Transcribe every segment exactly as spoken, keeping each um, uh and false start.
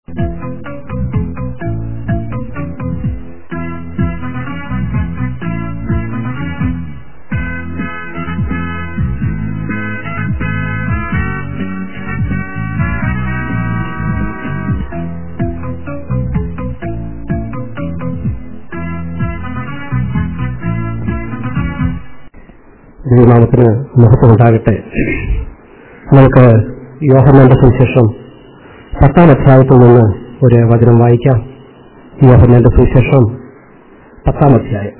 ദൈവനാമത്തിന് മഹത്വമുണ്ടാകട്ടെ. നമുക്ക് യോഹന്നാന്റെ സുവിശേഷം പത്താം അധ്യായത്തിൽ നിന്ന് ഒരു വചനം വായിക്കാം. യോഹന്നാന്റെ സുവിശേഷം പത്താം അധ്യായം.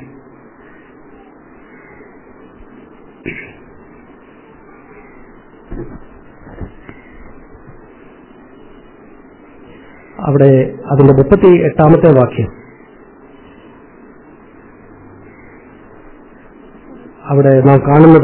അവിടെ അതിന്റെ മുപ്പത്തി എട്ടാമത്തെ വാക്യം. അവിടെ നാം കാണുന്നത്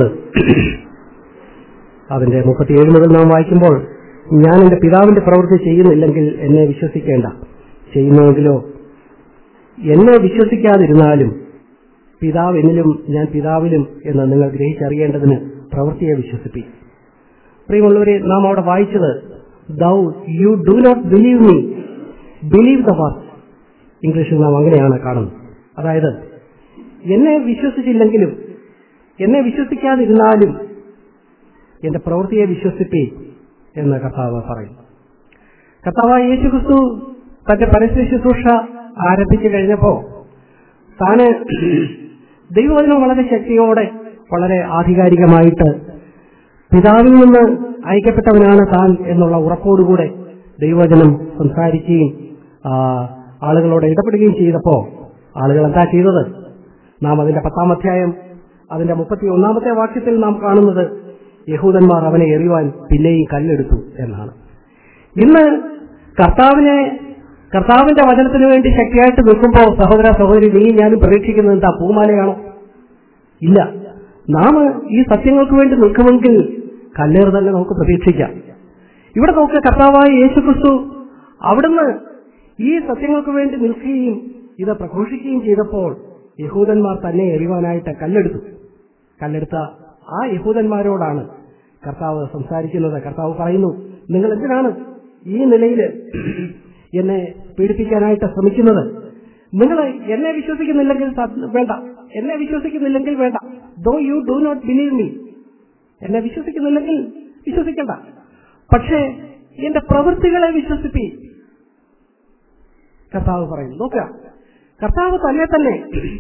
അതിന്റെ മുപ്പത്തിയേഴ് മുതൽ നാം വായിക്കുമ്പോൾ, ഞാൻ എന്റെ പിതാവിന്റെ പ്രവൃത്തി ചെയ്യുന്നില്ലെങ്കിൽ എന്നെ വിശ്വസിക്കേണ്ട, ചെയ്യുന്നുവെങ്കിലോ എന്നെ വിശ്വസിക്കാതിരുന്നാലും പിതാവ് എന്നിലും ഞാൻ പിതാവിലും എന്ന് നിങ്ങൾ ഗ്രഹിച്ചറിയേണ്ടതിന് പ്രവൃത്തിയെ വിശ്വസിപ്പിക്കും. പ്രിയമുള്ളവരെ, നാം അവിടെ വായിച്ചത് though you do not believe me, believe the work. ഇംഗ്ലീഷിൽ നാം അങ്ങനെയാണ് കാണുന്നത്. അതായത്, എന്നെ വിശ്വസിച്ചില്ലെങ്കിലും എന്നെ വിശ്വസിക്കാതിരുന്നാലും എന്റെ പ്രവൃത്തിയെ വിശ്വസിപ്പി എന്ന് കർത്താവ് പറയും. കർത്താവായ യേശുക്രിസ്തു തന്റെ പരസ്യ ശുശ്രൂഷ ആരംഭിച്ചു കഴിഞ്ഞപ്പോ താന് ദൈവവചനം വളരെ ശക്തിയോടെ, വളരെ ആധികാരികമായിട്ട് പിതാവിൽ നിന്ന് അയക്കപ്പെട്ടവനാണ് താൻ എന്നുള്ള ഉറപ്പോടുകൂടെ ദൈവവചനം സംസാരിക്കുകയും ആളുകളോട് ഇടപെടുകയും ചെയ്തപ്പോ ആളുകൾ എന്താ ചെയ്തത്? നാം അതിന്റെ പത്താം അധ്യായം അതിന്റെ മുപ്പത്തി ഒന്നാമത്തെ വാക്യത്തിൽ നാം കാണുന്നത് യഹൂദന്മാർ അവനെ എറിയുവാൻ പിന്നെയും കല്ലെടുത്തു എന്നാണ്. ഇന്ന് കർത്താവിനെ കർത്താവിന്റെ വചനത്തിന് വേണ്ടി ശക്തിയായിട്ട് നിൽക്കുമ്പോൾ സഹോദര സഹോദരി, നീ ഞാനും പ്രതീക്ഷിക്കുന്നത് എന്താ? പൂമാലയാണോ? ഇല്ല. നാം ഈ സത്യങ്ങൾക്ക് വേണ്ടി നിൽക്കുമെങ്കിൽ കല്ലേറ് തന്നെ നമുക്ക് പ്രതീക്ഷിക്കാം. ഇവിടെ നോക്കുക, കർത്താവായ യേശുക്രിസ്തു അവിടുന്ന് ഈ സത്യങ്ങൾക്ക് വേണ്ടി നിൽക്കുകയും ഇത് പ്രഘോഷിക്കുകയും ചെയ്തപ്പോൾ യഹൂദന്മാർ തന്നെ എറിയുവാനായിട്ട് കല്ലെടുത്തു. കല്ലെടുത്ത ആ യഹൂദന്മാരോടാണ് കർത്താവ് സംസാരിക്കുന്നത്. കർത്താവ് പറയുന്നു, നിങ്ങൾ എന്തിനാണ് ഈ നിലയിൽ എന്നെ പീഡിപ്പിക്കാനായിട്ട് ശ്രമിക്കുന്നത്? നിങ്ങൾ എന്നെ വിശ്വസിക്കുന്നില്ലെങ്കിൽ വേണ്ട, എന്നെ വിശ്വസിക്കുന്നില്ലെങ്കിൽ വേണ്ട. Though you do not believe me, എന്നെ വിശ്വസിക്കുന്നില്ലെങ്കിൽ വിശ്വസിക്കണ്ട, പക്ഷേ എന്റെ പ്രവൃത്തികളെ വിശ്വസിപ്പി കർത്താവ് പറയുന്നു. നോക്കുക, കർത്താവ് തന്നെ തന്നെ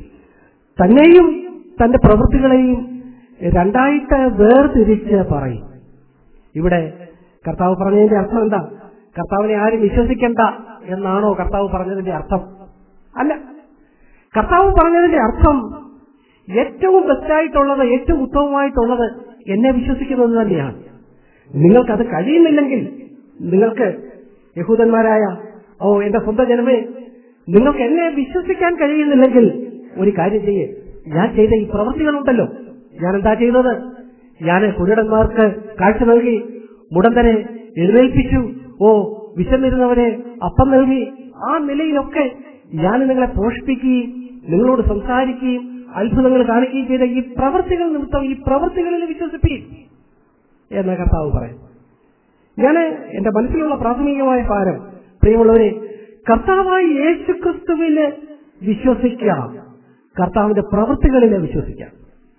തന്നെയും തന്റെ പ്രവൃത്തികളെയും രണ്ടായിട്ട് വേർതിരിച്ച് പറയും. ഇവിടെ കർത്താവ് പറഞ്ഞതിന്റെ അർത്ഥം എന്താ? കർത്താവിനെ ആരും വിശ്വസിക്കണ്ട എന്നാണോ കർത്താവ് പറഞ്ഞതിന്റെ അർത്ഥം? അല്ല. കർത്താവ് പറഞ്ഞതിന്റെ അർത്ഥം ഏറ്റവും ബെസ്റ്റായിട്ടുള്ളത്, ഏറ്റവും ഉത്തമമായിട്ടുള്ളത് എന്നെ വിശ്വസിക്കുന്നത് തന്നെയാണ്. നിങ്ങൾക്കത് കഴിയുന്നില്ലെങ്കിൽ, നിങ്ങൾക്ക് യഹൂദന്മാരായ ഓ എന്റെ സ്വന്തം ജനമേ, നിങ്ങൾക്ക് എന്നെ വിശ്വസിക്കാൻ കഴിയുന്നില്ലെങ്കിൽ ഒരു കാര്യം ചെയ്യേ, ഞാൻ ചെയ്ത ഈ പ്രവൃത്തികളുണ്ടല്ലോ, ഞാൻ എന്താ ചെയ്തത്? ഞാൻ കുരുടന്മാർക്ക് കാഴ്ച നൽകി, മുടന്തരെ എഴുന്നേൽപ്പിച്ചു, ഓ വിശന്നിരുന്നവരെ അപ്പം നൽകി, ആ നിലയിലൊക്കെ ഞാൻ നിങ്ങളെ പോഷിപ്പിക്കുകയും നിങ്ങളോട് സംസാരിക്കുകയും അത്ഭുതങ്ങൾ കാണിക്കുകയും ചെയ്ത ഈ പ്രവൃത്തികൾ നിമിത്തം ഈ പ്രവൃത്തികളിൽ വിശ്വസിപ്പിക്കും എന്ന കർത്താവ് പറയും. ഞാൻ എന്റെ മനസ്സിലുള്ള പ്രാഥമികമായ ഭാരം, പ്രിയമുള്ളവരെ, കർത്താവായ യേശുക്രിസ്തുവില് വിശ്വസിക്കാം, കർത്താവിന്റെ പ്രവൃത്തികളിലെ വിശ്വസിക്കാം.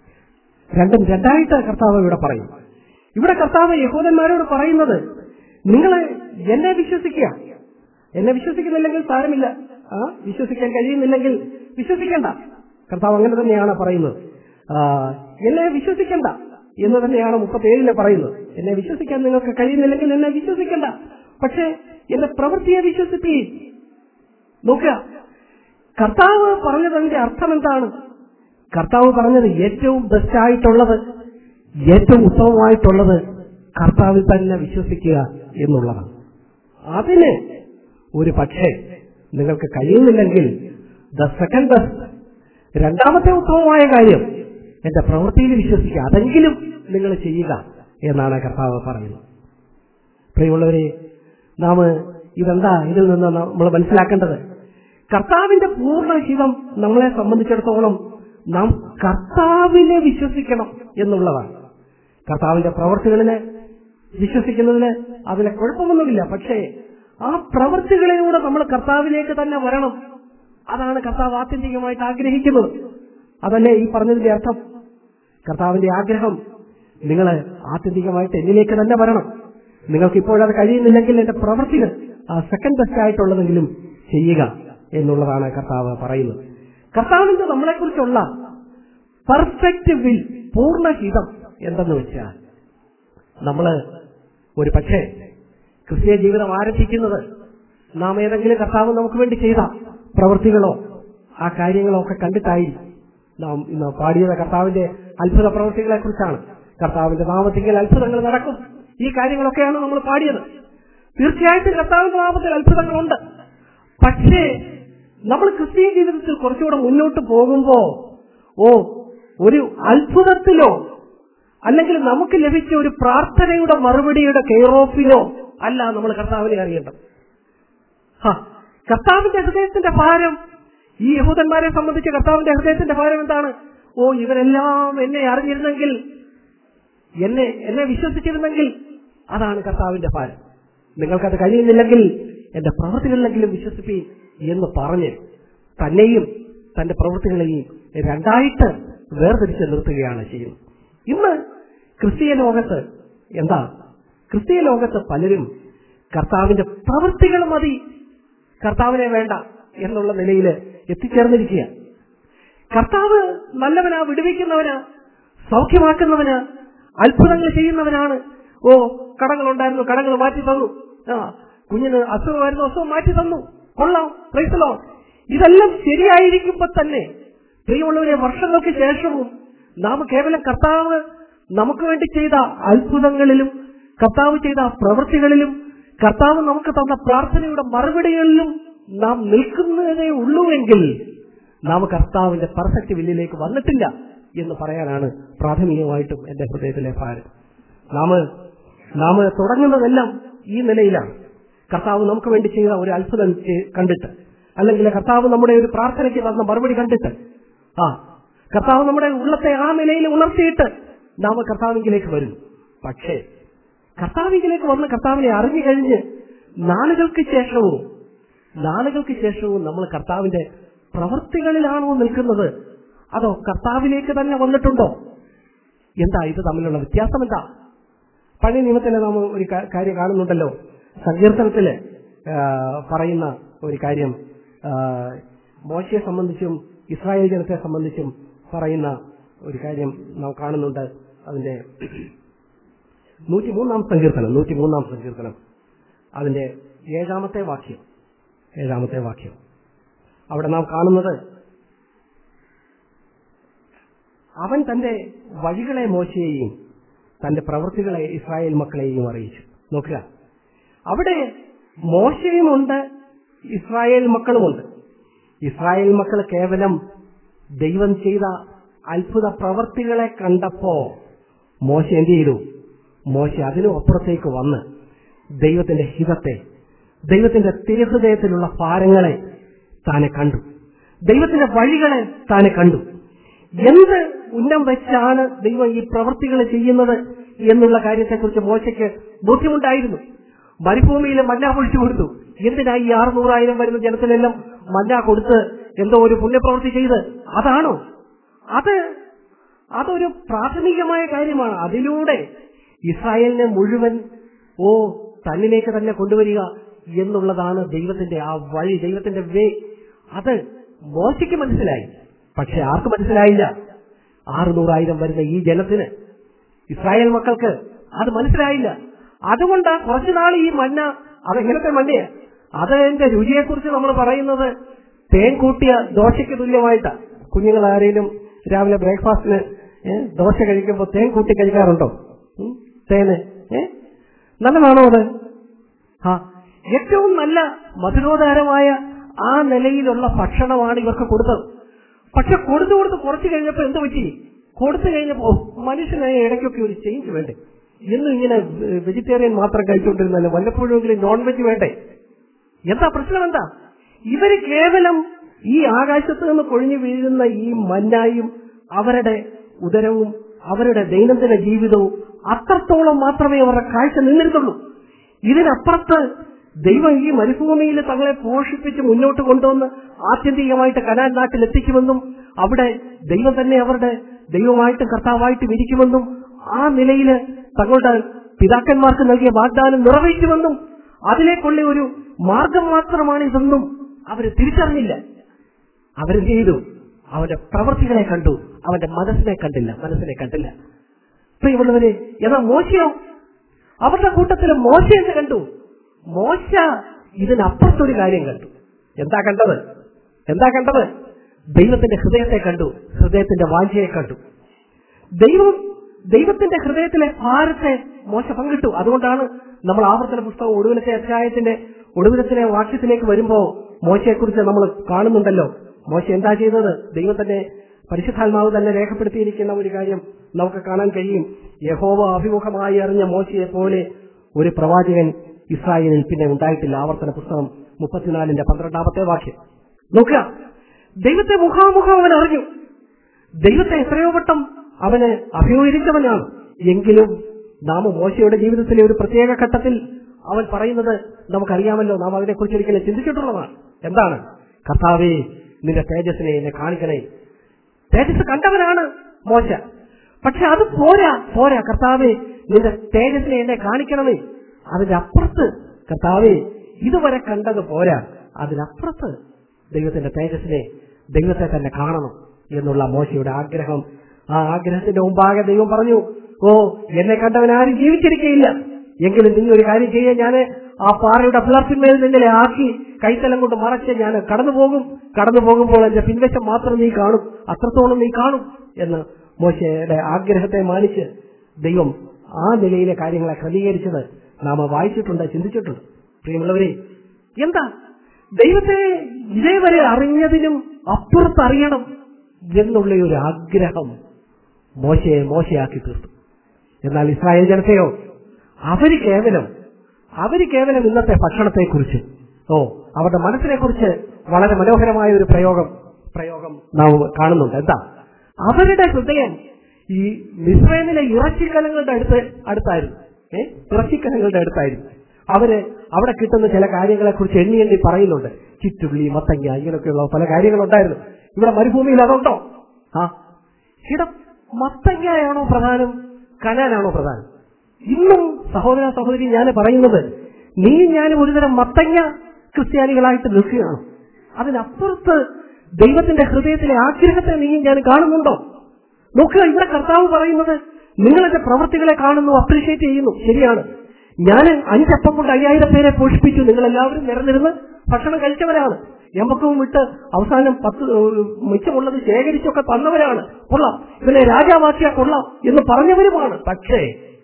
രണ്ടും രണ്ടായിട്ട് കർത്താവ് ഇവിടെ പറയും. ഇവിടെ കർത്താവ് യഹൂദന്മാരോട് പറയുന്നത്, നിങ്ങൾ എന്നെ വിശ്വസിക്കുക, എന്നെ വിശ്വസിക്കുന്നില്ലെങ്കിൽ സാരമില്ല, ആ വിശ്വസിക്കാൻ കഴിയുന്നില്ലെങ്കിൽ വിശ്വസിക്കേണ്ട. കർത്താവ് അങ്ങനെ തന്നെയാണ് പറയുന്നത്. എന്നെ വിശ്വസിക്കേണ്ട എന്ന് തന്നെയാണ് മുപ്പത്തേഴിലെ പറയുന്നത്. എന്നെ വിശ്വസിക്കാൻ നിങ്ങൾക്ക് കഴിയുന്നില്ലെങ്കിൽ എന്നെ വിശ്വസിക്കേണ്ട, പക്ഷേ എന്റെ പ്രവൃത്തിയെ വിശ്വസിപ്പീ. നോക്കുക, കർത്താവ് പറഞ്ഞതിന്റെ അർത്ഥം എന്താണ്? കർത്താവ് പറഞ്ഞത് ഏറ്റവും ബെസ്റ്റായിട്ടുള്ളത്, ഏറ്റവും ഉത്തമമായിട്ടുള്ളത് കർത്താവിൽ തന്നെ വിശ്വസിക്കുക എന്നുള്ളതാണ്. അതിന് ഒരു പക്ഷേ നിങ്ങൾക്ക് കഴിയുന്നില്ലെങ്കിൽ ദ സെക്കൻഡ് ബെസ്റ്റ്, രണ്ടാമത്തെ ഉത്തമമായ കാര്യം എന്റെ പ്രവൃത്തിയിൽ വിശ്വസിക്കുക, അതെങ്കിലും നിങ്ങൾ ചെയ്യുക എന്നാണ് കർത്താവ് പറയുന്നത്. പ്രിയമുള്ളവരെ, നാം ഇതെന്താ ഇതിൽ നിന്ന് നമ്മൾ മനസ്സിലാക്കേണ്ടത്? കർത്താവിന്റെ പൂർണ്ണഹിതം നമ്മളെ സംബന്ധിച്ചിടത്തോളം നാം കർത്താവിനെ വിശ്വസിക്കണം എന്നുള്ളതാണ്. കർത്താവിന്റെ പ്രവർത്തികളിനെ വിശ്വസിക്കുന്നതിന് അതിലെ കുഴപ്പമൊന്നുമില്ല, പക്ഷേ ആ പ്രവൃത്തികളിലൂടെ നമ്മൾ കർത്താവിലേക്ക് തന്നെ വരണം. അതാണ് കർത്താവ് ആത്യന്തികമായിട്ട് ആഗ്രഹിക്കുന്നത്. അതല്ലേ ഈ പറഞ്ഞതിന്റെ അർത്ഥം? കർത്താവിന്റെ ആഗ്രഹം നിങ്ങൾ ആത്യന്തികമായിട്ട് എന്നിലേക്ക് തന്നെ വരണം. നിങ്ങൾക്ക് ഇപ്പോഴത് കഴിയുന്നില്ലെങ്കിൽ എന്റെ പ്രവൃത്തികൾ ആ സെക്കൻഡ് ബെസ്റ്റ് ആയിട്ടുള്ളതെങ്കിലും ചെയ്യുക എന്നുള്ളതാണ് കർത്താവ് പറയുന്നത്. കർത്താവിന്റെ നമ്മളെക്കുറിച്ചുള്ള പെർഫെക്റ്റ് വിൽ, പൂർണ്ണഹിതം എന്തെന്ന് വെച്ചാൽ, നമ്മള് ഒരു പക്ഷേ ക്രിസ്തീയ ജീവിതം ആരംഭിക്കുന്നത് നാം ഏതെങ്കിലും കർത്താവ് നമുക്ക് വേണ്ടി ചെയ്ത പ്രവൃത്തികളോ ആ കാര്യങ്ങളോ ഒക്കെ കണ്ടിട്ടായിരിക്കും. നാം ഇന്ന് പാടിയത് കർത്താവിന്റെ അത്ഭുത പ്രവൃത്തികളെ കുറിച്ചാണ്. കർത്താവിന്റെ നാമത്തിൽ അത്ഭുതങ്ങൾ നടക്കും, ഈ കാര്യങ്ങളൊക്കെയാണ് നമ്മൾ പാടിയത്. തീർച്ചയായിട്ടും കർത്താവിന്റെ നാമത്തിൽ അത്ഭുതങ്ങളുണ്ട്. പക്ഷേ നമ്മൾ ക്രിസ്തീയ ജീവിതത്തിൽ കുറച്ചുകൂടെ മുന്നോട്ട് പോകുമ്പോ ഓ ഒരു അത്ഭുതത്തിലോ അല്ലെങ്കിൽ നമുക്ക് ലഭിച്ച ഒരു പ്രാർത്ഥനയുടെ മറുപടിയുടെ കെയറോഫിലോ അല്ല നമ്മൾ കർത്താവിനെ അറിയേണ്ടത്. കർത്താവിന്റെ ഹൃദയത്തിന്റെ ഭാരം, ഈ യഹൂദന്മാരെ സംബന്ധിച്ച് കർത്താവിന്റെ ഹൃദയത്തിന്റെ ഭാരം എന്താണ്? ഓ ഇവരെല്ലാം എന്നെ അറിഞ്ഞിരുന്നെങ്കിൽ, എന്നെ എന്നെ വിശ്വസിച്ചിരുന്നെങ്കിൽ, അതാണ് കർത്താവിന്റെ ഭാരം. നിങ്ങൾക്കത് കഴിയുന്നില്ലെങ്കിൽ എന്റെ പ്രവൃത്തികളിലെങ്കിലും വിശ്വസിപ്പീൻ എന്ന് പറഞ്ഞ് തന്നെയും തന്റെ പ്രവൃത്തികളെയും രണ്ടായിട്ട് വേർതിരിച്ച് നിർത്തുകയാണ് ചെയ്യുന്നത്. ഇന്ന് ക്രിസ്തീയ ലോകത്ത് എന്താ? ക്രിസ്തീയ ലോകത്ത് പലരും കർത്താവിന്റെ പ്രവൃത്തികൾ മതി, കർത്താവിനെ വേണ്ട എന്നുള്ള നിലയിൽ എത്തിച്ചേർന്നിരിക്കുക. കർത്താവ് നല്ലവനാ, വിടുവിക്കുന്നവനാ, സൗഖ്യമാക്കുന്നവനാ, അത്ഭുതങ്ങൾ ചെയ്യുന്നവനാണ്. ഓ കടങ്ങളുണ്ടായിരുന്നു, കടങ്ങൾ മാറ്റി തന്നു. ആ കുഞ്ഞിന് അസുഖമായിരുന്നു, അസുഖം മാറ്റി തന്നു. കൊള്ളാം, പ്രൈസ് ദി ലോർഡ്. ഇതെല്ലാം ശരിയായിരിക്കുമ്പോ തന്നെ പ്രിയമുള്ളവരെ, വർഷങ്ങൾക്ക് ശേഷവും നാം കേവലം കർത്താവ് നമുക്ക് വേണ്ടി ചെയ്ത അത്ഭുതങ്ങളിലും കർത്താവ് ചെയ്ത പ്രവൃത്തികളിലും കർത്താവ് നമുക്ക് തന്ന പ്രാർത്ഥനയുടെ മറുപടികളിലും നാം നിൽക്കുന്നതേ ഉള്ളൂവെങ്കിൽ നാം കർത്താവിന്റെ പെർഫെക്റ്റ് വില്ലിലേക്ക് വന്നിട്ടില്ല എന്ന് പറയാനാണ് പ്രാഥമികമായിട്ടും എന്റെ ഹൃദയത്തിലെ ഭാരം. നാം നാം തുടങ്ങുന്നതെല്ലാം ഈ നിലയിലാണ്. കർത്താവ് നമുക്ക് വേണ്ടി ചെയ്ത ഒരു അത്ഭുതം കണ്ടിട്ട്, അല്ലെങ്കിൽ കർത്താവ് നമ്മുടെ ഒരു പ്രാർത്ഥനയ്ക്ക് തന്ന മറുപടി കണ്ടിട്ട്, ആ കർത്താവ് നമ്മുടെ ഉള്ളത്തെ ആ നിലയിൽ ഉണർത്തിയിട്ട് നാം കർത്താവിലേക്ക് വരുന്നു. പക്ഷേ കർത്താവിലേക്ക് വന്ന് കർത്താവിനെ അറിഞ്ഞു കഴിഞ്ഞ് നാളുകൾക്ക് ശേഷവും നാളുകൾക്ക് ശേഷവും നമ്മൾ കർത്താവിന്റെ പ്രവൃത്തികളിലാണോ നിൽക്കുന്നത്, അതോ കർത്താവിലേക്ക് തന്നെ വന്നിട്ടുണ്ടോ? എന്താ ഇത് തമ്മിലുള്ള വ്യത്യാസം? എന്താ? പഴയ നിയമത്തിലെ നാം ഒരു കാര്യം കാണുന്നുണ്ടല്ലോ, സങ്കീർത്തനത്തില് പറയുന്ന ഒരു കാര്യം, മോശയെ സംബന്ധിച്ചും ഇസ്രായേൽ ജനത്തെ സംബന്ധിച്ചും പറയുന്ന ഒരു കാര്യം നാം കാണുന്നുണ്ട്. അതിന്റെ നൂറ്റിമൂന്നാം സങ്കീർത്തനം നൂറ്റിമൂന്നാം സങ്കീർത്തനം അതിന്റെ ഏഴാമത്തെ വാക്യം ഏഴാമത്തെ വാക്യം അവിടെ നാം കാണുന്നത്, അവൻ തന്റെ വഴികളെ മോശയെയും തന്റെ പ്രവൃത്തികളെ ഇസ്രായേൽ മക്കളെയും അറിയിച്ചു. നോക്കുക, അവിടെ മോശയുമുണ്ട്, ഇസ്രായേൽ മക്കളുമുണ്ട്. ഇസ്രായേൽ മക്കൾ കേവലം ദൈവം ചെയ്ത അത്ഭുത പ്രവൃത്തികളെ കണ്ടപ്പോ മോശ എന്ത് ചെയ്തു? മോശ അതിനും അപ്പുറത്തേക്ക് വന്ന് ദൈവത്തിന്റെ ഹിതത്തെ, ദൈവത്തിന്റെ തിരുഹൃദയത്തിലുള്ള ഭാരങ്ങളെ താനെ കണ്ടു, ദൈവത്തിന്റെ വഴികളെ താനെ കണ്ടു. എന്ത് ഉന്നം വെച്ചാണ് ദൈവം ഈ പ്രവൃത്തികൾ ചെയ്യുന്നത് എന്നുള്ള കാര്യത്തെക്കുറിച്ച് മോശയ്ക്ക് ബോധ്യമുണ്ടായിരുന്നു. മരുഭൂമിയിലെ മന്ന പൊഴിച്ചു കൊടുത്തു. എന്തിനായി ഈ ആറുനൂറായിരം വരുന്ന ജനത്തിനെല്ലാം മന്ന കൊടുത്ത് എന്തോ ഒരു പുണ്യപ്രവൃത്തി ചെയ്ത്? അതാണോ? അത് അതൊരു പ്രാഥമികമായ കാര്യമാണ്. അതിലൂടെ ഇസ്രായേലിനെ മുഴുവൻ ഓ തന്നിലേക്ക് തന്നെ കൊണ്ടുവരിക എന്നുള്ളതാണ് ദൈവത്തിന്റെ ആ വഴി, ദൈവത്തിന്റെ വേ. അത് മോശയ്ക്ക് മനസ്സിലായി, പക്ഷെ ആർക്ക് മനസ്സിലായില്ല? ആറുനൂറായിരം വരുന്ന ഈ ജനത്തിന്, ഇസ്രായേൽ മക്കൾക്ക് അത് മനസ്സിലായില്ല. അതുകൊണ്ട് കുറച്ചുനാൾ ഈ മന്ന, അതെങ്ങനത്തെ മന്നയാ? അതിന്റെ രുചിയെക്കുറിച്ച് നമ്മൾ പറയുന്നത് തേൻ കൂട്ടിയ ദോശയ്ക്ക് തുല്യമായിട്ടാണ്. കുഞ്ഞുങ്ങൾ ആരെങ്കിലും രാവിലെ ബ്രേക്ക്ഫാസ്റ്റിന് ദോശ കഴിക്കുമ്പോൾ തേൻ കൂട്ടി കഴിക്കാറുണ്ടോ? തേന് ഏ നല്ലതാണോ അത്? ആ ഏറ്റവും നല്ല മധുരോധാരമായ ആ നിലയിലുള്ള ഭക്ഷണമാണ് ഇവർക്ക് കൊടുത്തത്. പക്ഷെ കൊടുത്തു കൊടുത്ത് കുറച്ച് കഴിഞ്ഞപ്പോൾ എന്ത് പറ്റി? കൊടുത്തു കഴിഞ്ഞപ്പോ മനുഷ്യനായ ഇടയ്ക്കൊക്കെ ഒരു ചേഞ്ച് വേണ്ടേ? എന്നും ഇങ്ങനെ വെജിറ്റേറിയൻ മാത്രം കഴിച്ചുകൊണ്ടിരുന്നല്ലോ, വല്ലപ്പോഴെങ്കിലും നോൺ വെജ് വേണ്ടേ? എന്താ പ്രശ്നം? എന്താ? ഇവര് കേവലം ഈ ആകാശത്ത് നിന്ന് കൊഴിഞ്ഞു വീഴുന്ന ഈ മന്നായും അവരുടെ ഉദരവും അവരുടെ ദൈനംദിന ജീവിതവും അത്രത്തോളം മാത്രമേ അവരുടെ കാഴ്ച നിന്നിരുന്നുള്ളൂ. ഇതിനപ്പുറത്ത് ദൈവം ഈ മരുഭൂമിയിൽ തങ്ങളെ പോഷിപ്പിച്ച് മുന്നോട്ട് കൊണ്ടുവന്ന് ആത്യന്തികമായിട്ട് കനാൻ നാട്ടിൽ എത്തിക്കുമെന്നും അവിടെ ദൈവം തന്നെ അവരുടെ ദൈവമായിട്ടും കർത്താവായിട്ടും ഇരിക്കുമെന്നും ആ നിലയിൽ തങ്ങളുടെ പിതാക്കന്മാർക്ക് നൽകിയ വാഗ്ദാനം നിറവേറ്റുമെന്നും അതിലേക്കുള്ള ഒരു മാർഗം മാത്രമാണ് ഇതെന്നും അവര് തിരിച്ചറിഞ്ഞില്ല. അവരെന്ത് ചെയ്തു? അവന്റെ പ്രവൃത്തികളെ കണ്ടു, അവന്റെ മനസ്സിനെ കണ്ടില്ല മനസ്സിനെ കണ്ടില്ല പ്രിയമുള്ളവരെ, എന്നാൽ മോശയോ അവരുടെ കൂട്ടത്തിൽ മോശയെന്ന് കണ്ടു. മോശ ഇതിനപ്പുറത്തൊരു കാര്യം കണ്ടു. എന്താ കണ്ടത്? എന്താ കണ്ടത്? ദൈവത്തിന്റെ ഹൃദയത്തെ കണ്ടു, ഹൃദയത്തിന്റെ വാഞ്ചയെ കണ്ടു. ദൈവം ദൈവത്തിന്റെ ഹൃദയത്തിലെ ഭാരത്തെ മോശ പങ്കിട്ടു. അതുകൊണ്ടാണ് നമ്മൾ ആവർത്തന പുസ്തകം ഒടുവിലത്തെ അധ്യായത്തിന്റെ ഒടുവിലത്തിലെ വാക്യത്തിലേക്ക് വരുമ്പോ മോശയെക്കുറിച്ച് നമ്മൾ കാണുന്നുണ്ടല്ലോ. മോശ എന്താ ചെയ്തത്? ദൈവത്തിന്റെ പരിശുദ്ധാത്മാവ് തന്നെ രേഖപ്പെടുത്തിയിരിക്കുന്ന ഒരു കാര്യം നമുക്ക് കാണാൻ കഴിയും. യഹോവ അഭിമുഖമായി അറിഞ്ഞ മോശയെ പോലെ ഒരു പ്രവാചകൻ ഇസ്രായേലിൽ പിന്നെ ഉണ്ടായിട്ടില്ല. ആവർത്തന പുസ്തകം മുപ്പത്തിനാലിന്റെ പന്ത്രണ്ടാമത്തെ വാക്യം നോക്കുക. ദൈവത്തെ മുഖാമുഖം അവൻ അറിഞ്ഞു. ദൈവത്തെ എത്രയോ വട്ടം അവന് അഭിമുഖീകരിച്ചവനാണ്. എങ്കിലും നാം മോശയുടെ ജീവിതത്തിലെ ഒരു പ്രത്യേക ഘട്ടത്തിൽ അവൻ പറയുന്നത് നമുക്കറിയാമല്ലോ. നാം അതിനെക്കുറിച്ച് ഒരിക്കലും ചിന്തിച്ചിട്ടുള്ളതാണ്. എന്താണ്? കർത്താവേ, നിന്റെ തേജസ്സിനെ എന്നെ കാണിക്കണേ. തേജസ് കണ്ടവനാണ് മോശ. പക്ഷെ അത് പോരാ പോരാ കർത്താവേ, നിന്റെ തേജസ്സിനെ എന്നെ കാണിക്കണമേ. അതിന്റെ അപ്പുറത്ത് കർത്താവേ, ഇതുവരെ കണ്ടത് പോരാ, അതിനപ്പുറത്ത് ദൈവത്തിന്റെ തേജസ്സിനെ, ദൈവത്തെ തന്നെ കാണണം എന്നുള്ള മോശയുടെ ആഗ്രഹം. ആ ആഗ്രഹത്തിന്റെ മുമ്പാകെ ദൈവം പറഞ്ഞു, ഓ, എന്നെ കണ്ടവൻ ആരും ജീവിച്ചിരിക്കുകയില്ല. എങ്കിലും നീ ഒരു കാര്യം ചെയ്യാൻ, ഞാൻ ആ പാറയുടെ പിളർപ്പിന്മേൽ നിന്നെ ആക്കി കൈത്തലം കൊണ്ട് മറച്ച് ഞാൻ കടന്നു പോകും. കടന്നു പോകുമ്പോൾ എന്റെ പിൻവശം മാത്രം നീ കാണും, അത്രത്തോളം നീ കാണും എന്ന് മോശയുടെ ആഗ്രഹത്തെ മാനിച്ച് ദൈവം ആ നിലയിലെ കാര്യങ്ങളെ ക്രമീകരിച്ചത് നാം വായിച്ചിട്ടുണ്ട്, ചിന്തിച്ചിട്ടുണ്ട്. പ്രിയമുള്ളവരെ, എന്താ ദൈവത്തെ ഇതേവരെ അറിഞ്ഞതിനും അപ്പുറത്ത് അറിയണം എന്നുള്ള ഒരു ആഗ്രഹം മോശയെ മോശയാക്കി തീർത്തു. എന്നാൽ ഇസ്രായേൽ ജനതയോ അവര് കേവലം അവര് കേവലം ഇന്നത്തെ ഭക്ഷണത്തെക്കുറിച്ച്, ഓ അവരുടെ മനസ്സിനെ കുറിച്ച് വളരെ മനോഹരമായ ഒരു പ്രയോഗം പ്രയോഗം നാം കാണുന്നുണ്ട്. എന്താ? അവരുടെ ഹൃദയം ഈ മിസ്രൈമിലെ ഇറച്ചിക്കലങ്ങളുടെ അടുത്ത് അടുത്തായിരുന്നു ഏഹ് ഇറച്ചിക്കലങ്ങളുടെ അടുത്തായിരുന്നു. അവര് അവിടെ കിട്ടുന്ന ചില കാര്യങ്ങളെ കുറിച്ച് എണ്ണി എണ്ണി പറയുന്നുണ്ട്. ചിറ്റുള്ളി, മത്തങ്ങ, ഇങ്ങനെയൊക്കെയുള്ള പല കാര്യങ്ങളുണ്ടായിരുന്നു. ഇവിടെ മരുഭൂമിയിൽ അതുണ്ടോ? ആ ഇവിടെ മത്തങ്ങയാണോ പ്രധാനം, കനാനാണോ പ്രധാനം? ഇന്നും സഹോദര സഹോദരി ഞാൻ പറയുന്നത്, നീ ഞാനും ഒരുതരം മത്തങ്ങ ക്രിസ്ത്യാനികളായിട്ട് നിൽക്കുകയാണ്. അതിനപ്പുറത്ത് ദൈവത്തിന്റെ ഹൃദയത്തിലെ ആഗ്രഹത്തെ നീ ഞാൻ കാണുന്നുണ്ടോ? നോക്കുക, ഇവിടെ കർത്താവ് പറയുന്നത്, നിങ്ങളെന്റെ പ്രവൃത്തികളെ കാണുന്നു, അപ്രീഷിയേറ്റ് ചെയ്യുന്നു. ശരിയാണ്, ഞാൻ അഞ്ചപ്പം കൊണ്ട് അയ്യായിരം പേരെ പോഷിപ്പിച്ചു, നിങ്ങളെല്ലാവരും നിരന്നിരുന്ന് ഭക്ഷണം കഴിച്ചവരാണ്. എമ്പക്കവും വിട്ട് അവസാനം പത്ത് മിച്ചമുള്ളത് ശേഖരിച്ചൊക്കെ തന്നവരാണ്. കൊള്ളാം, ഇവനെ രാജാവാക്കിയാ കൊള്ളാം എന്ന് പറഞ്ഞവരുമാണ്. പക്ഷേ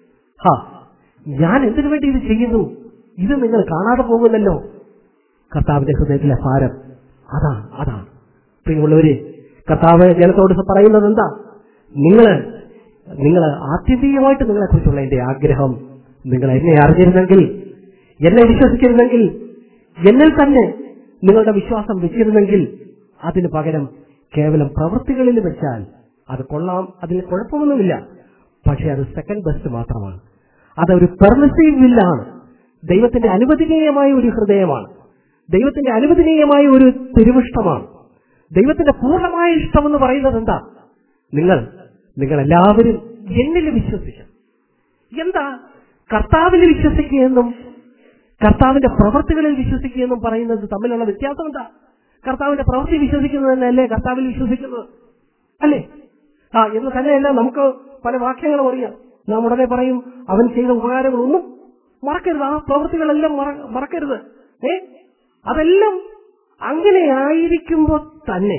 ഹാ ഞാൻ എന്തിനു വേണ്ടി ഇത് ചെയ്യുന്നു? ഇത് നിങ്ങൾ കാണാതെ പോകുന്നല്ലോ. കർത്താവിന്റെ ഹൃദയത്തിലെ ഭാരം അതാണ് അതാണ് പ്രിയമുള്ളവര്, കർത്താവ് ജനത്തോട് പറയുന്നത് എന്താ? നിങ്ങള് നിങ്ങൾ ആത്യന്തികമായിട്ട് നിങ്ങളെ കുറിച്ചുള്ള എന്റെ ആഗ്രഹം, നിങ്ങൾ എന്നെ അറിഞ്ഞിരുന്നെങ്കിൽ, എന്നെ വിശ്വസിച്ചിരുന്നെങ്കിൽ, എന്നിൽ തന്നെ നിങ്ങളുടെ വിശ്വാസം വെച്ചിരുന്നെങ്കിൽ, അതിന് പകരം കേവലം പ്രവൃത്തികളിൽ വെച്ചാൽ അത് കൊള്ളാം, അതിൽ കുഴപ്പമൊന്നുമില്ല. പക്ഷെ അത് സെക്കൻഡ് ബെസ്റ്റ് മാത്രമാണ്. അതൊരു പെർമിസീവ് വില്ലാണ്. ദൈവത്തിന്റെ അനുവദനീയമായ ഒരു ഹൃദയമാണ്. ദൈവത്തിന്റെ അനുവദനീയമായ ഒരു തിരുവിഷ്ടമാണ്. ദൈവത്തിന്റെ പൂർണ്ണമായ ഇഷ്ടമെന്ന് പറയുന്നത് എന്താ? നിങ്ങൾ നിങ്ങൾ എല്ലാവരും എന്നിൽ വിശ്വസിക്കണം. എന്താ കർത്താവിൽ വിശ്വസിക്കുകയെന്നും കർത്താവിന്റെ പ്രവൃത്തികളിൽ വിശ്വസിക്കുകയെന്നും പറയുന്നത് തമ്മിലുള്ള വ്യത്യാസം എന്താ? കർത്താവിന്റെ പ്രവൃത്തി വിശ്വസിക്കുന്നത് തന്നെയല്ലേ കർത്താവിൽ വിശ്വസിക്കുന്നത്, അല്ലേ? ആ എന്ന് തന്നെയല്ല നമുക്ക് പല വാക്യങ്ങളും അറിയാം. നാം ഉടനെ പറയും, അവൻ ചെയ്ത ഉപകാരങ്ങളൊന്നും മറക്കരുത്, ആ പ്രവൃത്തികളെല്ലാം മറക്കരുത്. ഏ അതെല്ലാം അങ്ങനെ ആയിരിക്കുമ്പോൾ തന്നെ,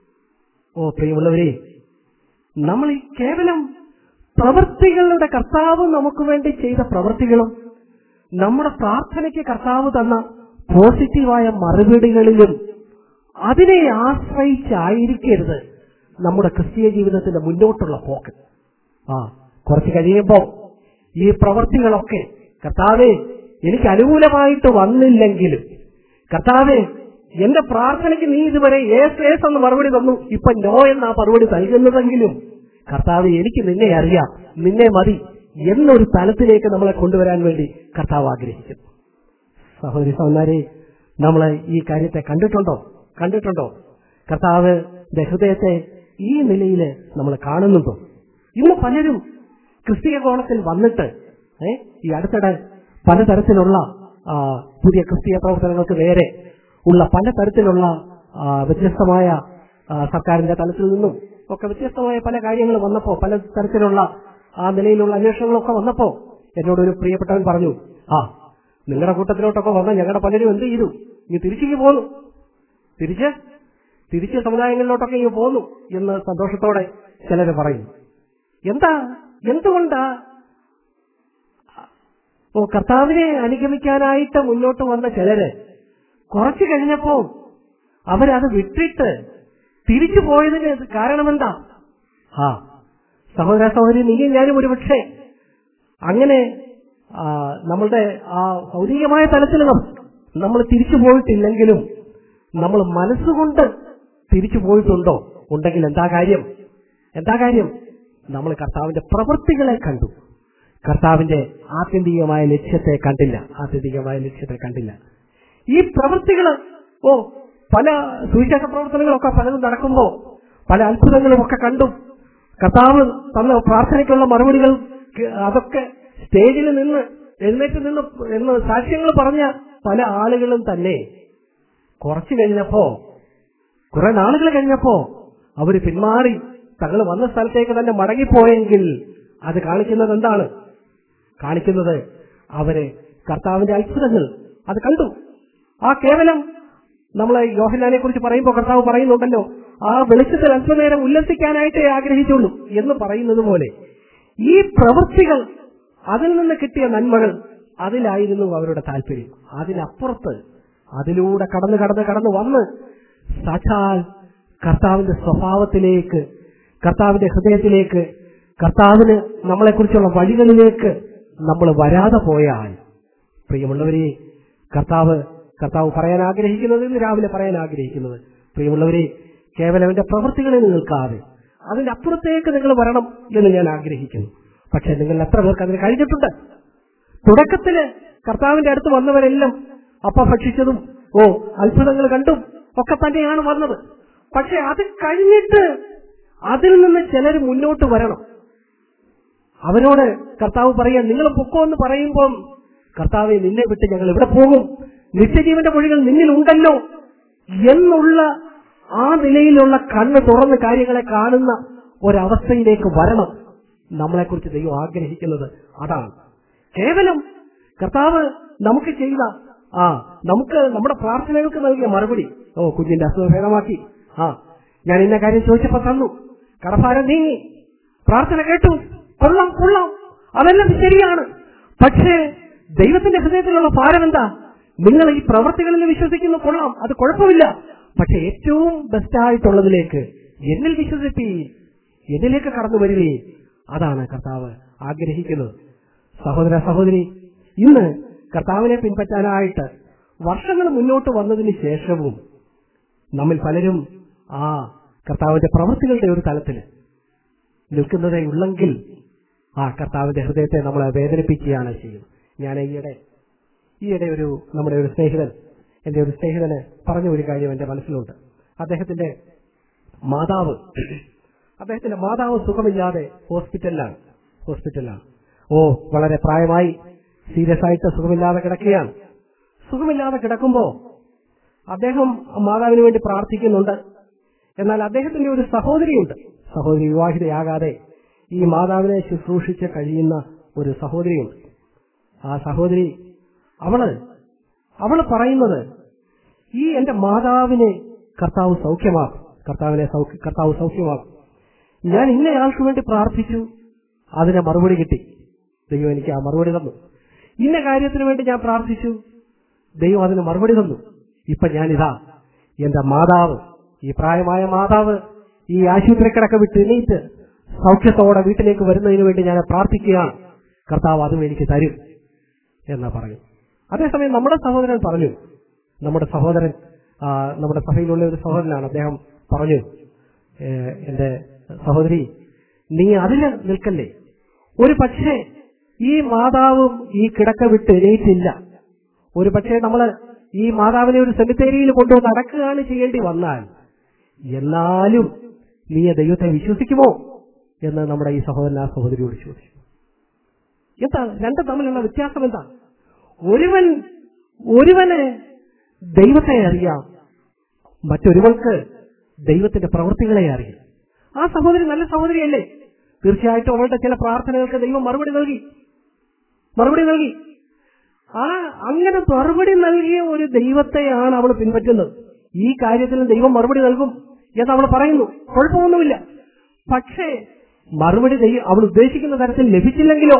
ഓ പ്രിയമുള്ളവരെ, നമ്മൾ ഈ കേവലം പ്രവൃത്തികളുടെ കർത്താവ് നമുക്ക് വേണ്ടി ചെയ്ത പ്രവൃത്തികളും നമ്മുടെ പ്രാർത്ഥനയ്ക്ക് കർത്താവ് തന്ന പോസിറ്റീവായ മറുപടികളിലും അതിനെ ആശ്രയിച്ചായിരിക്കരുത് നമ്മുടെ ക്രിസ്തീയ ജീവിതത്തിന്റെ മുന്നോട്ടുള്ള പോക്ക്. ആ കുറച്ച് കഴിയുമ്പോൾ ഈ പ്രവൃത്തികളൊക്കെ കർത്താവേ എനിക്ക് അനുകൂലമായിട്ട് വന്നില്ലെങ്കിലും, കർത്താവേ എന്റെ പ്രാർത്ഥനയ്ക്ക് നീ ഇതുവരെ ഏസ് ഏസ് എന്ന് മറുപടി തന്നു, ഇപ്പൊ നോ എന്നാ മറുപടി നൽകുന്നതെങ്കിലും കർത്താവ് എനിക്ക് നിന്നെ അറിയാം, നിന്നെ മതി എന്നൊരു തലത്തിലേക്ക് നമ്മളെ കൊണ്ടുവരാൻ വേണ്ടി കർത്താവ് ആഗ്രഹിക്കുന്നു. സഹോദരി സഹോദരന്മാരെ, നമ്മൾ ഈ കാര്യത്തെ കണ്ടിട്ടുണ്ടോ കണ്ടിട്ടുണ്ടോ കർത്താവിന്റെ ഹൃദയത്തെ ഈ നിലയിൽ നമ്മൾ കാണുന്നുണ്ടോ? ഇന്ന് പലരും ക്രിസ്തീയ കോണത്തിൽ വന്നിട്ട് ഏഹ് ഈ അടുത്തിടെ പലതരത്തിലുള്ള പുതിയ ക്രിസ്തീയ പ്രവർത്തനങ്ങൾക്ക് നേരെ ഉള്ള പലതരത്തിലുള്ള വ്യത്യസ്തമായ സർക്കാരിന്റെ തലത്തിൽ നിന്നും ഒക്കെ വ്യത്യസ്തമായ പല കാര്യങ്ങൾ വന്നപ്പോ, പല തരത്തിലുള്ള ആ നിലയിലുള്ള അന്വേഷണങ്ങളൊക്കെ വന്നപ്പോ എന്നോടൊരു പ്രിയപ്പെട്ടവൻ പറഞ്ഞു, ആ നിങ്ങളുടെ കൂട്ടത്തിലോട്ടൊക്കെ വന്ന ഞങ്ങളുടെ പലരും എന്ത് ചെയ്തു, ഇനി തിരിച്ചിങ്ങ് പോന്നു, തിരിച്ച് തിരിച്ച് സമുദായങ്ങളിലോട്ടൊക്കെ ഇങ്ങ് പോന്നു എന്ന് സന്തോഷത്തോടെ ചിലര് പറയും. എന്താ എന്തുകൊണ്ടാ ഓ കർത്താവിനെ അനുഗമിക്കാനായിട്ട് മുന്നോട്ട് വന്ന ചിലര് കുറച്ചു കഴിഞ്ഞപ്പോ അവരത് വിട്ടിട്ട് തിരിച്ചു പോയതിന് കാരണമെന്താ? ആ സഹോദര സഹോദരി, നീയും ഞാനും ഒരു പക്ഷേ അങ്ങനെ നമ്മളുടെ ആ ഭൗതികമായ തലത്തിൽ നമ്മൾ തിരിച്ചു പോയിട്ടില്ലെങ്കിലും നമ്മൾ മനസ്സുകൊണ്ട് തിരിച്ചു പോയിട്ടുണ്ടോ? ഉണ്ടെങ്കിൽ എന്താ കാര്യം എന്താ കാര്യം നമ്മൾ കർത്താവിന്റെ പ്രവൃത്തികളെ കണ്ടു, കർത്താവിന്റെ ആത്യന്തികമായ ലക്ഷ്യത്തെ കണ്ടില്ല ആത്യന്തികമായ ലക്ഷ്യത്തെ കണ്ടില്ല ഈ പ്രവൃത്തികൾ ഓ പല സുവിശേഷ പ്രവർത്തനങ്ങളൊക്കെ പലതും നടക്കുമ്പോ പല അത്ഭുതങ്ങളും ഒക്കെ കണ്ടു, കർത്താവ് തന്ന പ്രാർത്ഥനയ്ക്കുള്ള മറുപടികൾ അതൊക്കെ സ്റ്റേജിൽ നിന്ന് എഴുന്നേറ്റ് നിന്ന് എന്ന് സാക്ഷ്യങ്ങൾ പറഞ്ഞ പല ആളുകളും തന്നെ കുറച്ചു കഴിഞ്ഞപ്പോ, കുറെ നാളുകൾ കഴിഞ്ഞപ്പോ അവര് പിന്മാറി തങ്ങൾ വന്ന സ്ഥലത്തേക്ക് തന്നെ മടങ്ങിപ്പോയെങ്കിൽ അത് കാണിക്കുന്നത് എന്താണ്? കാണിക്കുന്നത് അവര് കർത്താവിന്റെ അത്ഭുതങ്ങൾ അത് കണ്ടു. ആ കേവലം നമ്മളെ യോഹന്നാനെ കുറിച്ച് പറയുമ്പോൾ കർത്താവ് പറയുന്നുണ്ടല്ലോ, ആ വെളിച്ചത്തിൽ അല്പനേരം ഉല്ലസിക്കാനായിട്ടേ ആഗ്രഹിച്ചുള്ളൂ എന്ന് പറയുന്നത് പോലെ ഈ പ്രവൃത്തികൾ, അതിൽ നിന്ന് കിട്ടിയ നന്മകൾ, അതിലായിരുന്നു അവരുടെ താല്പര്യം. അതിനപ്പുറത്ത് അതിലൂടെ കടന്ന് കടന്ന് കടന്ന് വന്ന് സാക്ഷാൽ കർത്താവിന്റെ സ്വഭാവത്തിലേക്ക്, കർത്താവിന്റെ ഹൃദയത്തിലേക്ക്, കർത്താവിന് നമ്മളെക്കുറിച്ചുള്ള വഴികളിലേക്ക് നമ്മൾ വരാതെ പോയാൽ, പ്രിയമുള്ളവരെ, കർത്താവ് കർത്താവ് പറയാൻ ആഗ്രഹിക്കുന്നത്, ഇന്ന് രാവിലെ പറയാൻ ആഗ്രഹിക്കുന്നത്, പ്രിയമുള്ളവരെ, കേവലം എന്റെ പ്രവൃത്തികളിൽ നിൽക്കാതെ അതിന്റെ അപ്പുറത്തേക്ക് നിങ്ങൾ വരണം എന്ന് ഞാൻ ആഗ്രഹിക്കുന്നു. പക്ഷെ നിങ്ങൾ എത്ര പേർക്ക് അതിന് കഴിഞ്ഞിട്ടുണ്ട്? തുടക്കത്തില് കർത്താവിന്റെ അടുത്ത് വന്നവരെല്ലാം അപ്പ ഭക്ഷിച്ചതും ഓ അത്ഭുതങ്ങൾ കണ്ടും ഒക്കെ തന്നെയാണ് വന്നത്. പക്ഷെ അത് കഴിഞ്ഞിട്ട് അതിൽ നിന്ന് ചിലർ മുന്നോട്ട് വരണം. അവരോട് കർത്താവ് പറയാൻ, നിങ്ങൾ പൊക്കോ എന്ന് പറയുമ്പോൾ, കർത്താവെ നിന്നെ വിട്ട് ഞങ്ങൾ ഇവിടെ പോകും, നിത്യജീവന്റെ വഴികൾ നിന്നിലുണ്ടല്ലോ എന്നുള്ള ആ നിലയിലുള്ള കണ്ണ് തുറന്ന് കാര്യങ്ങളെ കാണുന്ന ഒരവസ്ഥയിലേക്ക് വരണം. നമ്മളെക്കുറിച്ച് ദൈവം ആഗ്രഹിക്കുന്നത് അതാണ്. കേവലം കർത്താവ് നമുക്ക് ചെയ്ത ആ നമുക്ക് നമ്മുടെ പ്രാർത്ഥനകൾക്ക് നൽകിയ മറുപടി, ഓ കുഞ്ഞിന്റെ അസുഖം ഭേദമാക്കി, ആ ഞാൻ ഇന്ന കാര്യം ചോദിച്ചപ്പോ തന്നു, കടഭാരം നീങ്ങി, പ്രാർത്ഥന കേട്ടു, കൊള്ളാം കൊള്ളാം, അതെല്ലാം ശരിയാണ്. പക്ഷേ ദൈവത്തിന്റെ ഹൃദയത്തിലുള്ള ഭാരം എന്താ? നിങ്ങൾ ഈ പ്രവൃത്തികളിൽ വിശ്വസിക്കുന്നു, കൊള്ളാം, അത് കുഴപ്പമില്ല. പക്ഷെ ഏറ്റവും ബെസ്റ്റായിട്ടുള്ളതിലേക്ക് എന്നിൽ വിശ്വസിപ്പീൻ, എന്നിലേക്ക് കടന്നു വരികയും, അതാണ് കർത്താവ് ആഗ്രഹിക്കുന്നത്. സഹോദര സഹോദരി, ഇന്ന് കർത്താവിനെ പിൻപറ്റാനായിട്ട് വർഷങ്ങൾ മുന്നോട്ട് വന്നതിന് ശേഷവും നമ്മിൽ പലരും ആ കർത്താവിന്റെ പ്രവൃത്തികളുടെ ഒരു തലത്തിൽ നിൽക്കുന്നതേ ഉള്ളെങ്കിൽ ആ കർത്താവിന്റെ ഹൃദയത്തെ നമ്മളെ വേദനിപ്പിക്കുകയാണ് ചെയ്യുന്നത്. ഞാൻ ഈയിടെ ഈയിടെ ഒരു നമ്മുടെ ഒരു സ്നേഹിതൻ എന്റെ ഒരു സ്നേഹിതന് പറഞ്ഞ ഒരു കാര്യം എന്റെ മനസ്സിലുണ്ട്. അദ്ദേഹത്തിന്റെ മാതാവ് അദ്ദേഹത്തിന്റെ മാതാവ് സുഖമില്ലാതെ ഹോസ്പിറ്റലിലാണ് ഹോസ്പിറ്റലിലാണ് ഓ വളരെ പ്രായമായി സീരിയസ് ആയിട്ട് സുഖമില്ലാതെ കിടക്കുകയാണ്. സുഖമില്ലാതെ കിടക്കുമ്പോ അദ്ദേഹം മാതാവിന് വേണ്ടി പ്രാർത്ഥിക്കുന്നുണ്ട്. എന്നാൽ അദ്ദേഹത്തിന്റെ ഒരു സഹോദരിയുണ്ട്. സഹോദരി വിവാഹിതയാകാതെ ഈ മാതാവിനെ ശുശ്രൂഷിച്ച് കഴിയുന്ന ഒരു സഹോദരിയുണ്ട്. ആ സഹോദരി അവള് അവള് പറയുന്നത്, ഈ എന്റെ മാതാവിനെ കർത്താവ് സൗഖ്യമാക്കും, കർത്താവിനെ കർത്താവ് സൗഖ്യമാക്കും. ഞാൻ ഇന്നയാൾക്ക് വേണ്ടി പ്രാർത്ഥിച്ചു, അതിനെ മറുപടി കിട്ടി, ദൈവം എനിക്ക് ആ മറുപടി തന്നു. ഇന്ന കാര്യത്തിന് വേണ്ടി ഞാൻ പ്രാർത്ഥിച്ചു, ദൈവം അതിന് മറുപടി തന്നു. ഇപ്പൊ ഞാനിതാ എന്റെ മാതാവ്, ഈ പ്രായമായ മാതാവ് ഈ ആശുപത്രി കിടക്ക വിട്ട് എണീറ്റ് സൗഖ്യത്തോടെ വീട്ടിലേക്ക് വരുന്നതിന് വേണ്ടി ഞാൻ പ്രാർത്ഥിക്കുകയാണ്, കർത്താവ് അതും എനിക്ക് തരും എന്ന് പറഞ്ഞു. അതേസമയം നമ്മുടെ സഹോദരൻ പറഞ്ഞു, നമ്മുടെ സഹോദരൻ നമ്മുടെ സഭയിലുള്ള ഒരു സഹോദരനാണ്, അദ്ദേഹം പറഞ്ഞു, എന്റെ സഹോദരി നീ അതിന് നിൽക്കല്ലേ, ഒരു പക്ഷേ ഈ മാതാവും ഈ കിടക്ക വിട്ട് എണീറ്റില്ല, ഒരു പക്ഷേ നമ്മൾ ഈ മാതാവിനെ ഒരു സെമിത്തേരിയിൽ കൊണ്ടുവന്ന് അടക്കുകയാണ് ചെയ്യേണ്ടി വന്നാൽ, എന്നാലും നീ ദൈവത്തെ വിശ്വസിക്കുമോ എന്ന് നമ്മുടെ ഈ സഹോദരൻ ആ സഹോദരിയോട് ചോദിച്ചു. എന്താണ് രണ്ടും തമ്മിലുള്ള വ്യത്യാസം? എന്താണ്? ഒരുവൻ ഒരുവന് ദൈവത്തെ അറിയാം, മറ്റൊരുവൾക്ക് ദൈവത്തിന്റെ പ്രവൃത്തികളെ അറിയാം. ആ സഹോദരി നല്ല സഹോദരിയല്ലേ? തീർച്ചയായിട്ടും അവളുടെ ചില പ്രാർത്ഥനകൾക്ക് ദൈവം മറുപടി നൽകി മറുപടി നൽകി ആ അങ്ങനെ മറുപടി നൽകിയ ഒരു ദൈവത്തെയാണ് അവൾ പിൻപറ്റുന്നത്. ഈ കാര്യത്തിലും ദൈവം മറുപടി നൽകും എന്ന് അവൾ പറയുന്നു. കുഴപ്പമൊന്നുമില്ല. പക്ഷേ മറുപടി ദൈവം അവൾ ഉദ്ദേശിക്കുന്ന തരത്തിൽ ലഭിച്ചില്ലെങ്കിലോ?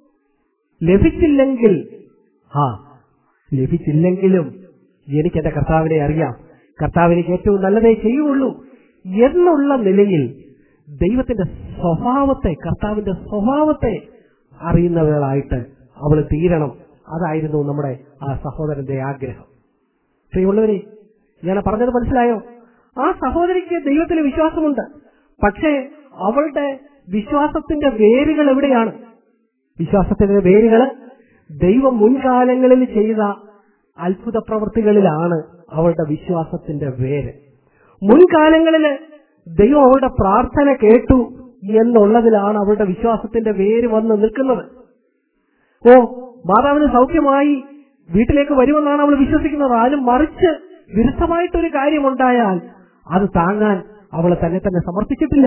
ലഭിച്ചില്ലെങ്കിൽ ആ ലഭിച്ചില്ലെങ്കിലും എനിക്ക് എന്റെ കർത്താവിനെ അറിയാം, കർത്താവ് എനിക്ക് ഏറ്റവും നല്ലതേ ചെയ്യുള്ളൂ എന്നുള്ള നിലയിൽ ദൈവത്തിന്റെ സ്വഭാവത്തെ, കർത്താവിന്റെ സ്വഭാവത്തെ അറിയുന്നവളായിട്ട് അവൾ തീരണം. അതായിരുന്നു നമ്മുടെ ആ സഹോദരന്റെ ആഗ്രഹം. പ്രിയമുള്ളവരെ, ഞാൻ പറഞ്ഞത് മനസ്സിലായോ? ആ സഹോദരിക്ക് ദൈവത്തിൽ വിശ്വാസമുണ്ട്. പക്ഷേ അവളുടെ വിശ്വാസത്തിന്റെ വേരുകൾ എവിടെയാണ്? വിശ്വാസത്തിന്റെ വേരുകൾ ദൈവം മുൻകാലങ്ങളിൽ ചെയ്ത അത്ഭുത പ്രവൃത്തികളിലാണ് അവളുടെ വിശ്വാസത്തിന്റെ വേര്. മുൻകാലങ്ങളിൽ ദൈവം അവളുടെ പ്രാർത്ഥന കേട്ടു എന്നുള്ളതിലാണ് അവളുടെ വിശ്വാസത്തിന്റെ വേര് വന്ന് നിൽക്കുന്നത്. ഓ, മാതാവിന് സൗഖ്യമായി വീട്ടിലേക്ക് വരുമെന്നാണ് അവൾ വിശ്വസിക്കുന്നത്. അതിന് മറിച്ച് വിരുദ്ധമായിട്ടൊരു കാര്യമുണ്ടായാൽ അത് താങ്ങാൻ അവൾ തന്നെ തന്നെ സമർപ്പിച്ചിട്ടില്ല.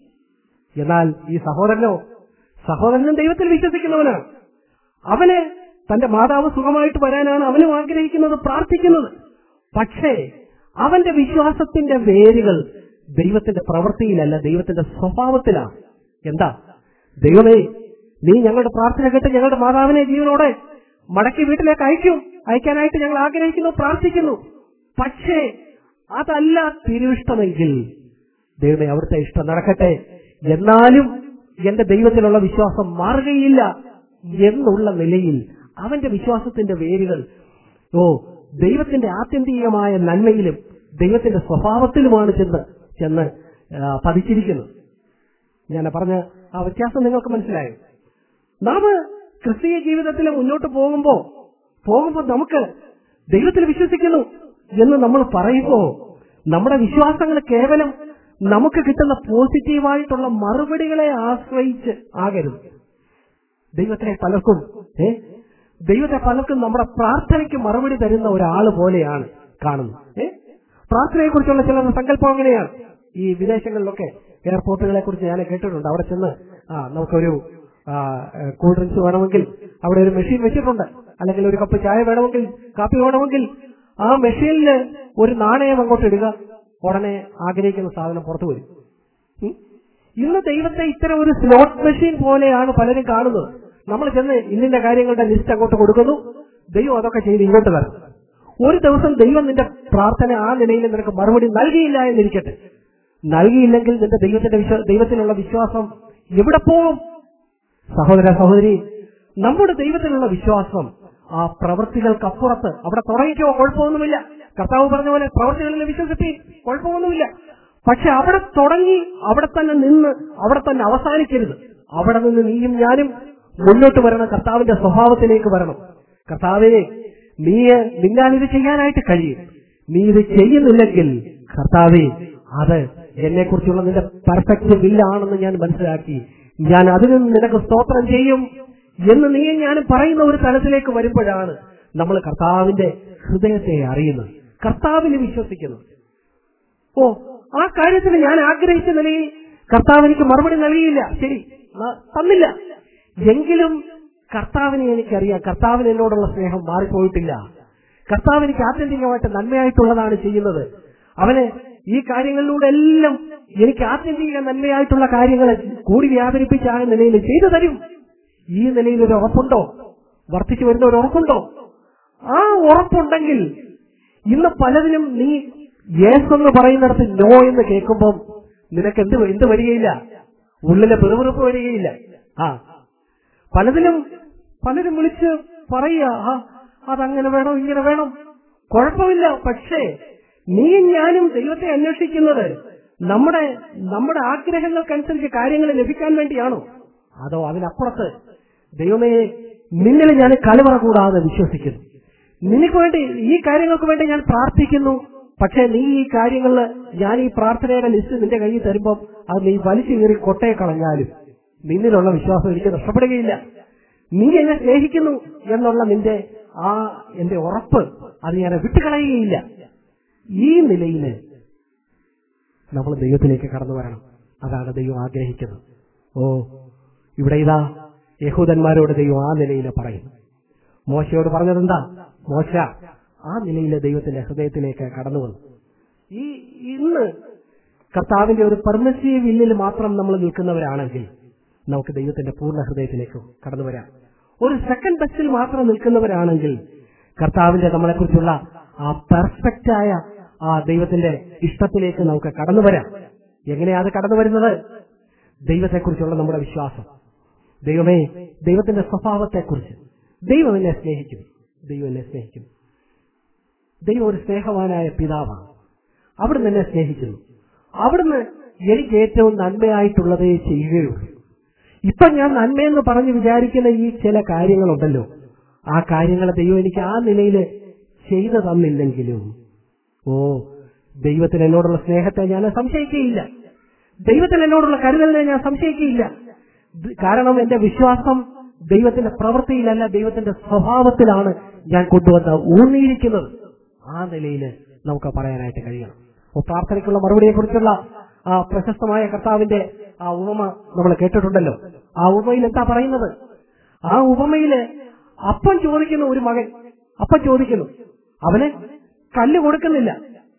എന്നാൽ ഈ സഹോദരനോ, സഹോദരനും ദൈവത്തിൽ വിശ്വസിക്കുന്നവനാണ്. അവന് തന്റെ മാതാവ് സുഖമായിട്ട് വരാനാണ് അവനും ആഗ്രഹിക്കുന്നത്, പ്രാർത്ഥിക്കുന്നത്. പക്ഷേ അവന്റെ വിശ്വാസത്തിന്റെ വേരുകൾ ദൈവത്തിന്റെ പ്രവൃത്തിയിലല്ല, ദൈവത്തിന്റെ സ്വഭാവത്തിലാണ്. എന്താ? ദൈവമേ, നീ ഞങ്ങളുടെ പ്രാർത്ഥന കേട്ട് ഞങ്ങളുടെ മാതാവിനെ ജീവനോടെ മടക്കി വീട്ടിലേക്ക് അയക്കും അയക്കാനായിട്ട് ഞങ്ങൾ ആഗ്രഹിക്കുന്നു, പ്രാർത്ഥിക്കുന്നു. പക്ഷേ അതല്ല തിരുവിഷ്ടമെങ്കിൽ ദൈവമേ അവിടുത്തെ ഇഷ്ടം നടക്കട്ടെ, എന്നാലും എന്റെ ദൈവത്തിലുള്ള വിശ്വാസം മാറുകയില്ല എന്നുള്ള നിലയിൽ അവന്റെ വിശ്വാസത്തിന്റെ വേരുകൾ ഓ ദൈവത്തിന്റെ ആത്യന്തികമായ നന്മയിലും ദൈവത്തിന്റെ സ്വഭാവത്തിലുമാണ് ചെന്ന് ചെന്ന് പതിച്ചിരിക്കുന്നത്. ഞാൻ പറഞ്ഞ ആ വ്യത്യാസം നിങ്ങൾക്ക് മനസ്സിലായോ? നാം ക്രിസ്തീയ ജീവിതത്തിൽ മുന്നോട്ട് പോകുമ്പോ പോകുമ്പോൾ നമുക്ക് ദൈവത്തിൽ വിശ്വസിക്കുന്നു എന്ന് നമ്മൾ പറയുമ്പോൾ നമ്മുടെ വിശ്വാസങ്ങൾ കേവലം നമുക്ക് കിട്ടുന്ന പോസിറ്റീവായിട്ടുള്ള മറുപടികളെ ആശ്രയിച്ച് ആകരുത്. ദൈവത്തെ പലർക്കും ഏ ദൈവത്തെ പലർക്കും നമ്മുടെ പ്രാർത്ഥനയ്ക്ക് മറുപടി തരുന്ന ഒരാൾ പോലെയാണ് കാണുന്നത്. ഏ പ്രാർത്ഥനയെ കുറിച്ചുള്ള ചില സങ്കല്പം അങ്ങനെയാണ്. ഈ വിദേശങ്ങളിലൊക്കെ എയർപോർട്ടുകളെ കുറിച്ച് ഞാൻ കേട്ടിട്ടുണ്ട്. അവിടെ ചെന്ന് ആ നമുക്കൊരു കൂൾ ഡ്രിങ്ക്സ് വേണമെങ്കിൽ അവിടെ ഒരു മെഷീൻ വെച്ചിട്ടുണ്ട്, അല്ലെങ്കിൽ ഒരു കപ്പ് ചായ വേണമെങ്കിൽ, കാപ്പി വേണമെങ്കിൽ ആ മെഷീനിൽ ഒരു നാണയം അങ്ങോട്ട് ഇടുക, ഉടനെ ആഗ്രഹിക്കുന്ന സാധനം പുറത്തു വരും. ഇന്ന് ദൈവത്തെ ഇത്തരം ഒരു സ്ലോട്ട് മെഷീൻ പോലെയാണ് പലരും കാണുന്നത്. നമ്മൾ ചെന്ന് ഇന്നിന്റെ കാര്യങ്ങളുടെ ലിസ്റ്റ് അങ്ങോട്ട് കൊടുക്കുന്നു, ദൈവം അതൊക്കെ ചെയ്ത് ഇങ്ങോട്ട് തരും. ഒരു ദിവസം ദൈവം നിന്റെ പ്രാർത്ഥന ആ നിലയിൽ നിനക്ക് മറുപടി നൽകിയില്ല എന്നിരിക്കട്ടെ, നൽകിയില്ലെങ്കിൽ നിന്റെ ദൈവത്തിന്റെ ദൈവത്തിലുള്ള വിശ്വാസം എവിടെ പോകും? സഹോദര സഹോദരി, നമ്മുടെ ദൈവത്തിലുള്ള വിശ്വാസം ആ പ്രവൃത്തികൾക്കപ്പുറത്ത് അവിടെ തുടങ്ങിക്കോ, കുഴപ്പമൊന്നുമില്ല. കർത്താവ് പറഞ്ഞ പോലെ പ്രവൃത്തികളിൽ വിശ്വസിപ്പി, കുഴപ്പമൊന്നുമില്ല. പക്ഷെ അവിടെ തുടങ്ങി അവിടെ തന്നെ നിന്ന് അവിടെ തന്നെ അവസാനിക്കരുത്. അവിടെ നിന്ന് നീയും ഞാനും മുന്നോട്ട് വരണം, കർത്താവിന്റെ സ്വഭാവത്തിലേക്ക് വരണം. കർത്താവേ, നീ നിന്നാൽ ഇത് ചെയ്യാനായിട്ട് കഴിയും, നീ ഇത് ചെയ്യുന്നില്ലെങ്കിൽ കർത്താവേ അത് എന്നെ കുറിച്ചുള്ള നിന്റെ പെർഫെക്റ്റ് വില്ലാണെന്ന് ഞാൻ മനസ്സിലാക്കി, ഞാൻ അതിൽ നിന്ന് നിനക്ക് സ്തോത്രം ചെയ്യും എന്ന് നീ ഞാൻ പറയുന്ന ഒരു തലത്തിലേക്ക് വരുമ്പോഴാണ് നമ്മൾ കർത്താവിന്റെ ഹൃദയത്തെ അറിയുന്നത്, കർത്താവിനെ വിശ്വസിക്കുന്നത്. ഓ, ആ കാര്യത്തിൽ ഞാൻ ആഗ്രഹിച്ച നിലയിൽ കർത്താവ് എനിക്ക് മറുപടി നൽകിയില്ല, ശരി, തന്നില്ല, എങ്കിലും കർത്താവിനെ എനിക്കറിയാം, കർത്താവിന് എന്നോടുള്ള സ്നേഹം മാറിപ്പോയിട്ടില്ല, കർത്താവ് എനിക്ക് ആത്യന്തികമായിട്ട് നന്മയായിട്ടുള്ളതാണ് ചെയ്യുന്നത്. അവന് ഈ കാര്യങ്ങളിലൂടെ എല്ലാം എനിക്ക് ആത്യന്തിക നന്മയായിട്ടുള്ള കാര്യങ്ങൾ കൂടി വ്യാപരിപ്പിച്ച് ആ നിലയിൽ ചെയ്തു തരും. ഈ നിലയിൽ ഒരു ഉറപ്പുണ്ടോ? വർദ്ധിച്ചു വരുന്ന ഒരു ഉറപ്പുണ്ടോ? ആ ഉറപ്പുണ്ടെങ്കിൽ ഇന്ന് പലതിനും നീ യേസ് എന്ന് പറയുന്നിടത്ത് നോ എന്ന് കേൾക്കുമ്പം നിനക്ക് എന്ത് എന്ത് വരികയില്ല, ഉള്ളിലെ പെറുപെറുപ്പ് വരികയില്ല. ആ പലതിലും പലരും വിളിച്ച് പറയുക, ആ അതങ്ങനെ വേണം, ഇങ്ങനെ വേണം, കുഴപ്പമില്ല. പക്ഷേ നീയും ഞാനും ദൈവത്തെ അന്വേഷിക്കുന്നത് നമ്മുടെ നമ്മുടെ ആഗ്രഹങ്ങൾക്കനുസരിച്ച് കാര്യങ്ങൾ ലഭിക്കാൻ വേണ്ടിയാണോ? അതോ അതിനപ്പുറത്ത് ദൈവമേ നിന്നിൽ ഞാൻ കലവറ കൂടാതെ വിശ്വസിക്കുന്നു, നിനക്ക് വേണ്ടി ഈ കാര്യങ്ങൾക്ക് വേണ്ടി ഞാൻ പ്രാർത്ഥിക്കുന്നു, പക്ഷെ നീ ഈ കാര്യങ്ങളിൽ ഞാൻ ഈ പ്രാർത്ഥനയുടെ ലിസ്റ്റ് നിന്റെ കയ്യിൽ തരുമ്പോൾ അത് നീ വലിച്ചു കീറി കൊട്ടയെ കളഞ്ഞാലും നിന്നിലുള്ള വിശ്വാസം എനിക്ക് നഷ്ടപ്പെടുകയില്ല. നീ എന്നെ സ്നേഹിക്കുന്നു എന്നുള്ള നിന്റെ ആ എന്റെ ഉറപ്പ് അത് ഞാൻ വിട്ടുകളയുകയില്ല. ഈ നിലയിൽ നമ്മൾ ദൈവത്തിലേക്ക് കടന്നു വരണം. അതാണ് ദൈവം ആഗ്രഹിക്കുന്നത്. ഓ, ഇവിടെ ഇതാ യഹൂദന്മാരോട് ദൈവം ആ നിലയിൽ പറയുന്നു. മോശയോട് പറഞ്ഞതെന്താ? മോശ ആ നിലയിൽ ദൈവത്തിന്റെ ഹൃദയത്തിലേക്ക് കടന്നു വന്നു. ഈ ഇന്ന് കർത്താവിന്റെ ഒരു പെർമിസീവ് വില്ലിൽ മാത്രം നമ്മൾ നിൽക്കുന്നവരാണെങ്കിൽ നമുക്ക് ദൈവത്തിന്റെ പൂർണ്ണ ഹൃദയത്തിലേക്ക് കടന്നു വരാം. ഒരു സെക്കൻഡ് ബെസ്റ്റിൽ മാത്രം നിൽക്കുന്നവരാണെങ്കിൽ കർത്താവിന്റെ നമ്മളെക്കുറിച്ചുള്ള ആ പെർഫെക്റ്റായ ആ ദൈവത്തിന്റെ ഇഷ്ടത്തിലേക്ക് നമുക്ക് കടന്നു വരാം. എങ്ങനെയാ അത് കടന്നു വരുന്നത്? ദൈവത്തെക്കുറിച്ചുള്ള നമ്മുടെ വിശ്വാസം. ദൈവമേ, ദൈവത്തിന്റെ സ്വഭാവത്തെക്കുറിച്ച്. ദൈവം എന്നെ സ്നേഹിക്കും, ദൈവം എന്നെ സ്നേഹിക്കും. ദൈവം ഒരു സ്നേഹവാനായ പിതാവാണ്. അവിടുന്ന് എന്നെ സ്നേഹിക്കുന്നു. അവിടുന്ന് എനിക്ക് ഏറ്റവും നന്മയായിട്ടുള്ളതേ ചെയ്യുകയുള്ളൂ. ഇപ്പൊ ഞാൻ നന്മയെന്ന് പറഞ്ഞ് വിചാരിക്കുന്ന ഈ ചില കാര്യങ്ങളുണ്ടല്ലോ, ആ കാര്യങ്ങൾ ദൈവം എനിക്ക് ആ നിലയിൽ ചെയ്തു തന്നില്ലെങ്കിലും ഓ, ദൈവത്തിന് എന്നോടുള്ള സ്നേഹത്തെ ഞാൻ സംശയിക്കുകയില്ല. ദൈവത്തിന് എന്നോടുള്ള കരുതലിനെ ഞാൻ സംശയിക്കുകയില്ല. കാരണം എന്റെ വിശ്വാസം ദൈവത്തിന്റെ പ്രവൃത്തിയിലല്ല, ദൈവത്തിന്റെ സ്വഭാവത്തിലാണ് ഞാൻ കൊണ്ടുവന്ന് ഊന്നിയിരിക്കുന്നത്. ആ നിലയിൽ നമുക്ക് പറയാനായിട്ട് കഴിയണം. അപ്പോൾ പ്രാർത്ഥനയ്ക്കുള്ള മറുപടിയെ കുറിച്ചുള്ള ആ പ്രശസ്തമായ കർത്താവിന്റെ ആ ഉപമ നമ്മൾ കേട്ടിട്ടുണ്ടല്ലോ. ആ ഉപമയിൽ എന്താ പറയുന്നത്? ആ ഉപമയില് അപ്പം ചോദിക്കുന്ന ഒരു മകൻ അപ്പം ചോദിക്കുന്നു, അവന് കല്ല് കൊടുക്കുന്നില്ല.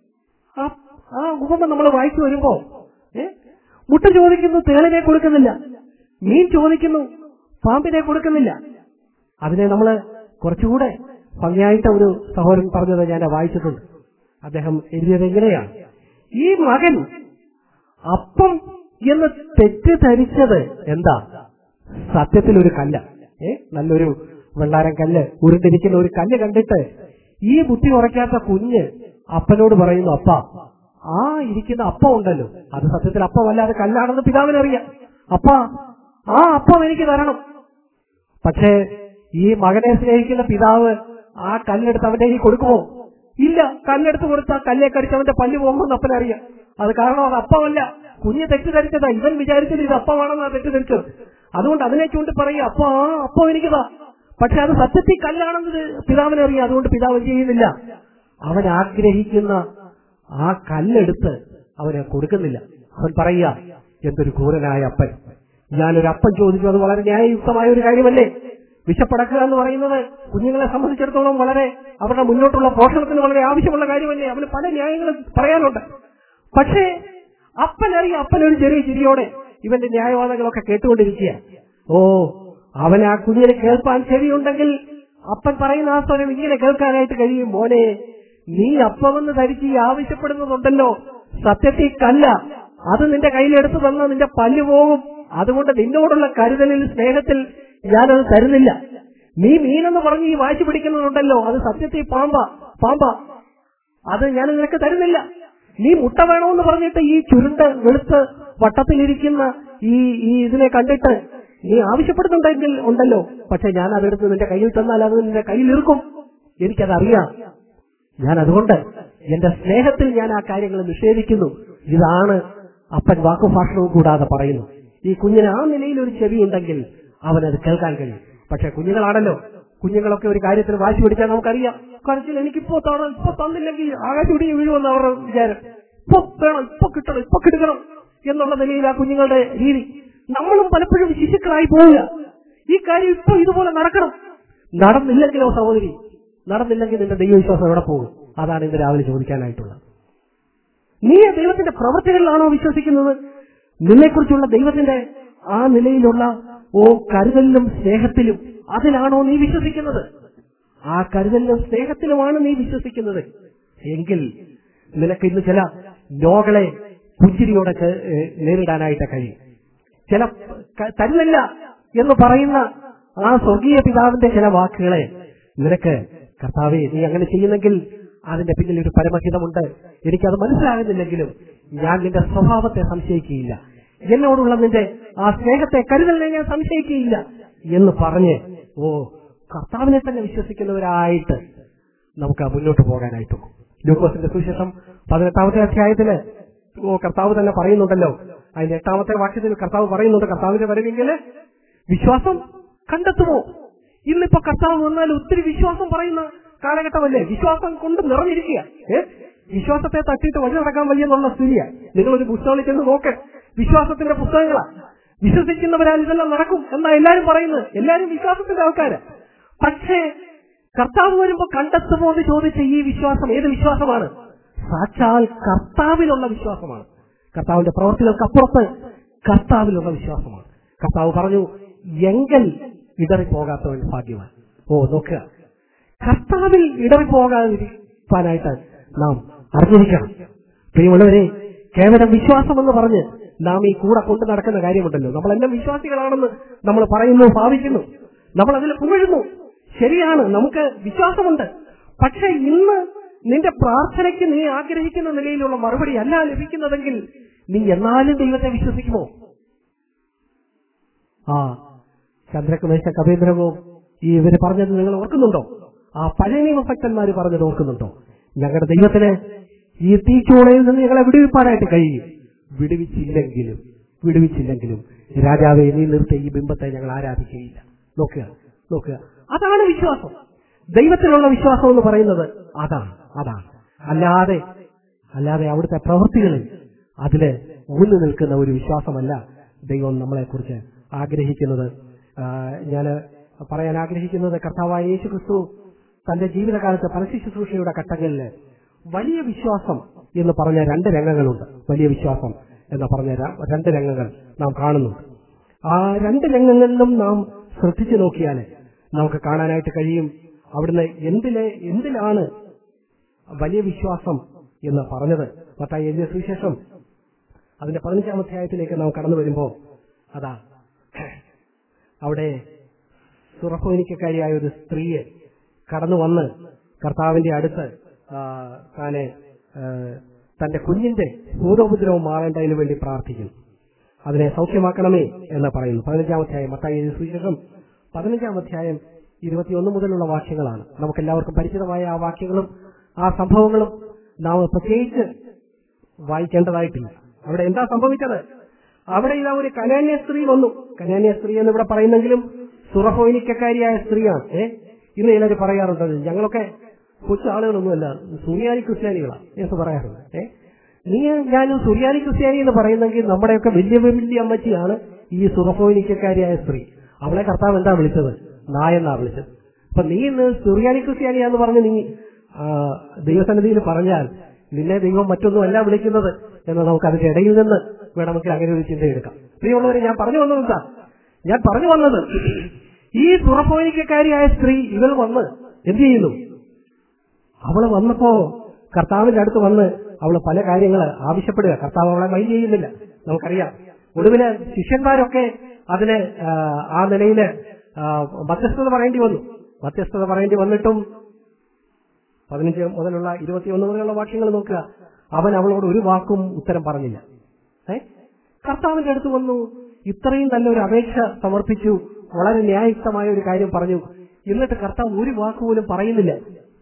ആ ഉപമ നമ്മൾ വായിച്ചു വരുമ്പോ ഏ മുട്ട ചോദിക്കുന്നു, തേളിനെ കൊടുക്കുന്നില്ല. മീൻ ചോദിക്കുന്നു, പാമ്പിനെ കൊടുക്കുന്നില്ല. അതിനെ നമ്മള് കുറച്ചുകൂടെ ഭംഗിയായിട്ട് ഒരു സഹോദരൻ പറഞ്ഞത് ഞാൻ വായിച്ചിട്ടുണ്ട്. അദ്ദേഹം എഴുതിയത് എങ്ങനെയാണ്? ഈ മകൻ അപ്പം എന്ന് തെറ്റിദ്ധരിച്ചത് എന്താ? സത്യത്തിൽ ഒരു കല്ല. ഏ നല്ലൊരു വെള്ളാരം കല്ല്, ഉരുണ്ടിരിക്കുന്ന ഒരു കല്ല് കണ്ടിട്ട് ഈ ബുദ്ധി ഉറയ്ക്കാത്ത കുഞ്ഞ് അപ്പനോട് പറയുന്നു, അപ്പ ആ ഇരിക്കുന്ന അപ്പം ഉണ്ടല്ലോ, അത് സത്യത്തിൽ അപ്പമല്ല, അത് കല്ലാണെന്ന് പിതാവിനറിയാം. അപ്പ ആ അപ്പം എനിക്ക് തരണം. പക്ഷേ ഈ മകനെ സ്നേഹിക്കുന്ന പിതാവ് ആ കല്ലെടുത്ത് അവന്റെ കയ്യിൽ കൊടുക്കുമോ? ഇല്ല. കല്ലെടുത്ത് കൊടുത്താൽ കല്ലെ കടിച്ച് അവന്റെ പല്ല് പോകുമെന്ന് അപ്പനറിയാം. അത് കാരണം അത് അപ്പമല്ല, കുഞ്ഞ് തെറ്റിദ്ധരിച്ചതാ. ഇവൻ വിചാരിച്ചത് ഇത് അപ്പമാണെന്നാ തെറ്റിദ്ധരിച്ചത്. അതുകൊണ്ട് അതിനെ ചൂണ്ടി പറയുക, അപ്പൊ ആ അപ്പം എനിക്കതാ. പക്ഷെ അത് സത്യത്തിൽ കല്ലാണെന്ന് പിതാവിനറിയാം. അതുകൊണ്ട് പിതാവ് ചെയ്യുന്നില്ല. അവൻ ആഗ്രഹിക്കുന്ന ആ കല്ലെടുത്ത് അവന് കൊടുക്കുന്നില്ല. അവൻ പറയുക, എന്തൊരു ക്രൂരനായ അപ്പൻ. ഞാനൊരു അപ്പം ചോദിച്ചു, അത് വളരെ ന്യായയുക്തമായ ഒരു കാര്യമല്ലേ? വിശപ്പടക്കുക എന്ന് പറയുന്നത് കുഞ്ഞുങ്ങളെ സംബന്ധിച്ചിടത്തോളം വളരെ അവരുടെ മുന്നോട്ടുള്ള പോഷണത്തിന് വളരെ ആവശ്യമുള്ള കാര്യമല്ലേ? അവന് പല ന്യായങ്ങളും പറയാനുണ്ട്. പക്ഷേ അപ്പനറിയാം, അപ്പനൊരു ചെറിയ ചിരിയോടെ ഇവന്റെ ന്യായവാദങ്ങളൊക്കെ കേട്ടുകൊണ്ടിരിക്കുക. ഓ, അവൻ ആ കുഞ്ഞിനെ കേൾപ്പാൻ ചെവിയുണ്ടെങ്കിൽ അപ്പൻ പറയുന്ന ആ സ്വരം ഇങ്ങനെ കേൾക്കാനായിട്ട് കഴിയും. മോനെ, നീ അപ്പമെന്ന് ധരിച്ച് ഈ ആവശ്യപ്പെടുന്നതുണ്ടല്ലോ, സത്യത്തിൽ കല്ല. അത് നിന്റെ കയ്യിലെടുത്ത് തന്ന നിന്റെ പല്ല് പോകും. അതുകൊണ്ട് നിന്നോടുള്ള കരുതലിൽ, സ്നേഹത്തിൽ ഞാനത് തരുന്നില്ല. നീ മീനെന്ന് പറഞ്ഞ് ഈ വാശി പിടിക്കുന്നുണ്ടല്ലോ, അത് സത്യത്തിൽ പാമ്പ പാമ്പ അത് ഞാൻ നിനക്ക് തരുന്നില്ല. നീ മുട്ട വേണമെന്ന് പറഞ്ഞിട്ട് ഈ ചുരുണ്ട് വെളുത്ത് വട്ടത്തിലിരിക്കുന്ന ഈ ഈ ഇതിനെ കണ്ടിട്ട് നീ ആവശ്യപ്പെടുന്നുണ്ടെങ്കിൽ ഉണ്ടല്ലോ, പക്ഷെ ഞാൻ അതെടുത്ത് നിന്റെ കയ്യിൽ തന്നാൽ അത് നിന്റെ കയ്യിൽ ഇരിക്കും. എനിക്കതറിയാം. ഞാൻ അതുകൊണ്ട് എന്റെ സ്നേഹത്തിൽ ഞാൻ ആ കാര്യങ്ങൾ നിഷേധിക്കുന്നു. ഇതാണ് അപ്പൻ വാക്കുഭാഷണവും കൂടാതെ പറയുന്നു. ഈ കുഞ്ഞിന് ആ നിലയിൽ ഒരു ചെവി ഉണ്ടെങ്കിൽ അവനത് കേൾക്കാൻ കഴിയും. പക്ഷെ കുഞ്ഞുങ്ങളാണല്ലോ, കുഞ്ഞുങ്ങളൊക്കെ ഒരു കാര്യത്തിൽ വാശി പിടിച്ചാൽ നമുക്കറിയാം, കരച്ചിൽ എനിക്കിപ്പോ തരണം, ഇപ്പൊ തന്നില്ലെങ്കിൽ ആകാശം ഇടിഞ്ഞ് വീഴുമെന്ന് അവരുടെ വിചാരം. ഇപ്പൊ വേണം, ഇപ്പൊ കിട്ടണം, ഇപ്പൊ കിടക്കണം എന്നുള്ള നിലയിൽ ആ കുഞ്ഞുങ്ങളുടെ രീതി. നമ്മളും പലപ്പോഴും ശിശുക്കളായി പോവുക. ഈ കാര്യം ഇപ്പൊ ഇതുപോലെ നടക്കണം. നടന്നില്ലെങ്കിലോ സഹോദരി, നടന്നില്ലെങ്കിൽ നിന്റെ ദൈവവിശ്വാസം എവിടെ പോകും? അതാണ് ഇന്ന് രാവിലെ ചോദിക്കാനായിട്ടുള്ളത്. നീ ദൈവത്തിന്റെ പ്രവൃത്തികളിലാണോ വിശ്വസിക്കുന്നത്? നിന്നെക്കുറിച്ചുള്ള ദൈവത്തിന്റെ ആ നിലയിലുള്ള ഓ കരുതലിലും സ്നേഹത്തിലും അതിലാണോ നീ വിശ്വസിക്കുന്നത്? ആ കരുതലിലും സ്നേഹത്തിലുമാണ് നീ വിശ്വസിക്കുന്നത് എങ്കിൽ നിനക്ക് ഇന്ന് ചില നോകളെ പുഞ്ചിരിയോടെ നേരിടാനായിട്ട് കഴിയും. ചില തരുന്നില്ല എന്ന് പറയുന്ന ആ സ്വർഗീയ പിതാവിന്റെ ചില വാക്കുകളെ നിനക്ക്, കർത്താവേ നീ അങ്ങനെ ചെയ്യുന്നെങ്കിൽ അതിന്റെ പിന്നിൽ ഒരു പരമഹിതമുണ്ട്, എനിക്കത് മനസ്സിലാകുന്നില്ലെങ്കിലും ഞാൻ നിന്റെ സ്വഭാവത്തെ സംശയിക്കുകയില്ല, എന്നോടുള്ള നിന്റെ ആ സ്നേഹത്തെ, കരുതലിനെ ഞാൻ സംശയിക്കുകയില്ല എന്ന് പറഞ്ഞ് ഓ കർത്താവിനെ തന്നെ വിശ്വസിക്കുന്നവരായിട്ട് നമുക്ക് മുന്നോട്ട് പോകാനായിട്ടും. ലൂക്കോസിന്റെ സുവിശേഷം പതിനെട്ടാമത്തെ അധ്യായത്തില് കർത്താവ് തന്നെ പറയുന്നുണ്ടല്ലോ, അതിന്റെ എട്ടാമത്തെ വാക്യത്തിൽ കർത്താവ് പറയുന്നുണ്ട്, കർത്താവിന്റെ വരവെങ്കിൽ വിശ്വാസം കണ്ടെത്തുമോ? ഇന്നിപ്പോ കർത്താവ് വന്നാൽ ഒത്തിരി വിശ്വാസം പറയുന്ന കാലഘട്ടമല്ലേ? വിശ്വാസം കൊണ്ട് നിറഞ്ഞിരിക്കുക. ഏഹ് വിശ്വാസത്തെ തട്ടിയിട്ട് വഴി നടക്കാൻ വയ്യെന്നുള്ള സ്ഥിതിയാ. നിങ്ങളൊരു പുസ്തകങ്ങളിൽ ചെന്ന് നോക്ക്, വിശ്വാസത്തിന്റെ പുസ്തകങ്ങളാ. വിശ്വസിക്കുന്നവരാൽ ഇതെല്ലാം നടക്കും എന്നാ എല്ലാരും പറയുന്നത്. എല്ലാരും വിശ്വാസത്തിന്റെ ആൾക്കാര്. പക്ഷേ കർത്താവ് വരുമ്പോ കണ്ടെത്തുമോ എന്ന് ചോദിച്ച ഈ വിശ്വാസം ഏത് വിശ്വാസമാണ്? സാക്ഷാൽ കർത്താവിലുള്ള വിശ്വാസമാണ്. കർത്താവിന്റെ പ്രവർത്തികൾക്കപ്പുറത്ത് കർത്താവിലുള്ള വിശ്വാസമാണ്. കർത്താവ് പറഞ്ഞു, എങ്കിൽ ഇടറിപ്പോകാത്തവൻ ഭാഗ്യവാൻ. ഓ നോക്കുക, കർത്താവിൽ ഇടറിപ്പോകാതിരിക്കാനായിട്ട് നാം അറിഞ്ഞിരിക്കണം. പ്രിയമുള്ളവരെ, കേവലം വിശ്വാസമെന്ന് പറഞ്ഞ് നാം ഈ കൂടെ കൊണ്ടു നടക്കുന്ന കാര്യമുണ്ടല്ലോ. നമ്മളെല്ലാം വിശ്വാസികളാണെന്ന് നമ്മൾ പറയുന്നു, ഭാവിക്കുന്നു, നമ്മൾ അതിൽ പുകഴുന്നു. ശരിയാണ്, നമുക്ക് വിശ്വാസമുണ്ട്. പക്ഷെ ഇന്ന് നിന്റെ പ്രാർത്ഥനയ്ക്ക് നീ ആഗ്രഹിക്കുന്ന നിലയിലുള്ള മറുപടി അല്ല ലഭിക്കുന്നതെങ്കിൽ നീ എന്നാലും ദൈവത്തെ വിശ്വസിക്കുമോ? ആ ചന്ദ്രകുമേശ കവീന്ദ്രവും ഈ ഇവര് പറഞ്ഞത് നിങ്ങൾ ഓർക്കുന്നുണ്ടോ? ആ പഴയ നിയമഭക്തന്മാര് പറഞ്ഞത് ഓർക്കുന്നുണ്ടോ? ഞങ്ങളുടെ ദൈവത്തിന് ഈ തീച്ചൂളയിൽ നിന്ന് ഞങ്ങളെ വിടുവിപ്പാനായിട്ട് കഴിയും. വിടുവിച്ചില്ലെങ്കിലും വിടുവിച്ചില്ലെങ്കിലും രാജാവെ നീ നിർത്തിയ ഈ ബിംബത്തെ ഞങ്ങൾ ആരാധിക്കുകയില്ല. നോക്കുക നോക്കുക അതാണ് വിശ്വാസം. ദൈവത്തിലുള്ള വിശ്വാസം എന്ന് പറയുന്നത് അതാണ് അതാണ് അല്ലാതെ അല്ലാതെ അവിടുത്തെ പ്രവൃത്തികളിൽ അതില് ഊന്നു നിൽക്കുന്ന ഒരു വിശ്വാസമല്ല ദൈവം നമ്മളെ കുറിച്ച് ആഗ്രഹിക്കുന്നത്. ഞാൻ പറയാൻ ആഗ്രഹിക്കുന്നത്, കർത്താവായ യേശു ക്രിസ്തു തന്റെ ജീവിതകാലത്ത് പരസ്യ ശുശ്രൂഷയുടെ ഘട്ടങ്ങളിൽ വലിയ വിശ്വാസം എന്ന് പറഞ്ഞ രണ്ട് രംഗങ്ങളുണ്ട്. വലിയ വിശ്വാസം എന്ന് പറഞ്ഞ രണ്ട് രംഗങ്ങൾ നാം കാണുന്നുണ്ട്. ആ രണ്ട് രംഗങ്ങളിലും നാം ശ്രദ്ധിച്ചു നോക്കിയാൽ നമുക്ക് കാണാനായിട്ട് കഴിയും അവിടുന്ന് എന്തിലെ എന്തിലാണ് വലിയ വിശ്വാസം എന്ന് പറഞ്ഞത്. മത്തായി എഴുതിയ സുവിശേഷം അതിന്റെ പതിനഞ്ചാം അധ്യായത്തിലേക്ക് നാം കടന്നു വരുമ്പോൾ അതാ അവിടെ സുറഫോനിക്കക്കാരിയായ ഒരു സ്ത്രീയെ കടന്നു വന്ന് കർത്താവിന്റെ അടുത്ത് താനെ തന്റെ കുഞ്ഞിന്റെ ഭൂതോപദ്രവം മാറേണ്ടതിനു വേണ്ടി പ്രാർത്ഥിക്കുന്നു. അതിനെ സൗഖ്യമാക്കണമേ എന്ന് പറയുന്നു. പതിനഞ്ചാം അധ്യായം മത്തായി എഴുതിയ സുവിശേഷം പതിനഞ്ചാം അധ്യായം ഇരുപത്തിയൊന്ന് മുതലുള്ള വാക്യങ്ങളാണ്. നമുക്കെല്ലാവർക്കും പരിചിതമായ ആ വാക്യങ്ങളും ആ സംഭവങ്ങളും നാം പ്രത്യേകിച്ച് വായിക്കേണ്ടതായിട്ടില്ല. അവിടെ എന്താ സംഭവിച്ചത്? അവിടെ ഇതാ ഒരു കനാന്യ സ്ത്രീ വന്നു. കനാന്യ സ്ത്രീ എന്ന് ഇവിടെ പറയുന്നെങ്കിലും സുറഫോനിക്കക്കാരിയായ സ്ത്രീയാണ്. ഏ ഇന്ന് ചിലർ പറയാറുണ്ട്, ഞങ്ങളൊക്കെ കൊച്ചു ആളുകളൊന്നുമല്ല, സുറിയാനി ക്രിസ്ത്യാനികളാണ് എന്ന് പറയാറുണ്ട്. ഏ നീ ഞാൻ സുറിയാനി ക്രിസ്ത്യാനി എന്ന് പറയുന്നെങ്കിൽ നമ്മുടെയൊക്കെ വലിയ വലിയ അമ്മച്ചിയാണ് ഈ സുറഫോനിക്കക്കാരിയായ സ്ത്രീ. അവളെ കർത്താവ് എന്താ വിളിച്ചത്? നായെന്നാ വിളിച്ചത്. അപ്പൊ നീ ഇന്ന് സുറിയാനി ക്രിസ്ത്യാനിയാന്ന് പറഞ്ഞ് നീ ദൈവസന്നിധിയിൽ പറഞ്ഞാൽ നിന്നെ ദൈവം മറ്റൊന്നുമല്ല വിളിക്കുന്നത് എന്ന് നമുക്ക് അതിന്റെ ഇടയിൽ നിന്ന് വേണമെങ്കിൽ അങ്ങനെ ഒരു ചിന്തയെടുക്കാം. പ്രിയമുള്ളവരെ, ഞാൻ പറഞ്ഞു വന്നത് എന്താ? ഞാൻ പറഞ്ഞു വന്നത് ഈ സുറഫോനിക്കക്കാരിയായ സ്ത്രീ ഇവൾ വന്ന് എന്ത് ചെയ്യുന്നു? അവള് വന്നപ്പോ കർത്താവിന്റെ അടുത്ത് വന്ന് അവള് പല കാര്യങ്ങൾ ആവശ്യപ്പെടുക. കർത്താവ് അവളെ മൈൻഡ് ചെയ്യുന്നില്ല, നമുക്കറിയാം. ഒടുവില് ശിഷ്യന്മാരൊക്കെ അതിന് ആ നിലയില് മധ്യസ്ഥത പറയേണ്ടി വന്നു. മധ്യസ്ഥത പറയേണ്ടി വന്നിട്ടും പതിനഞ്ച് മുതലുള്ള ഇരുപത്തിയൊന്ന് മുതലുള്ള വാക്യങ്ങൾ നോക്കുക. അവൻ അവളോട് ഒരു വാക്കും ഉത്തരം പറഞ്ഞില്ല. ഏ കർത്താവിന്റെ അടുത്ത് വന്നു, ഇത്രയും നല്ലൊരു അപേക്ഷ സമർപ്പിച്ചു, വളരെ ന്യായയുക്തമായ ഒരു കാര്യം പറഞ്ഞു. എന്നിട്ട് കർത്താവ് ഒരു വാക്കുപോലും പറയുന്നില്ല.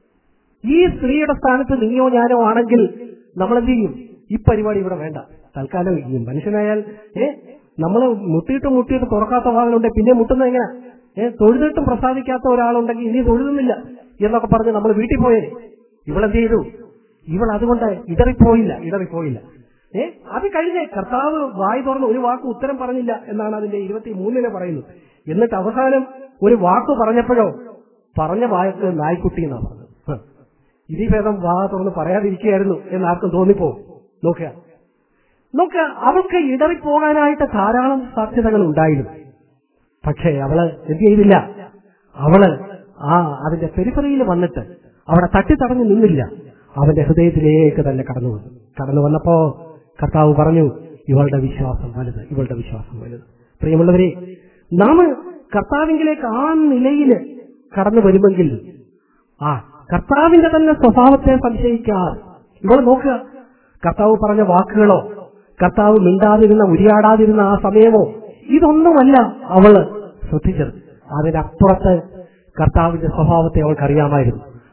ഈ സ്ത്രീയുടെ സ്ഥാനത്ത് നീയോ ഞാനോ ആണെങ്കിൽ നമ്മളെന്ത് ചെയ്യും? ഈ പരിപാടി ഇവിടെ വേണ്ട, തൽക്കാലം ഈ മനുഷ്യനായാൽ ഏ നമ്മള് മുട്ടിയിട്ട് മുട്ടിയിട്ട് തുറക്കാത്ത വാതിലുണ്ടെ പിന്നെ മുട്ടുന്നത് എങ്ങനെ? ഏഹ് തൊഴുതിട്ടും പ്രസാദിക്കാത്ത ഒരാളുണ്ടെങ്കിൽ ഇനി തൊഴുതുന്നില്ല എന്നൊക്കെ പറഞ്ഞ് നമ്മൾ വീട്ടിൽ പോയേ. ഇവളെന്ത് ചെയ്തു? ഇവൾ അതുകൊണ്ട് ഇടറിപ്പോയില്ല ഇടറിപ്പോയില്ല ഏ അത് കഴിഞ്ഞ് കർത്താവ് വായി തുറന്ന് ഒരു വാക്ക് ഉത്തരം പറഞ്ഞില്ല എന്നാണ് അതിന്റെ ഇരുപത്തി മൂന്നിന് പറയുന്നത്. എന്നിട്ട് അവസാനം ഒരു വാക്ക് പറഞ്ഞപ്പോഴോ പറഞ്ഞ വാക്ക് നായ്ക്കുട്ടി എന്നാ പറഞ്ഞത്. ഇതീ ഭേദം വാ തുറന്ന് പറയാതിരിക്കുകയായിരുന്നു എന്നാർക്കും തോന്നിപ്പോ. നോക്കുക നോക്കുക അവൾക്ക് ഇടറിപ്പോകാനായിട്ട് ധാരാളം സാധ്യതകൾ ഉണ്ടായിരുന്നു. പക്ഷേ അവള് എന്ത് ചെയ്തില്ല? അവള് ആ അതിന്റെ പെരിഫറിയിൽ വന്നിട്ട് അവിടെ തട്ടിത്തടഞ്ഞു നിന്നില്ല. അവന്റെ ഹൃദയത്തിലേക്ക് തന്നെ കടന്നു വന്നു. കടന്നു വന്നപ്പോ കർത്താവ് പറഞ്ഞു, ഇവളുടെ വിശ്വാസം വലുത്, ഇവളുടെ വിശ്വാസം വലുത്. പ്രിയമുള്ളവരെ, നാം കർത്താവിലേക്ക് ആ നിലയിൽ കടന്നു വരുമെങ്കിൽ ആ കർത്താവിന്റെ തന്നെ സ്വഭാവത്തെ സംശയിക്കാതെ ഇവൾ നോക്കുക. കർത്താവ് പറഞ്ഞ വാക്കുകളോ കർത്താവ് മിണ്ടാതിരുന്ന ഉരിയാടാതിരുന്ന ആ സമയമോ ഇതൊന്നുമല്ല അവള് ശ്രദ്ധിച്ചത്. അതിനപ്പുറത്ത് കർത്താവിന്റെ സ്വഭാവത്തെ അവൾക്ക് അറിയാമായിരുന്നു.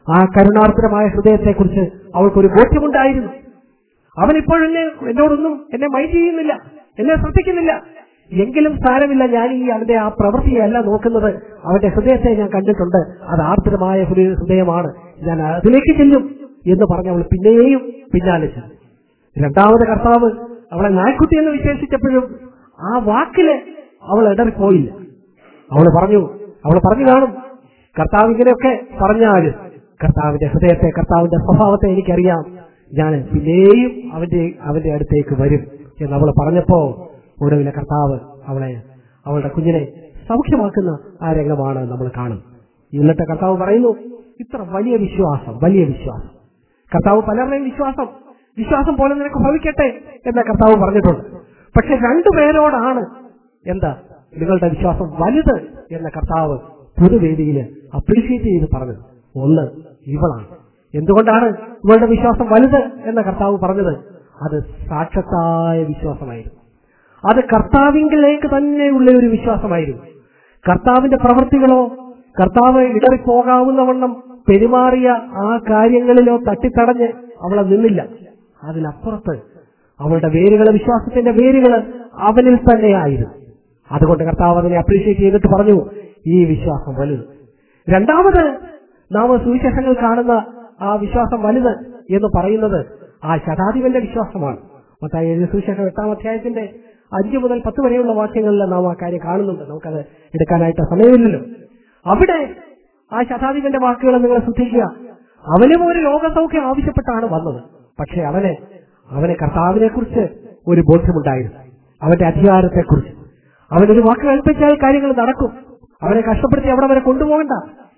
ആ കരുണാർദ്രമായ ഹൃദയത്തെക്കുറിച്ച് അവൾക്കൊരു ബോധ്യമുണ്ടായിരുന്നു. അവനിപ്പോഴും എന്നെ എന്നോടൊന്നും എന്നെ മൈൻഡ് ചെയ്യുന്നില്ല, എന്നെ ശ്രദ്ധിക്കുന്നില്ല. എങ്കിലും സാരമില്ല, ഞാൻ ഈ അവന്റെ ആ പ്രവൃത്തിയല്ല നോക്കുന്നത്, അവന്റെ ഹൃദയത്തെ ഞാൻ കണ്ടിട്ടുണ്ട്, അത് ആർദ്രമായ ഹൃദയമാണ്, ഞാൻ അതിലേക്ക് ചെല്ലും എന്ന് പറഞ്ഞ് അവൾ പിന്നെയും പിന്നാലെ ചെന്നു. രണ്ടാമത് കർത്താവ് അവളെ നായ്ക്കുട്ടി എന്ന് വിശേഷിച്ചപ്പോഴും ആ വാക്കില് അവൾ ഇടറിപ്പോയില്ല. അവൾ പറഞ്ഞു അവൾ പറഞ്ഞു കാണും, കർത്താവ് ഇങ്ങനെയൊക്കെ പറഞ്ഞാലും കർത്താവിന്റെ ഹൃദയത്തെ, കർത്താവിന്റെ സ്വഭാവത്തെ എനിക്കറിയാം, ഞാൻ പിന്നെയും അവന്റെ അവന്റെ അടുത്തേക്ക് വരും എന്ന് അവൾ പറഞ്ഞപ്പോ ഒടുവിലെ കർത്താവ് അവളെ അവളുടെ കുഞ്ഞിനെ സൗഖ്യമാക്കുന്ന ആ രംഗമാണ് നമ്മൾ കാണും. ഇന്നത്തെ കർത്താവ് പറയുന്നു, ഇത്ര വലിയ വിശ്വാസം, വലിയ വിശ്വാസം. കർത്താവ് പലരുടെയും വിശ്വാസം വിശ്വാസം പോലെ നിനക്ക് ഭവിക്കട്ടെ എന്ന് കർത്താവ് പറഞ്ഞിട്ടുണ്ട്. പക്ഷെ രണ്ടുപേരോടാണ് എന്താ നിങ്ങളുടെ വിശ്വാസം വലുത് എന്ന കർത്താവ് പൊതുവേദിയിൽ അപ്രീഷിയേറ്റ് ചെയ്ത് പറഞ്ഞത്. ഒന്ന് ഇവളാണ്. എന്തുകൊണ്ടാണ് ഇവളുടെ വിശ്വാസം വലുത് എന്ന കർത്താവ് പറഞ്ഞത്? അത് സാക്ഷാത്തായ വിശ്വാസമായിരുന്നു. അത് കർത്താവിങ്കിലേക്ക് തന്നെയുള്ള ഒരു വിശ്വാസമായിരുന്നു. കർത്താവിന്റെ പ്രവൃത്തികളോ കർത്താവ് ഇടറിപ്പോകാവുന്നവണ്ണം പെരുമാറിയ ആ കാര്യങ്ങളിലോ തട്ടിത്തടഞ്ഞ് അവളെ നിന്നില്ല. അതിനപ്പുറത്ത് അവളുടെ വേരുകള്, വിശ്വാസത്തിന്റെ വേരുകള് അവനിൽ തന്നെയായിരുന്നു. അതുകൊണ്ട് കർത്താവ് അതിനെ അപ്രീഷിയേറ്റ് ചെയ്തിട്ട് പറഞ്ഞു, ഈ വിശ്വാസം വലുത്. രണ്ടാമത് നാം സുവിശേഷങ്ങൾ കാണുന്ന ആ വിശ്വാസം വലുത് എന്ന് പറയുന്നത് ആ ശതാധിപന്റെ വിശ്വാസമാണ്. മത്തായി എഴുതിയ സുവിശേഷം എട്ടാം അധ്യായത്തിന്റെ അഞ്ചു മുതൽ പത്ത് വരെയുള്ള വാക്യങ്ങളിൽ നാം ആ കാര്യം കാണുന്നുണ്ട്. നമുക്കത് എടുക്കാനായിട്ട് സമയമില്ലല്ലോ. അവിടെ ആ ശതാധിപന്റെ വാക്കുകൾ നിങ്ങൾ ശ്രദ്ധിക്കുക. അവനും ഒരു ലോകസൗഖ്യം ആവശ്യപ്പെട്ടാണ് വന്നത്. പക്ഷെ അവന് അവന് കർത്താവിനെ കുറിച്ച് ഒരു ബോധ്യമുണ്ടായിരുന്നു, അവന്റെ അധികാരത്തെക്കുറിച്ച്. അവനൊരു വാക്ക് കൽപ്പിച്ചാൽ കാര്യങ്ങൾ നടക്കും, അവനെ കഷ്ടപ്പെടുത്തി അവിടെ വരെ കൊണ്ടുപോകണ്ട.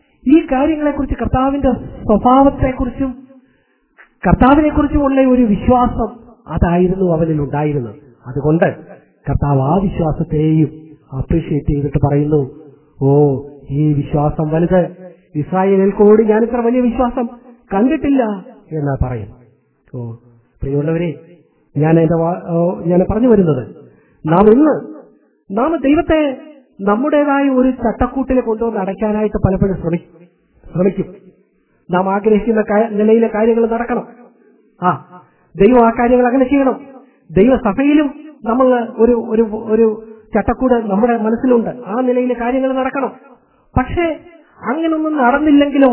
ഈ കാര്യങ്ങളെക്കുറിച്ച്, കർത്താവിന്റെ സ്വഭാവത്തെക്കുറിച്ചും കർത്താവിനെ കുറിച്ചുമുള്ള ഒരു വിശ്വാസം അതായിരുന്നു അവനിൽ ഉണ്ടായിരുന്നത്. അതുകൊണ്ട് കർത്താവ് ആ വിശ്വാസത്തെയും അപ്രീഷിയേറ്റ് ചെയ്തിട്ട് പറയുന്നു, ഓ ഈ വിശ്വാസം വലുത്, ഇസ്രായേലിൽ കൂടി ഞാൻ ഇത്ര വലിയ വിശ്വാസം കണ്ടിട്ടില്ല എന്നാ പറയും. ഓ പ്രിയമുള്ളവരെ, ഞാൻ എന്റെ ഞാൻ പറഞ്ഞു വരുന്നത്, നാം ഇന്ന് നാം ദൈവത്തെ നമ്മുടേതായ ഒരു ചട്ടക്കൂട്ടിൽ കൊണ്ടുവന്ന് അടയ്ക്കാനായിട്ട് പലപ്പോഴും ശ്രമിക്കും. നാം ആഗ്രഹിക്കുന്ന നിലയിലെ കാര്യങ്ങൾ നടക്കണം. ആ ദൈവം ആ കാര്യങ്ങൾ അങ്ങനെ ചെയ്യണം. ദൈവസഭയിലും നമ്മൾ ഒരു ഒരു ഒരു ചട്ടക്കൂട് നമ്മുടെ മനസ്സിലുണ്ട്, ആ നിലയിലെ കാര്യങ്ങൾ നടക്കണം. പക്ഷേ അങ്ങനൊന്നും നടന്നില്ലെങ്കിലോ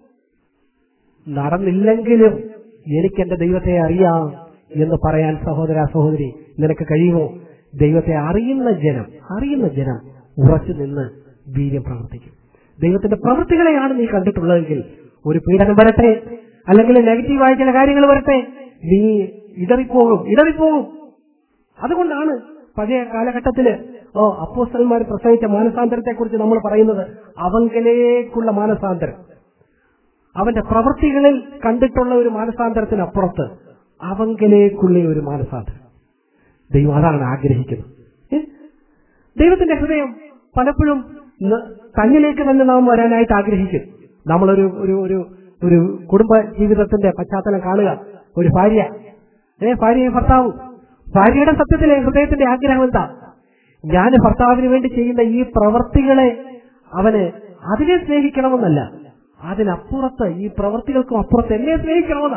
നടന്നില്ലെങ്കിലും എനിക്ക് എന്റെ ദൈവത്തെ അറിയാം എന്ന് പറയാൻ സഹോദര സഹോദരി നിനക്ക് കഴിയുമോ? ദൈവത്തെ അറിയുന്ന ജനം അറിയുന്ന ജനം ഉറച്ചു നിന്ന് വീര്യം പ്രവർത്തിക്കും. ദൈവത്തിന്റെ പ്രവൃത്തികളെയാണ് നീ കണ്ടിട്ടുള്ളതെങ്കിൽ ഒരു പീഡനം വരട്ടെ, അല്ലെങ്കിൽ നെഗറ്റീവായ ചില കാര്യങ്ങൾ വരട്ടെ, നീ ഇടറിപ്പോകും ഇടറിപ്പോകും അതുകൊണ്ടാണ് പഴയ കാലഘട്ടത്തില് ഓ അപ്പോസ്തലന്മാർ പ്രസംഗിച്ച മാനസാന്തരത്തെ കുറിച്ച് നമ്മൾ പറയുന്നത് അവങ്കലേക്കുള്ള മാനസാന്തരം. അവന്റെ പ്രവൃത്തികളിൽ കണ്ടിട്ടുള്ള ഒരു മാനസാന്തരത്തിനപ്പുറത്ത് അവങ്കലേക്കുള്ള ഒരു മാനസാന്തരം. ദൈവം അതാണ് ആഗ്രഹിക്കുന്നത്. ദൈവത്തിന്റെ ഹൃദയം പലപ്പോഴും തന്നിലേക്ക് തന്നെ നാം വരാനായിട്ട് ആഗ്രഹിക്കും. നമ്മളൊരു ഒരു ഒരു ഒരു കുടുംബ ജീവിതത്തിന്റെ പശ്ചാത്തലം കാണുക. ഒരു ഭാര്യ ഏ ഭാര്യയും ഭർത്താവും. ഭാര്യയുടെ സത്യത്തിലെ ഹൃദയത്തിന്റെ ആഗ്രഹം എന്താ? ഞാൻ ഭർത്താവിന് വേണ്ടി ചെയ്യുന്ന ഈ പ്രവൃത്തികളെ അവന് അതിനെ സ്നേഹിക്കണമെന്നല്ല, അതിനപ്പുറത്ത് ഈ പ്രവൃത്തികൾക്കും അപ്പുറത്ത് എന്നെ സ്നേഹിക്കണമെന്നാ.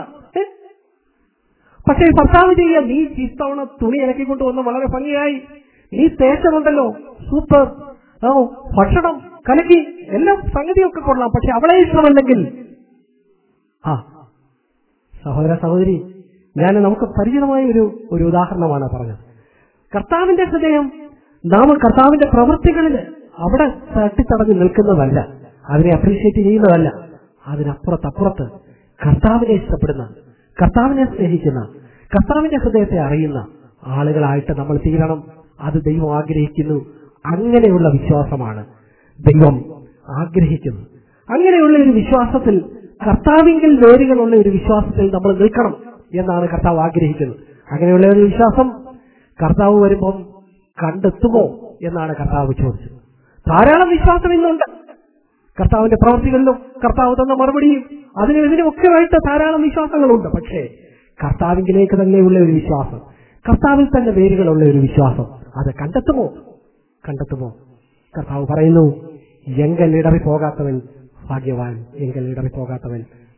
പക്ഷെ ഭർത്താവ് ചെയ്യുക, നീ ഇത്തവണ തുണി ഇറക്കിക്കൊണ്ട് വന്ന് വളരെ ഭംഗിയായി, നീ തേച്ചതുണ്ടല്ലോ സൂപ്പർ, ഓ ഭക്ഷണം കലക്കി, എല്ലാം സംഗതിയൊക്കെ കൊള്ളാം, പക്ഷെ അവളെ ഇഷ്ടമല്ലെങ്കിൽ ആ സഹോദര സഹോദരി, ഞാൻ നമുക്ക് പരിചിതമായ ഒരു ഒരു ഉദാഹരണമാണ് പറഞ്ഞത്. കർത്താവിന്റെ ഹൃദയം നാം കർത്താവിന്റെ പ്രവൃത്തികളിൽ അവിടെ തട്ടിത്തടഞ്ഞു നിൽക്കുന്നതല്ല, അതിനെ അപ്രീഷിയേറ്റ് ചെയ്യുന്നതല്ല. അതിനപ്പുറത്തപ്പുറത്ത് കർത്താവിനെ ഇഷ്ടപ്പെടുന്ന, കർത്താവിനെ സ്നേഹിക്കുന്ന, കർത്താവിന്റെ ഹൃദയത്തെ അറിയുന്ന ആളുകളായിട്ട് നമ്മൾ തീരണം. അത് ദൈവം ആഗ്രഹിക്കുന്നു. അങ്ങനെയുള്ള വിശ്വാസമാണ് ദൈവം ആഗ്രഹിക്കുന്നത്. അങ്ങനെയുള്ള ഒരു വിശ്വാസത്തിൽ, കർത്താവിങ്കിൽ വേരുകളുള്ള ഒരു വിശ്വാസത്തിൽ നമ്മൾ നിൽക്കണം എന്നാണ് കർത്താവ് ആഗ്രഹിക്കുന്നത്. അങ്ങനെയുള്ള ഒരു വിശ്വാസം കർത്താവ് വരുമ്പം കണ്ടെത്തുമോ എന്നാണ് കർത്താവ് ചോദിച്ചത്. ധാരാളം വിശ്വാസം ഇന്നുണ്ട്. കർത്താവിന്റെ പ്രവൃത്തികളിലും കർത്താവ് തന്ന മറുപടിയും അതിനും ഇതിനുമൊക്കെ ആയിട്ട് ധാരാളം വിശ്വാസങ്ങളുണ്ട്. പക്ഷേ കർത്താവിലേക്ക് തന്നെയുള്ള ഒരു വിശ്വാസം, കർത്താവിൽ തന്നെ വേരുകളുള്ള ഒരു വിശ്വാസം, അത് കണ്ടെത്തുമോ കണ്ടെത്തുമോ കർത്താവ് പറയുന്നു, എങ്കൽ ഇടറി പോകാത്തവൻ ഭാഗ്യവാൻ, എങ്കൽ ഇടറി പോകാത്തവൻ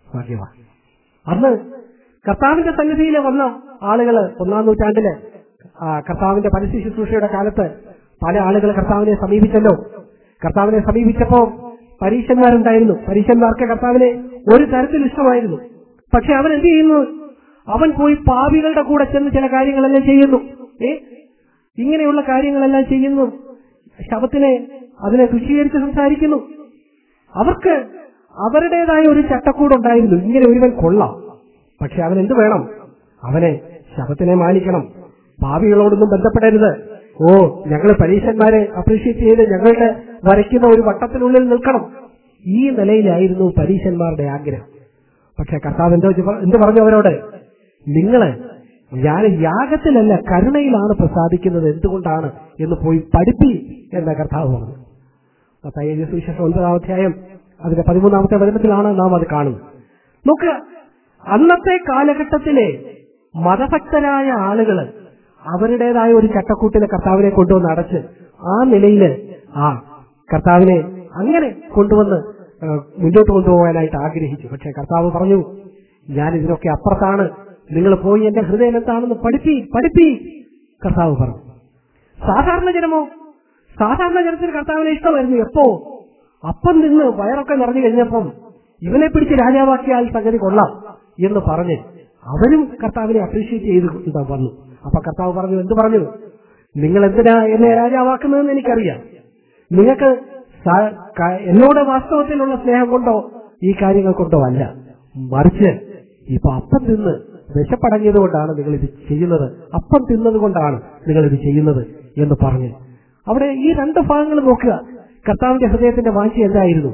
ഭാഗ്യവാൻ. അന്ന് കർത്താവിന്റെ സന്നിധിയിൽ വന്ന ആളുകള് ഒന്നാം നൂറ്റാണ്ടില് കർത്താവിന്റെ പരസ്യ ശുശ്രൂഷയുടെ കാലത്ത് പല ആളുകൾ കർത്താവിനെ സമീപിച്ചല്ലോ. കർത്താവിനെ സമീപിച്ചപ്പോ പരീശന്മാരുണ്ടായിരുന്നു. പരീശന്മാർക്ക് കർത്താവിനെ ഒരു തരത്തിൽ ഇഷ്ടമായിരുന്നു. പക്ഷെ അവൻ എന്ത് ചെയ്യുന്നു? അവൻ പോയി പാപികളുടെ കൂടെ ചെന്ന് ചില കാര്യങ്ങളെല്ലാം ചെയ്യുന്നു. ഏ ഇങ്ങനെയുള്ള കാര്യങ്ങളെല്ലാം ചെയ്യുന്നു. ശബത്തിനെ അതിനെ തുച്ഛീകരിച്ച് സംസാരിക്കുന്നു. അവർക്ക് അവരുടേതായ ഒരു ചട്ടക്കൂടുണ്ടായിരുന്നു. ഇങ്ങനെ ഒരുവൻ കൊള്ളാം, പക്ഷെ അവൻ എന്ത് വേണം? അവനെ ശബത്തിനെ മാനിക്കണം, പാപികളോടൊന്നും ബന്ധപ്പെടരുത്. ഓ ഞങ്ങൾ പരീശന്മാരെ അപ്രീഷിയേറ്റ് ചെയ്ത് ഞങ്ങളുടെ വരയ്ക്കുന്ന ഒരു വട്ടത്തിനുള്ളിൽ നിൽക്കണം. ഈ നിലയിലായിരുന്നു പരീശന്മാരുടെ ആഗ്രഹം. പക്ഷെ കർത്താവ് എന്തോ എന്ത് പറഞ്ഞു അവരോട്? നിങ്ങള് ഞാൻ യാഗത്തിലല്ല കരുണയിലാണ് പ്രസാദിക്കുന്നത്, എന്തുകൊണ്ടാണ് എന്ന് പോയി പഠിപ്പി എന്ന കർത്താവ് പറഞ്ഞു. മത്തായി സുവിശേഷം ഒൻപതാം അധ്യായം അതിന്റെ പതിമൂന്നാമത്തെ വചനത്തിലാണ് നാം അത് കാണുന്നത്. നോക്കുക, അന്നത്തെ കാലഘട്ടത്തിലെ മതഭക്തരായ ആളുകള് അവരുടേതായ ഒരു ചട്ടക്കൂട്ടിലെ കർത്താവിനെ കൊണ്ടുവന്ന് അടച്ച് ആ നിലയില് ആ കർത്താവിനെ അങ്ങനെ കൊണ്ടുവന്ന് മുന്നോട്ട് കൊണ്ടുപോകാനായിട്ട് ആഗ്രഹിച്ചു. പക്ഷെ കർത്താവ് പറഞ്ഞു, ഞാൻ ഇതിനൊക്കെ അപ്പുറത്താണ്, നിങ്ങൾ പോയി എന്റെ ഹൃദയം എന്താണെന്ന് പഠിപ്പി പഠിപ്പി കർത്താവ് പറഞ്ഞു. സാധാരണ ജനമോ? സാധാരണ ജനത്തിന് കർത്താവിനെ ഇഷ്ടമായിരുന്നു. എപ്പോ? അപ്പം നിന്ന് വയറൊക്കെ നിറഞ്ഞു കഴിഞ്ഞപ്പം ഇവനെ പിടിച്ച് രാജാവാക്കിയാൽ സംഗതി കൊള്ളാം എന്ന് പറഞ്ഞ് അവരും കർത്താവിനെ അപ്രീഷിയേറ്റ് ചെയ്ത് വന്നു. അപ്പൊ കർത്താവ് പറഞ്ഞു, എന്ത് പറഞ്ഞു? നിങ്ങൾ എന്തിനാ എന്നെ രാജാവാക്കുന്നതെന്ന് എനിക്കറിയാം. നിങ്ങൾക്ക് എന്നോട് വാസ്തവത്തിലുള്ള സ്നേഹം കൊണ്ടോ ഈ കാര്യങ്ങൾ കൊണ്ടോ അല്ല, മറിച്ച് ഇപ്പൊ അപ്പം തിന്ന് വിശപ്പടങ്ങിയത് കൊണ്ടാണ് നിങ്ങൾ ഇത് ചെയ്യുന്നത്, അപ്പം തിന്നത് കൊണ്ടാണ് നിങ്ങൾ ഇത് ചെയ്യുന്നത് എന്ന് പറഞ്ഞ് അവിടെ ഈ രണ്ട് ഭാഗങ്ങൾ നോക്കുക. കർത്താവിന്റെ ഹൃദയത്തിന്റെ വാഞ്ച എന്തായിരുന്നു?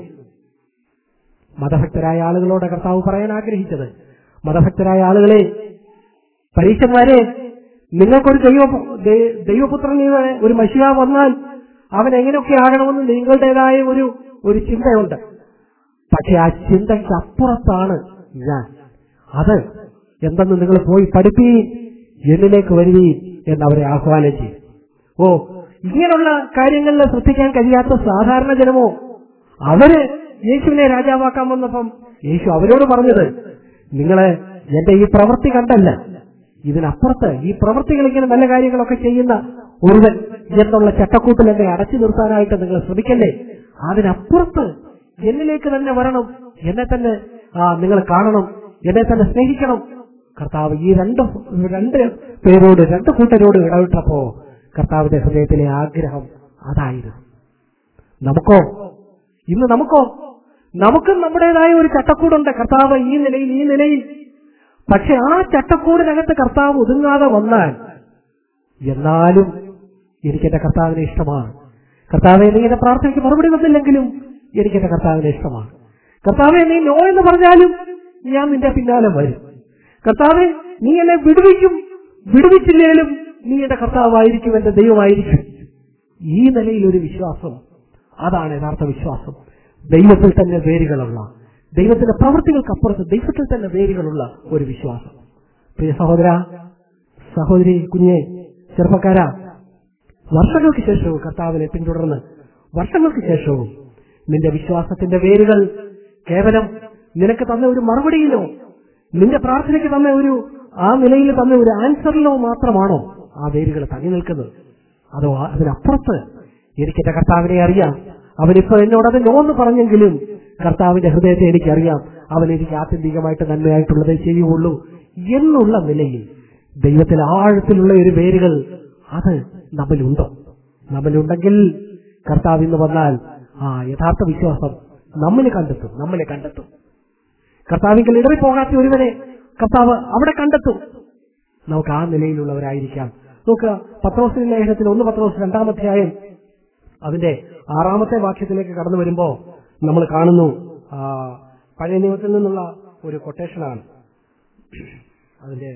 മതഭക്തരായ ആളുകളോട് കർത്താവ് പറയാൻ ആഗ്രഹിച്ചത്, മതഭക്തരായ ആളുകളെ, പരീശന്മാരെ, നിങ്ങൾക്കൊരു ദൈവ ദൈവപുത്രൻ ഒരു മശിഹ വന്നാൽ അവൻ എങ്ങനെയൊക്കെ ആകണമെന്ന് നിങ്ങളുടേതായ ഒരു ഒരു ചിന്തയുണ്ട്. പക്ഷെ ആ ചിന്തയ്ക്ക് അപ്പുറത്താണ് ഞാൻ. അത് എന്തെന്ന് നിങ്ങൾ പോയി പഠിപ്പീ, എന്നിലേക്ക് വരികയും എന്നവരെ ആഹ്വാനം ചെയ്യും. ഓ ഇങ്ങനെയുള്ള കാര്യങ്ങളിൽ ശ്രദ്ധിക്കാൻ കഴിയാത്ത സാധാരണ ജനമോ അവര് യേശുവിനെ രാജാവാക്കാൻ വന്നപ്പം യേശു അവരോട് പറഞ്ഞത്, നിങ്ങള് എന്റെ ഈ പ്രവൃത്തി കണ്ടല്ല, ഇതിനപ്പുറത്ത് ഈ പ്രവൃത്തികൾ ഇങ്ങനെ നല്ല കാര്യങ്ങളൊക്കെ ചെയ്യുന്ന ഒരുവൻ എന്നുള്ള ചട്ടക്കൂട്ടിൽ എന്നെ അടച്ചു നിർത്താനായിട്ട് നിങ്ങൾ ശ്രമിക്കല്ലേ, അതിനപ്പുറത്ത് എന്നിലേക്ക് തന്നെ വരണം, എന്നെ തന്നെ നിങ്ങൾ കാണണം, എന്നെ തന്നെ സ്നേഹിക്കണം. കർത്താവ് ഈ രണ്ട് രണ്ട് പേരോട് രണ്ട് കൂട്ടരോട് ഇടവിട്ടപ്പോ കർത്താവിന്റെ ഹൃദയത്തിലെ ആഗ്രഹം അതായിരുന്നു. നമുക്കോ? ഇന്ന് നമുക്കോ? നമുക്കും നമ്മുടേതായ ഒരു ചട്ടക്കൂടുണ്ട്. കർത്താവ് ഈ നിലയിൽ ഈ നിലയിൽ പക്ഷെ ആ ചട്ടക്കൂടിനകത്ത് കർത്താവ് ഒതുങ്ങാതെ വന്നാൽ, എന്നാലും എനിക്കെന്റെ കർത്താവിനെ ഇഷ്ടമാണ്. കർത്താവെ നീ എന്റെ പ്രാർത്ഥനയ്ക്ക് മറുപടി വന്നില്ലെങ്കിലും എനിക്കെന്റെ കർത്താവിനെ ഇഷ്ടമാണ്. കർത്താവെ നീ നോ എന്ന് പറഞ്ഞാലും ഞാൻ നിന്റെ പിന്നാലെ വരും. കർത്താവെ നീ എന്നെ വിടുവിക്കും, വിടുവിച്ചില്ലേലും നീ എന്റെ കർത്താവായിരിക്കും, എന്റെ ദൈവമായിരിക്കും. ഈ നിലയിൽ ഒരു വിശ്വാസം, അതാണ് യഥാർത്ഥ വിശ്വാസം. ദൈവത്തിൽ തന്നെ വേരുകളുള്ള, ദൈവത്തിന്റെ പ്രവൃത്തികൾക്കപ്പുറത്ത് ദൈവത്തിൽ തന്നെ വേരുകളുള്ള ഒരു വിശ്വാസം. പ്രിയ സഹോദര, സഹോദരി, കുഞ്ഞെ, ചെറുപ്പക്കാരാ, വർഷങ്ങൾക്ക് ശേഷവും കർത്താവിനെ പിന്തുടർന്ന് വർഷങ്ങൾക്ക് ശേഷവും നിന്റെ വിശ്വാസത്തിന്റെ വേരുകൾ കേവലം നിനക്ക് തന്ന ഒരു മറുപടിയിലോ നിന്റെ പ്രാർത്ഥനയ്ക്ക് തന്ന ഒരു ആ നിലയിൽ തന്ന ഒരു ആൻസറിലോ മാത്രമാണോ ആ വേരുകൾ തങ്ങി നിൽക്കുന്നത്? അതോ അതിനപ്പുറത്ത് എനിക്കെന്റെ കർത്താവിനെ അറിയാം, അവനിപ്പോ എന്നോട് അത് നോന്ന് പറഞ്ഞെങ്കിലും കർത്താവിന്റെ ഹൃദയത്തെ എനിക്കറിയാം, അവൻ എനിക്ക് ആത്യന്തികമായിട്ട് നന്മയായിട്ടുള്ളതേ ചെയ്യുകയുള്ളൂ എന്നുള്ള നിലയിൽ ദൈവത്തിൽ ആഴത്തിലുള്ള ഒരു വേരുകൾ അത് നമ്മളുണ്ടോ? നമ്മളുണ്ടെങ്കിൽ കർത്താവ് ഇന്ന് വന്നാൽ ആ യഥാർത്ഥ വിശ്വാസം നമ്മിനെ കണ്ടെത്തും നമ്മളെ കണ്ടെത്തും കർത്താവിൽ ഇടറിപ്പോകാത്ത ഒരുവനെ കർത്താവ് അവിടെ കണ്ടെത്തും. നമുക്ക് ആ നിലയിലുള്ളവരായിരിക്കാം. നോക്കുക, പത്രോസിന്റെ ലേഖനത്തിൽ ഒന്ന് പത്രോസ് രണ്ടാം അധ്യായം അതിന്റെ ആറാമത്തെ വാക്യത്തിലേക്ക് കടന്നു വരുമ്പോ നമ്മൾ കാണുന്നു, പഴയ നിയമത്തിൽ നിന്നുള്ള ഒരു കൊട്ടേഷനാണ്. അതിന്റെ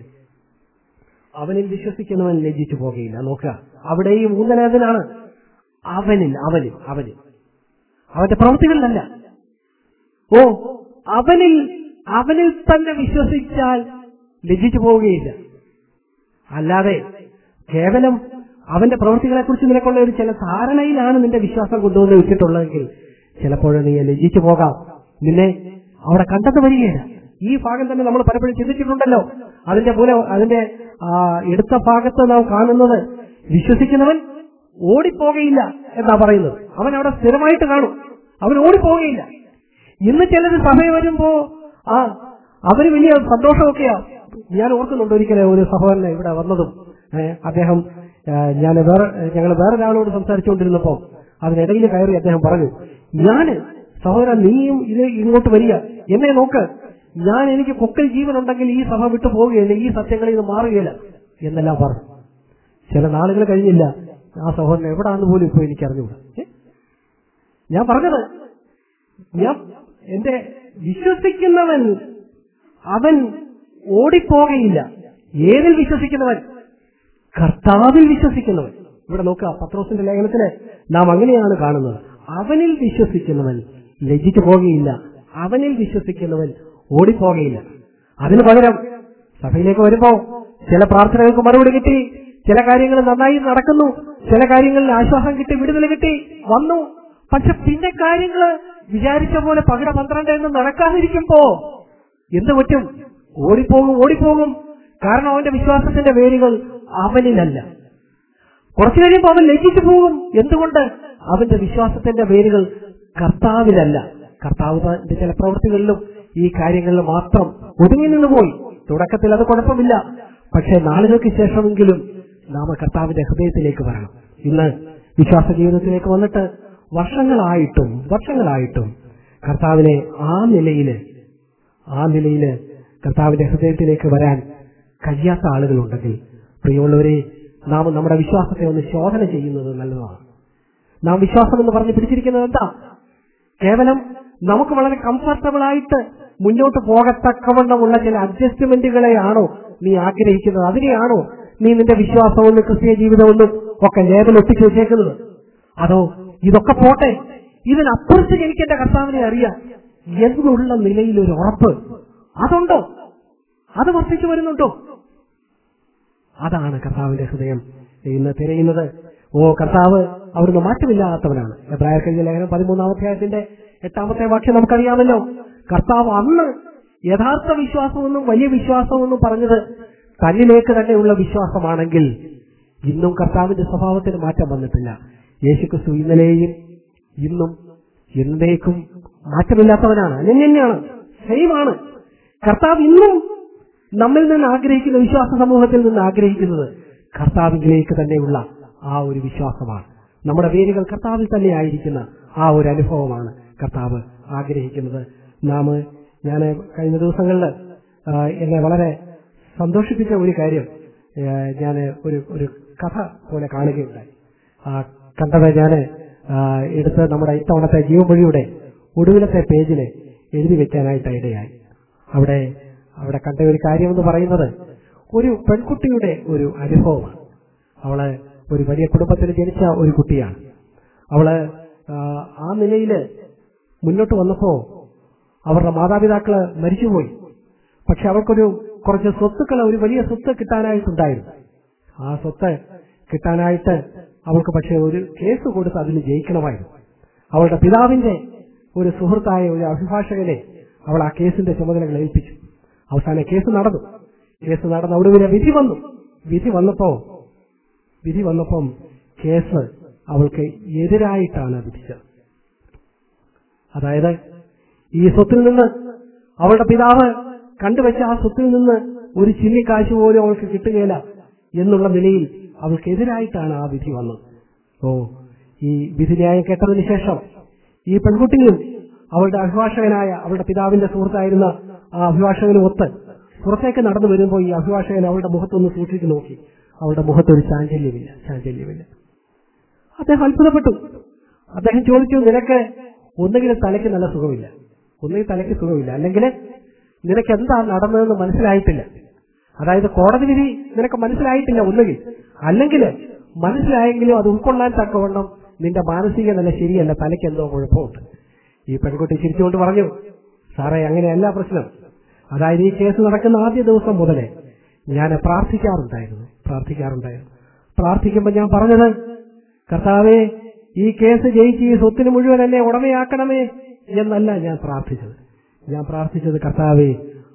അവനിൽ വിശ്വസിക്കുന്നവൻ ലജ്ജിച്ചു പോകുകയില്ല. നോക്കുക, അവിടെയും ഊന്നലേതിനാണ്? അവനിൽ അവനിൽ അവനിൽ അവന്റെ പ്രവൃത്തികളിലല്ല. ഓ അവനിൽ അവനിൽ തന്നെ വിശ്വസിച്ചാൽ ലജ്ജിച്ചു പോവുകയില്ല. അല്ലാതെ കേവലം അവന്റെ പ്രവൃത്തികളെ കുറിച്ച് നിനക്കുള്ള ഒരു ചില ധാരണയിലാണ് നിന്റെ വിശ്വാസം കൊണ്ടുവന്ന് വെച്ചിട്ടുള്ളതെങ്കിൽ ചിലപ്പോൾ നീ ലജ്ജിച്ചു പോകാം, നിന്നെ അവിടെ കണ്ടെന്ന് വരികയില്ല. ഈ ഭാഗം തന്നെ നമ്മൾ പലപ്പോഴും ചിന്തിച്ചിട്ടുണ്ടല്ലോ. അതിന്റെ പോലെ അതിന്റെ എടുത്ത ഭാഗത്ത് നാം കാണുന്നത് വിശ്വസിക്കുന്നവൻ ഓടിപ്പോകയില്ല എന്നാ പറയുന്നത്. അവൻ അവിടെ സ്ഥിരമായിട്ട് കാണും, അവൻ ഓടിപ്പോകയില്ല. ഇന്ന് ചിലർ സഭ വരുമ്പോ ആ അവര് വലിയ സന്തോഷമൊക്കെയാ. ഞാൻ ഓർക്കുന്നുണ്ട് ഒരിക്കലും ഒരു സഹോദരനെ ഇവിടെ വന്നതും അദ്ദേഹം ഞാൻ വേറെ ഞങ്ങൾ വേറൊരാളോട് സംസാരിച്ചുകൊണ്ടിരുന്നപ്പോ അതിനിടയിൽ കയറി അദ്ദേഹം പറഞ്ഞു, ഞാന് സഹോദരൻ നീയും ഇത് ഇങ്ങോട്ട് വരിക, എന്നെ നോക്ക്, ഞാൻ എനിക്ക് കൊക്കൽ ജീവനുണ്ടെങ്കിൽ ഈ സഭ വിട്ടു പോവുകയില്ല, ഈ സത്യങ്ങളിൽ ഇത് മാറുകയില്ല എന്നെല്ലാം പറഞ്ഞു. ചില നാളുകൾ കഴിഞ്ഞില്ല, ആ സഹോദരൻ എവിടാന്ന് പോലും ഇപ്പൊ എനിക്ക് അറിഞ്ഞുകൂടാ. ഞാൻ പറഞ്ഞത് ഞാൻ എന്റെ വിശ്വസിക്കുന്നവൻ അവൻ ഓടിപ്പോകയില്ല. ഏതിൽ വിശ്വസിക്കുന്നവൻ? കർത്താവിൽ വിശ്വസിക്കുന്നവൻ. ഇവിടെ നോക്കുക, പത്രോസിന്റെ ലേഖനത്തില് നാം അങ്ങനെയാണ് കാണുന്നത്. അവനിൽ വിശ്വസിക്കുന്നവൻ ലജ്ജിച്ചു പോകുകയില്ല, അവനിൽ വിശ്വസിക്കുന്നവൻ ഓടിപ്പോകയില്ല. അതിനു പകരം സഭയിലേക്ക് വരുമ്പോ ചില പ്രാർത്ഥനകൾക്ക് മറുപടി കിട്ടി, ചില കാര്യങ്ങൾ നന്നായി നടക്കുന്നു, ചില കാര്യങ്ങളിൽ ആശ്വാസം കിട്ടി, വിടുതൽ കിട്ടി, വന്നു. പക്ഷെ പിന്നെ കാര്യങ്ങള് വിചാരിച്ച പോലെ പകിട പന്ത്രണ്ട് എന്ന് നടക്കാതിരിക്കുമ്പോ എന്ത് പറ്റും? ഓടിപ്പോകും ഓടിപ്പോകും കാരണം അവന്റെ വിശ്വാസത്തിന്റെ വേരുകൾ അവനിലല്ല. കുറച്ചു കഴിയുമ്പോൾ അവൻ ലജ്ജിച്ചു പോകും. എന്തുകൊണ്ട്? അവന്റെ വിശ്വാസത്തിന്റെ വേരുകൾ കർത്താവിലല്ല. കർത്താവിന്റെ ചില പ്രവൃത്തികളിലും ഈ കാര്യങ്ങളിൽ മാത്രം ഒതുങ്ങി നിന്ന് പോയി. തുടക്കത്തിൽ അത് കുഴപ്പമില്ല, പക്ഷെ നാളുകൾക്ക് ശേഷമെങ്കിലും നാം കർത്താവിന്റെ ഹൃദയത്തിലേക്ക് വരണം. ഇന്ന് വിശ്വാസ ജീവിതത്തിലേക്ക് വന്നിട്ട് വർഷങ്ങളായിട്ടും വർഷങ്ങളായിട്ടും കർത്താവിനെ ആ നിലയില് ആ നിലയില് കർത്താവിന്റെ ഹൃദയത്തിലേക്ക് വരാൻ കഴിയാത്ത ആളുകളുണ്ടെങ്കിൽ, പ്രിയമുള്ളവരെ, നാം നമ്മുടെ വിശ്വാസത്തെ ഒന്ന് ശോധന ചെയ്യുന്നത് നല്ലതാണ്. നാം വിശ്വാസം എന്ന് പറഞ്ഞ് പിടിച്ചിരിക്കുന്നത് എന്താ? കേവലം നമുക്ക് വളരെ കംഫർട്ടബിൾ ആയിട്ട് മുന്നോട്ട് പോകത്തക്കവണ്ണമുള്ള ചില അഡ്ജസ്റ്റ്മെന്റുകളെയാണോ നീ ആഗ്രഹിക്കുന്നത്? അതിനെയാണോ നീ നിന്റെ വിശ്വാസമൊന്നും ക്രിസ്തീയ ജീവിതമൊന്നും ഒക്കെ ലേബൽ ഒട്ടിച്ചു വെച്ചേക്കുന്നത്? അതോ ഇതൊക്കെ പോട്ടെ, ഇതിനപ്പുറത്ത് എനിക്ക് എന്റെ കർത്താവിനെ അറിയാം എന്നുള്ള നിലയിലൊരു ഉറപ്പ് അതുണ്ടോ? അത് വർദ്ധിച്ചു വരുന്നുണ്ടോ? അതാണ് കർത്താവിന്റെ ഹൃദയം ഇന്ന് തിരയുന്നത്. ഓ, കർത്താവ് അവിടുന്ന് മാറ്റമില്ലാത്തവനാണ്. എബ്രായർക്കെഴുതിയ ലേഖനം പതിമൂന്നാം അധ്യായത്തിന്റെ എട്ടാമത്തെ വാക്യം നമുക്കറിയാമല്ലോ. കർത്താവ് അന്ന് യഥാർത്ഥ വിശ്വാസമെന്നും വലിയ വിശ്വാസമെന്നും പറഞ്ഞത് തന്നിലേക്ക് തന്നെയുള്ള വിശ്വാസമാണെങ്കിൽ ഇന്നും കർത്താവിന്റെ സ്വഭാവത്തിന് മാറ്റം വന്നിട്ടില്ല. യേശുക്രിസ്തു ഇന്നലെയും ഇന്നും എന്നേക്കും മാറ്റമില്ലാത്തവനാണ്, അനന്യനാണ്, സെയിമാണ്. കർത്താവ് ഇന്നും നമ്മിൽ നിന്ന് ആഗ്രഹിക്കുന്ന, വിശ്വാസ സമൂഹത്തിൽ നിന്ന് ആഗ്രഹിക്കുന്നത് കർത്താവിലേക്ക് തന്നെയുള്ള ആ ഒരു വിശ്വാസമാണ്. നമ്മുടെ വേരുകൾ കർത്താവിൽ തന്നെ ആയിരിക്കുന്ന ആ ഒരു അനുഭവമാണ് കർത്താവ് ആഗ്രഹിക്കുന്നത്. നാം ഞാൻ കഴിഞ്ഞ ദിവസങ്ങളിൽ എന്നെ വളരെ സന്തോഷിപ്പിച്ച ഒരു കാര്യം ഞാൻ ഒരു ഒരു കഥ പോലെ കാണുകയുണ്ടായി. ആ കണ്ടത് ഞാൻ എടുത്ത് നമ്മുടെ ഇത്തവണത്തെ ജീവമൊഴിയുടെ ഒടുവിലത്തെ പേജിൽ എഴുതി വെക്കാനായിട്ട് ഇടയായി. അവിടെ അവിടെ കണ്ട ഒരു കാര്യം എന്ന് പറയുന്നത് ഒരു പെൺകുട്ടിയുടെ ഒരു അനുഭവമാണ്. അവള് ഒരു വലിയ കുടുംബത്തിൽ ജനിച്ച ഒരു കുട്ടിയാണ്. അവള് ആ നിലയില് മുന്നോട്ട് വന്നപ്പോ അവരുടെ മാതാപിതാക്കള് മരിച്ചുപോയി. പക്ഷെ അവൾക്കൊരു കുറച്ച് സ്വത്തുക്കൾ, ഒരു വലിയ സ്വത്ത് കിട്ടാനായിട്ടുണ്ടായിരുന്നു. ആ സ്വത്ത് കിട്ടാനായിട്ട് അവൾക്ക് പക്ഷെ ഒരു കേസ് കൊടുത്ത് അതിന് ജയിക്കണമായിരുന്നു. അവളുടെ പിതാവിന്റെ ഒരു സുഹൃത്തായ ഒരു അഭിഭാഷകനെ അവൾ ആ കേസിന്റെ ചുമതലകൾ ഏൽപ്പിച്ചു. അവസാനം കേസ് നടന്നു. കേസ് നടന്ന ഒടുവിലെ വിധി വന്നു. വിധി വന്നപ്പോ വിധി വന്നപ്പം കേസ് അവൾക്ക് എതിരായിട്ടാണ് വിധിച്ചത്. അതായത് ഈ സ്വത്തിൽ നിന്ന്, അവളുടെ പിതാവ് കണ്ടുവച്ച ആ സ്വത്തിൽ നിന്ന് ഒരു ചില്ലിക്കാശ് പോലും അവൾക്ക് കിട്ടുകയില്ല എന്നുള്ള നിലയിൽ അവൾക്കെതിരായിട്ടാണ് ആ വിധി വന്നത്. ഓ, ഈ വിധി ന്യായം കേട്ടതിന് ശേഷം ഈ പെൺകുട്ടിയും അവളുടെ അഭിഭാഷകനായ അവളുടെ പിതാവിന്റെ സുഹൃത്തായിരുന്ന ആ അഭിഭാഷകനും ഒത്ത് പുറത്തേക്ക് നടന്നു വരുമ്പോൾ ഈ അഭിഭാഷകൻ അവളുടെ മുഖത്തൊന്ന് സൂക്ഷിച്ചു നോക്കി. അവളുടെ മുഖത്തൊരു ചാഞ്ചല്യമില്ല ചാഞ്ചല്യമില്ല അദ്ദേഹം അത്ഭുതപ്പെട്ടു. അദ്ദേഹം ചോദിച്ചു, നിനക്ക് ഒന്നുകിൽ തലയ്ക്ക് നല്ല സുഖമില്ല, ഒന്നുകിൽ തലയ്ക്ക് സുഖമില്ല, അല്ലെങ്കിൽ നിനക്ക് എന്താ നടന്നതെന്ന് മനസ്സിലായിട്ടില്ല. അതായത് കോടതി വിധി നിനക്ക് മനസ്സിലായിട്ടില്ല ഒന്നുകിൽ, അല്ലെങ്കിൽ മനസ്സിലായെങ്കിലും അത് ഉൾക്കൊള്ളാൻ തക്കവണ്ണം നിന്റെ മാനസിക നില ശരിയല്ല, തലയ്ക്ക് എന്തോ കുഴപ്പമുണ്ട്. ഈ പെൺകുട്ടി ചിരിച്ചുകൊണ്ട് പറഞ്ഞു, സാറേ, അങ്ങനെയല്ല പ്രശ്നം. അതായത് ഈ കേസ് നടക്കുന്ന ആദ്യ ദിവസം മുതലേ ഞാൻ പ്രാർത്ഥിക്കാറുണ്ടായിരുന്നു പ്രാർത്ഥിക്കാറുണ്ടായിരുന്നു പ്രാർത്ഥിക്കുമ്പോൾ ഞാൻ പറഞ്ഞത്, കർത്താവേ, ഈ കേസ് ജയിച്ച് ഈ സ്വത്തിന് മുഴുവൻ എന്നെ ഉടമയാക്കണമേ എന്നല്ല ഞാൻ പ്രാർത്ഥിച്ചത്. ഞാൻ പ്രാർത്ഥിച്ചത്, കർത്താവേ,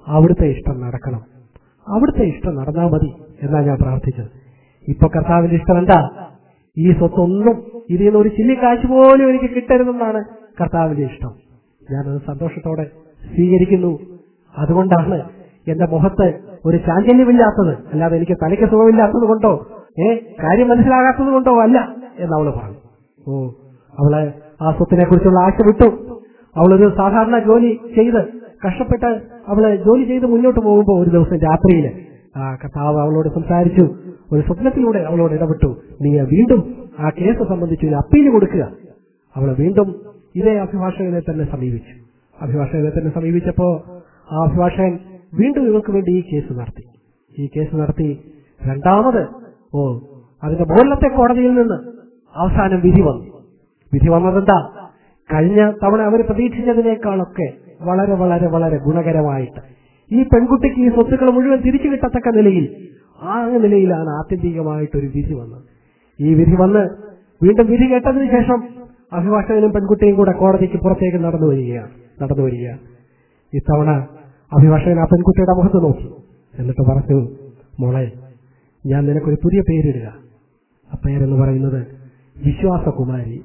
അവിടുത്തെ ഇഷ്ടം നടക്കണം, അവിടുത്തെ ഇഷ്ടം നടന്നാൽ മതി എന്നാ ഞാൻ പ്രാർത്ഥിച്ചത്. ഇപ്പൊ കർത്താവിന്റെ ഇഷ്ടം എന്താ? ഈ സ്വത്തൊന്നും ഇതിൽ നിന്ന് ഒരു ചില്ലിക്കാശ് പോലും എനിക്ക് കിട്ടരുതെന്നാണ് കർത്താവിന്റെ ഇഷ്ടം. ഞാനത് സന്തോഷത്തോടെ സ്വീകരിക്കുന്നു. അതുകൊണ്ടാണ് എന്റെ മുഖത്ത് ഒരു ചാഞ്ചല്യമില്ലാത്തത്. അല്ലാതെ എനിക്ക് തലയ്ക്ക് സുഖമില്ലാത്തത് കൊണ്ടോ ഏ കാര്യം മനസ്സിലാകാത്തത് കൊണ്ടോ അല്ല എന്ന് അവള് പറഞ്ഞു. ഓ അവള് ആ സ്വത്തിനെ കുറിച്ചുള്ള ആശ വിട്ടു. അവളൊരു സാധാരണ ജോലി ചെയ്ത് കഷ്ടപ്പെട്ട് അവള് ജോലി ചെയ്ത് മുന്നോട്ട് പോകുമ്പോൾ ഒരു ദിവസം രാത്രിയിൽ ആ കർത്താവ് അവളോട് സംസാരിച്ചു. ഒരു സ്വപ്നത്തിലൂടെ അവളോട് ഇടപെട്ടു. നീ വീണ്ടും ആ കേസ് സംബന്ധിച്ച് ഒരു അപ്പീൽ കൊടുക്കുക. അവള് വീണ്ടും ഇതേ അഭിഭാഷകനെ തന്നെ സമീപിച്ചു. അഭിഭാഷകനെ തന്നെ സമീപിച്ചപ്പോ ആ അഭിഭാഷകൻ വീണ്ടും ഇവർക്ക് വേണ്ടി ഈ കേസ് നടത്തി. ഈ കേസ് നടത്തി രണ്ടാമത് ഓ അതിന്റെ മുകളിലത്തെ കോടതിയിൽ നിന്ന് അവസാനം വിധി വന്നു. വിധി വന്നതെന്താ? കഴിഞ്ഞ തവണ അവർ പ്രതീക്ഷിച്ചതിനേക്കാളൊക്കെ വളരെ വളരെ വളരെ ഗുണകരമായിട്ട് ഈ പെൺകുട്ടിക്ക് ഈ സ്വത്തുക്കൾ മുഴുവൻ തിരിച്ചു കിട്ടത്തക്ക നിലയിൽ ആ നിലയിലാണ് ആത്യന്തികമായിട്ടൊരു വിധി വന്നത്. ഈ വിധി വന്ന് വീണ്ടും വിധി കേട്ടതിനു ശേഷം അഭിഭാഷകനും പെൺകുട്ടിയും കൂടെ കോടതിക്ക് പുറത്തേക്ക് നടന്നു വരികയാണ് നടന്നു വരികയാണ് ഇത്തവണ അഭിഭാഷകൻ ആ പെൺകുട്ടിയുടെ മുഖത്ത് നോക്കി. എന്നിട്ട് പറഞ്ഞു, മോളെ, ഞാൻ നിനക്കൊരു പുതിയ പേരിടുക. ആ പേരെന്ന് പറയുന്നത് വിശ്വാസകുമാരി,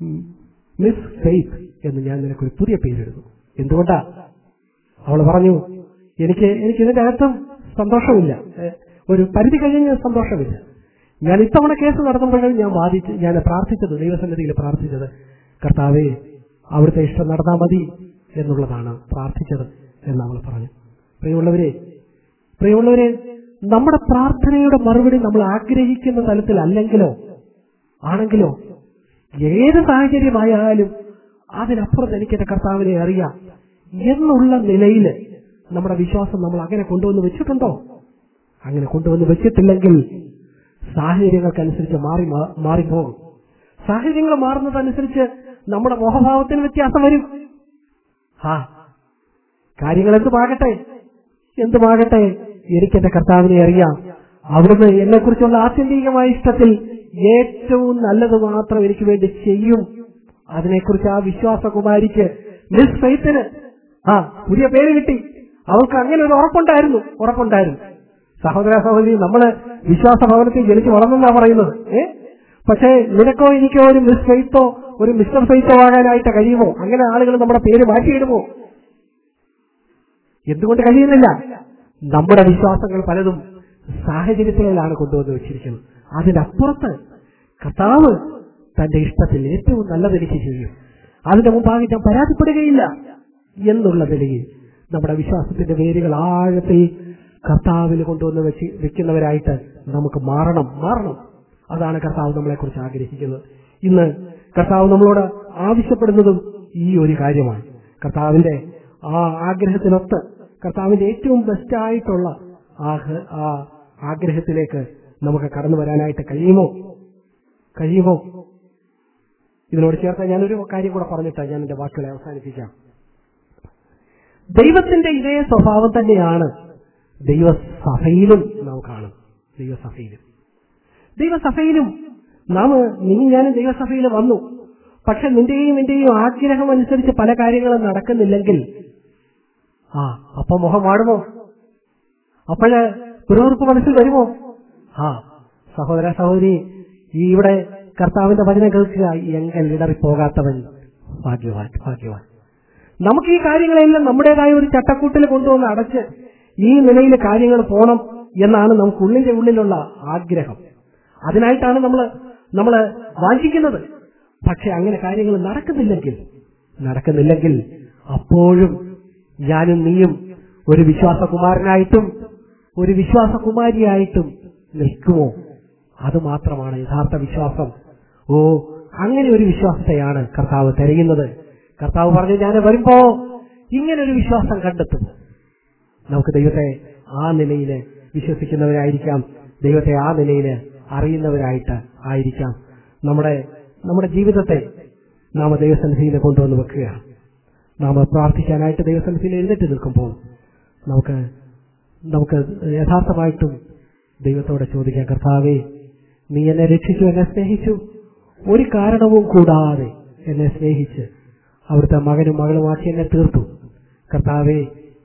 മിസ് ഫെയ്ത്ത് എന്ന് ഞാൻ നിനക്കൊരു പുതിയ പേരിടുന്നു. എന്തുകൊണ്ടാ? അവൾ പറഞ്ഞു, എനിക്ക് എനിക്ക് ഇതിന്റെ അകത്തും സന്തോഷമില്ല, ഒരു പരിധി കഴിഞ്ഞ സന്തോഷമില്ല. ഞാൻ ഇത്തവണ കേസ് നടത്തുമ്പോഴും ഞാൻ വാദിച്ച് ഞാൻ പ്രാർത്ഥിച്ചത്, ദൈവസന്നിധിയിൽ പ്രാർത്ഥിച്ചത്, കർത്താവേ അവിടുത്തെ ഇഷ്ടം നടന്നാൽ മതി എന്നുള്ളതാണ് പ്രാർത്ഥിച്ചത് എന്ന് അവൾ പറഞ്ഞു. പ്രിയമുള്ളവരെ പ്രിയമുള്ളവരെ നമ്മുടെ പ്രാർത്ഥനയുടെ മറുപടി നമ്മൾ ആഗ്രഹിക്കുന്ന തലത്തിലല്ലെങ്കിലോ ആണെങ്കിലോ ഏത് സാഹചര്യമായാലും അതിനപ്പുറത്ത് എനിക്കെന്റെ കർത്താവിനെ അറിയാം എന്നുള്ള നിലയിൽ നമ്മുടെ വിശ്വാസം നമ്മൾ അങ്ങനെ കൊണ്ടുവന്ന് വെച്ചിട്ടുണ്ടോ? അങ്ങനെ കൊണ്ടുവന്ന് വെച്ചിട്ടില്ലെങ്കിൽ സാഹചര്യങ്ങൾക്കനുസരിച്ച് മാറി മാറിപ്പോകും. സാഹചര്യങ്ങൾ മാറുന്നതനുസരിച്ച് നമ്മുടെ മോഹഭാവത്തിന് വ്യത്യാസം വരും. ആ കാര്യങ്ങൾ എന്തുമാകട്ടെ എന്തുമാകട്ടെ എനിക്കെന്റെ കർത്താവിനെ അറിയാം. അവിടുന്ന് എന്നെ കുറിച്ചുള്ള ആത്യന്തികമായ ഇഷ്ടത്തിൽ ഏറ്റവും നല്ലത് മാത്രം എനിക്ക് വേണ്ടി ചെയ്യും. അതിനെക്കുറിച്ച് ആ വിശ്വാസകുമാരിക്ക്, മിസ് ഫെയ്ത്തിന് ആ പുതിയ പേര് കിട്ടി. അവൾക്ക് അങ്ങനെ ഒരു ഉറപ്പുണ്ടായിരുന്നു ഉറപ്പുണ്ടായിരുന്നു സഹോദര സഹോദരി, നമ്മള് വിശ്വാസ ഭവനത്തിൽ ജനിച്ച് വളർന്നെന്നാ പറയുന്നത്. ഏ പക്ഷേ നിനക്കോ എനിക്കോ ഒരു മിസ് ഫെയ്ത്തോ ഒരു മിസ്റ്റർ ഫെയ്ത്തോ ആകാനായിട്ട് കഴിയുമോ? അങ്ങനെ ആളുകൾ നമ്മുടെ പേര് മാറ്റിയിടുമോ? എന്തുകൊണ്ട് കഴിയുന്നില്ല? നമ്മുടെ വിശ്വാസങ്ങൾ പലതും സാഹചര്യത്തിലാണ് കൊണ്ടുവന്ന് വെച്ചിരിക്കുന്നത്. അതിനപ്പുറത്ത് കർത്താവ് തന്റെ ഇഷ്ടത്തിൽ ഏറ്റവും നല്ലത് എനിക്ക് ചെയ്യും, അതിന്റെ മുമ്പാകെ ഞാൻ പരാതിപ്പെടുകയില്ല എന്നുള്ള നിലയിൽ നമ്മുടെ വിശ്വാസത്തിന്റെ വേരുകൾ ആഴത്തിൽ കർത്താവിൽ കൊണ്ടുവന്ന് വെച്ച് വെക്കുന്നവരായിട്ട് നമുക്ക് മാറണം മാറണം അതാണ് കർത്താവ് നമ്മളെ കുറിച്ച് ആഗ്രഹിക്കുന്നത്. ഇന്ന് കർത്താവ് നമ്മളോട് ആവശ്യപ്പെടുന്നതും ഈ ഒരു കാര്യമാണ്. കർത്താവിന്റെ ആ ആഗ്രഹത്തിനൊത്ത് കർത്താവിന്റെ ഏറ്റവും ബെസ്റ്റായിട്ടുള്ള ആ ആഗ്രഹത്തിലേക്ക് നമുക്ക് കടന്നു വരാനായിട്ട് കഴിയുമോ കഴിയുമോ ഇതിനോട് ചേർത്ത് ഞാനൊരു കാര്യം കൂടെ പറഞ്ഞിട്ടാണ് ഞാൻ എന്റെ വാക്കുകളെ അവസാനിപ്പിക്കാം. ദൈവത്തിന്റെ ഇതേ സ്വഭാവം തന്നെയാണ് ദൈവസഭയിലും നാം കാണും. ദൈവസഭയിലും ദൈവസഭയിലും നാം നീ ഞാനും ദൈവസഭയിൽ വന്നു, പക്ഷെ നിന്റെയും നിന്റെയും ആഗ്രഹം അനുസരിച്ച് പല കാര്യങ്ങളും നടക്കുന്നില്ലെങ്കിൽ ആ അപ്പൊ മുഖം വാടുമോ? അപ്പോഴ് പിറുപിറുപ്പ് മനസ്സിൽ വരുമോ? ആ സഹോദര സഹോദരി, ഈ ഇവിടെ കർത്താവിന്റെ വചനം കേൾക്കുക, എങ്കിൽ ഇടറിപ്പോകാത്തവൻ ഭാഗ്യവാൻ ഭാഗ്യവാൻ. നമുക്ക് ഈ കാര്യങ്ങളെല്ലാം നമ്മുടേതായ ഒരു ചട്ടക്കൂട്ടിൽ കൊണ്ടുവന്ന് അടച്ച് ഈ നിലയിൽ കാര്യങ്ങൾ പോണം എന്നാണ് നമുക്ക് ഉള്ളിന്റെ ഉള്ളിലുള്ള ആഗ്രഹം. അതിനായിട്ടാണ് നമ്മൾ നമ്മൾ വാഞ്ചിക്കുന്നത്. പക്ഷെ അങ്ങനെ കാര്യങ്ങൾ നടക്കുന്നില്ലെങ്കിൽ നടക്കുന്നില്ലെങ്കിൽ അപ്പോഴും ഞാനും നീയും ഒരു വിശ്വാസകുമാരനായിട്ടും ഒരു വിശ്വാസകുമാരിയായിട്ടും നിൽക്കുമോ? അത് മാത്രമാണ് യഥാർത്ഥ വിശ്വാസം. ഓ അങ്ങനെ ഒരു വിശ്വാസത്തെയാണ് കർത്താവ് തിരയുന്നത്. കർത്താവ് പറഞ്ഞു, ഞാൻ വരുമ്പോ ഇങ്ങനൊരു വിശ്വാസം കണ്ടെത്തും. നമുക്ക് ദൈവത്തെ ആ നിലയിൽ വിശ്വസിക്കുന്നവരായിരിക്കാം, ദൈവത്തെ ആ നിലയിൽ അറിയുന്നവരായിട്ട് ആയിരിക്കാം. നമ്മുടെ നമ്മുടെ ജീവിതത്തെ നാം ദൈവസന്നിധിയിൽ കൊണ്ടുവന്ന് വെക്കുകയാണ്. നാം പ്രാർത്ഥിക്കാനായിട്ട് ദൈവസന്നിധിയിൽ എഴുന്നേറ്റ് നിൽക്കുമ്പോൾ നമുക്ക് നമുക്ക് യഥാർത്ഥമായിട്ടും ദൈവത്തോടെ ചോദിക്കാം, കർത്താവേ നീ എന്നെ രക്ഷിച്ചു, എന്നെ സ്നേഹിച്ചു, ഒരു കാരണവും കൂടാതെ എന്നെ സ്നേഹിച്ച് അവിടുത്തെ മകനും മകളുമാക്കി എന്നെ തീർത്തു. കർത്താവേ